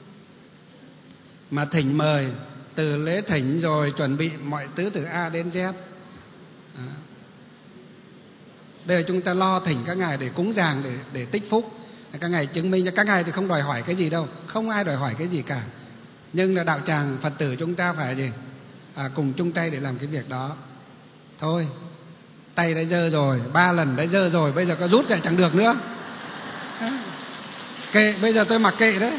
mà thỉnh mời, từ lễ thỉnh rồi chuẩn bị mọi thứ từ A đến Z. Đó. Đây là chúng ta lo thỉnh các ngài để cúng dường, để, để tích phúc. Các ngài chứng minh cho các ngài thì không đòi hỏi cái gì đâu, không ai đòi hỏi cái gì cả. Nhưng là đạo tràng Phật tử chúng ta phải gì? À, cùng chung tay để làm cái việc đó. Thôi, tay đã dơ rồi, ba lần đã dơ rồi, bây giờ có rút lại chẳng được nữa. Kệ, bây giờ tôi mặc kệ đấy.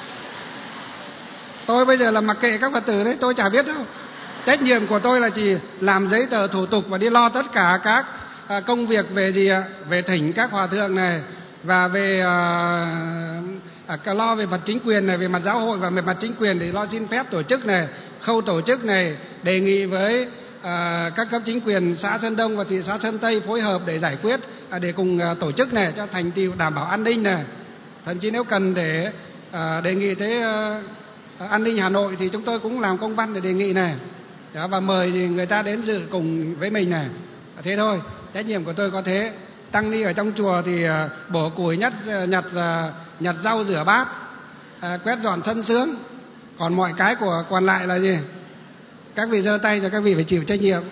Tôi bây giờ là mặc kệ các Phật tử đấy, tôi chả biết đâu. Trách nhiệm của tôi là chỉ làm giấy tờ thủ tục và đi lo tất cả các à, công việc về gì ạ? Về thỉnh các hòa thượng này, và về à, à, lo về mặt chính quyền này, về mặt giáo hội và về mặt chính quyền để lo xin phép tổ chức này, khâu tổ chức này, đề nghị với à, các cấp chính quyền xã Sơn Đông và thị xã Sơn Tây phối hợp để giải quyết, à, để cùng à, tổ chức này cho thành tựu đảm bảo an ninh này. Thậm chí nếu cần để à, đề nghị tới à, an ninh Hà Nội thì chúng tôi cũng làm công văn để đề nghị này. Đó, và mời người ta đến dự cùng với mình này. Thế thôi, trách nhiệm của tôi có thế. Tăng ni ở trong chùa thì bổ củi, nhặt nhặt nhặt rau, rửa bát, quét dọn sân sướng. Còn mọi cái của còn lại là gì? Các vị giơ tay rồi các vị phải chịu trách nhiệm.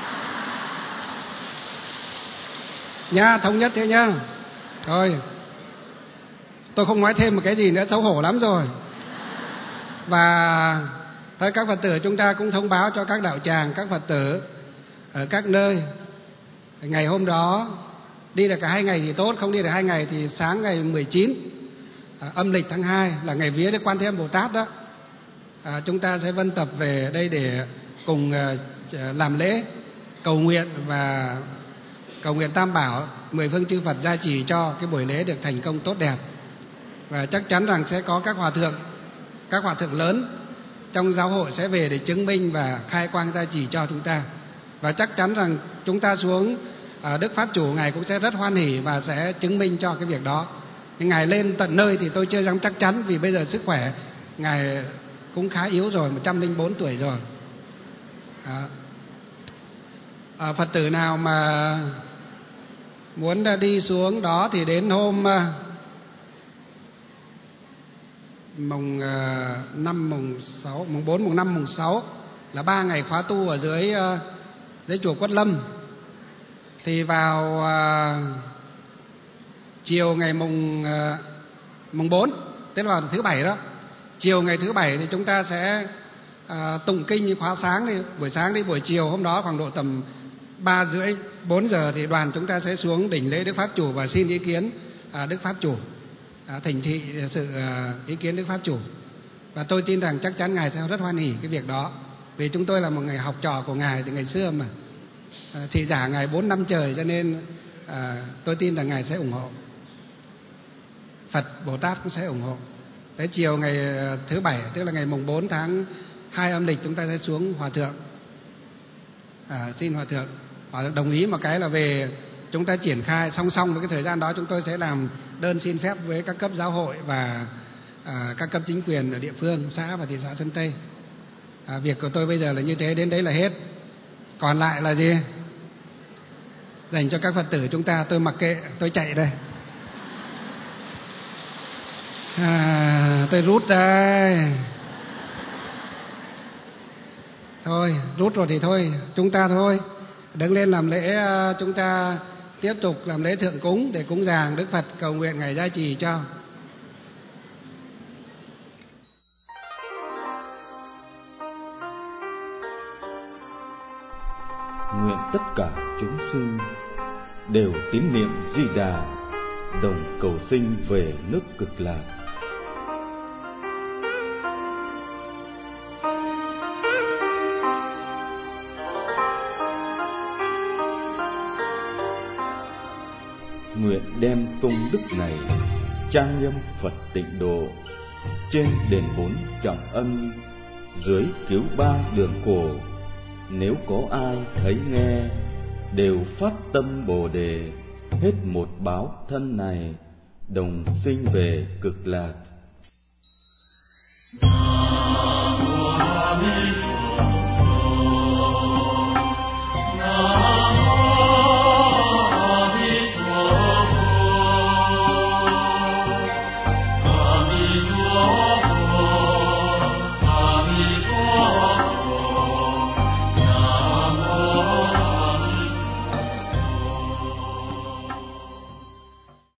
Nha, thống nhất thế nhá. Thôi, tôi không nói thêm một cái gì nữa, xấu hổ lắm rồi. Và thôi các Phật tử chúng ta cũng thông báo cho các đạo tràng, các Phật tử ở các nơi. Ngày hôm đó đi được cả hai ngày thì tốt, không đi được hai ngày thì sáng ngày mười chín à, âm lịch tháng hai là ngày vía Đức Quan Thế Âm Bồ Tát đó, à, chúng ta sẽ vân tập về đây để cùng à, làm lễ cầu nguyện và cầu nguyện Tam Bảo, mười phương chư Phật gia trì cho cái buổi lễ được thành công tốt đẹp. Và chắc chắn rằng sẽ có các hòa thượng, các hòa thượng lớn trong giáo hội sẽ về để chứng minh và khai quang gia trì cho chúng ta. Và chắc chắn rằng chúng ta xuống à, Đức Pháp Chủ Ngài cũng sẽ rất hoan hỉ và sẽ chứng minh cho cái việc đó. Nhưng Ngài lên tận nơi thì tôi chưa dám chắc chắn, vì bây giờ sức khỏe Ngài cũng khá yếu rồi, một trăm lẻ bốn tuổi rồi. à, à, Phật tử nào mà muốn đi xuống đó thì đến hôm mùng năm, mùng sáu, mùng bốn, mùng năm, mùng sáu là ba ngày khóa tu ở dưới dưới chùa Quất Lâm. Thì vào à, chiều ngày mùng à, mùng bốn, tức là thứ bảy đó, chiều ngày thứ bảy thì chúng ta sẽ à, tụng kinh như khóa sáng đi, buổi sáng đi, buổi chiều hôm đó khoảng độ tầm ba rưỡi bốn giờ thì đoàn chúng ta sẽ xuống đỉnh lễ Đức Pháp Chủ và xin ý kiến à, Đức Pháp Chủ, à, thỉnh thị sự à, ý kiến Đức Pháp Chủ. Và tôi tin rằng chắc chắn Ngài sẽ rất hoan hỉ cái việc đó, vì chúng tôi là một người học trò của Ngài từ ngày xưa mà, à, thị giả Ngài bốn năm trời, cho nên à, tôi tin rằng Ngài sẽ ủng hộ, Phật Bồ Tát cũng sẽ ủng hộ. Tới chiều ngày thứ bảy, tức là ngày mùng bốn tháng hai âm lịch, chúng ta sẽ xuống hòa thượng, à, xin hòa thượng, hòa thượng đồng ý một cái là về chúng ta triển khai song song với cái thời gian đó, chúng tôi sẽ làm đơn xin phép với các cấp giáo hội và à, các cấp chính quyền ở địa phương, xã và thị xã Sơn Tây. À, việc của tôi bây giờ là như thế, đến đấy là hết. Còn lại là gì? Dành cho các Phật tử chúng ta, tôi mặc kệ, tôi chạy đây. À, tôi rút đây. Thôi, rút rồi thì thôi, chúng ta thôi. Đứng lên làm lễ, chúng ta tiếp tục làm lễ thượng cúng để cúng dường Đức Phật, cầu nguyện Ngài gia trì cho. Nguyện tất cả chúng sinh đều tín niệm Di Đà, đồng cầu sinh về nước Cực Lạc. Nguyện đem công đức này trang nghiêm Phật Tịnh Độ, trên đền bốn trọng ân, dưới cứu ba đường khổ. Nếu có ai thấy nghe, đều phát tâm Bồ Đề, hết một báo thân này, đồng sinh về Cực Lạc.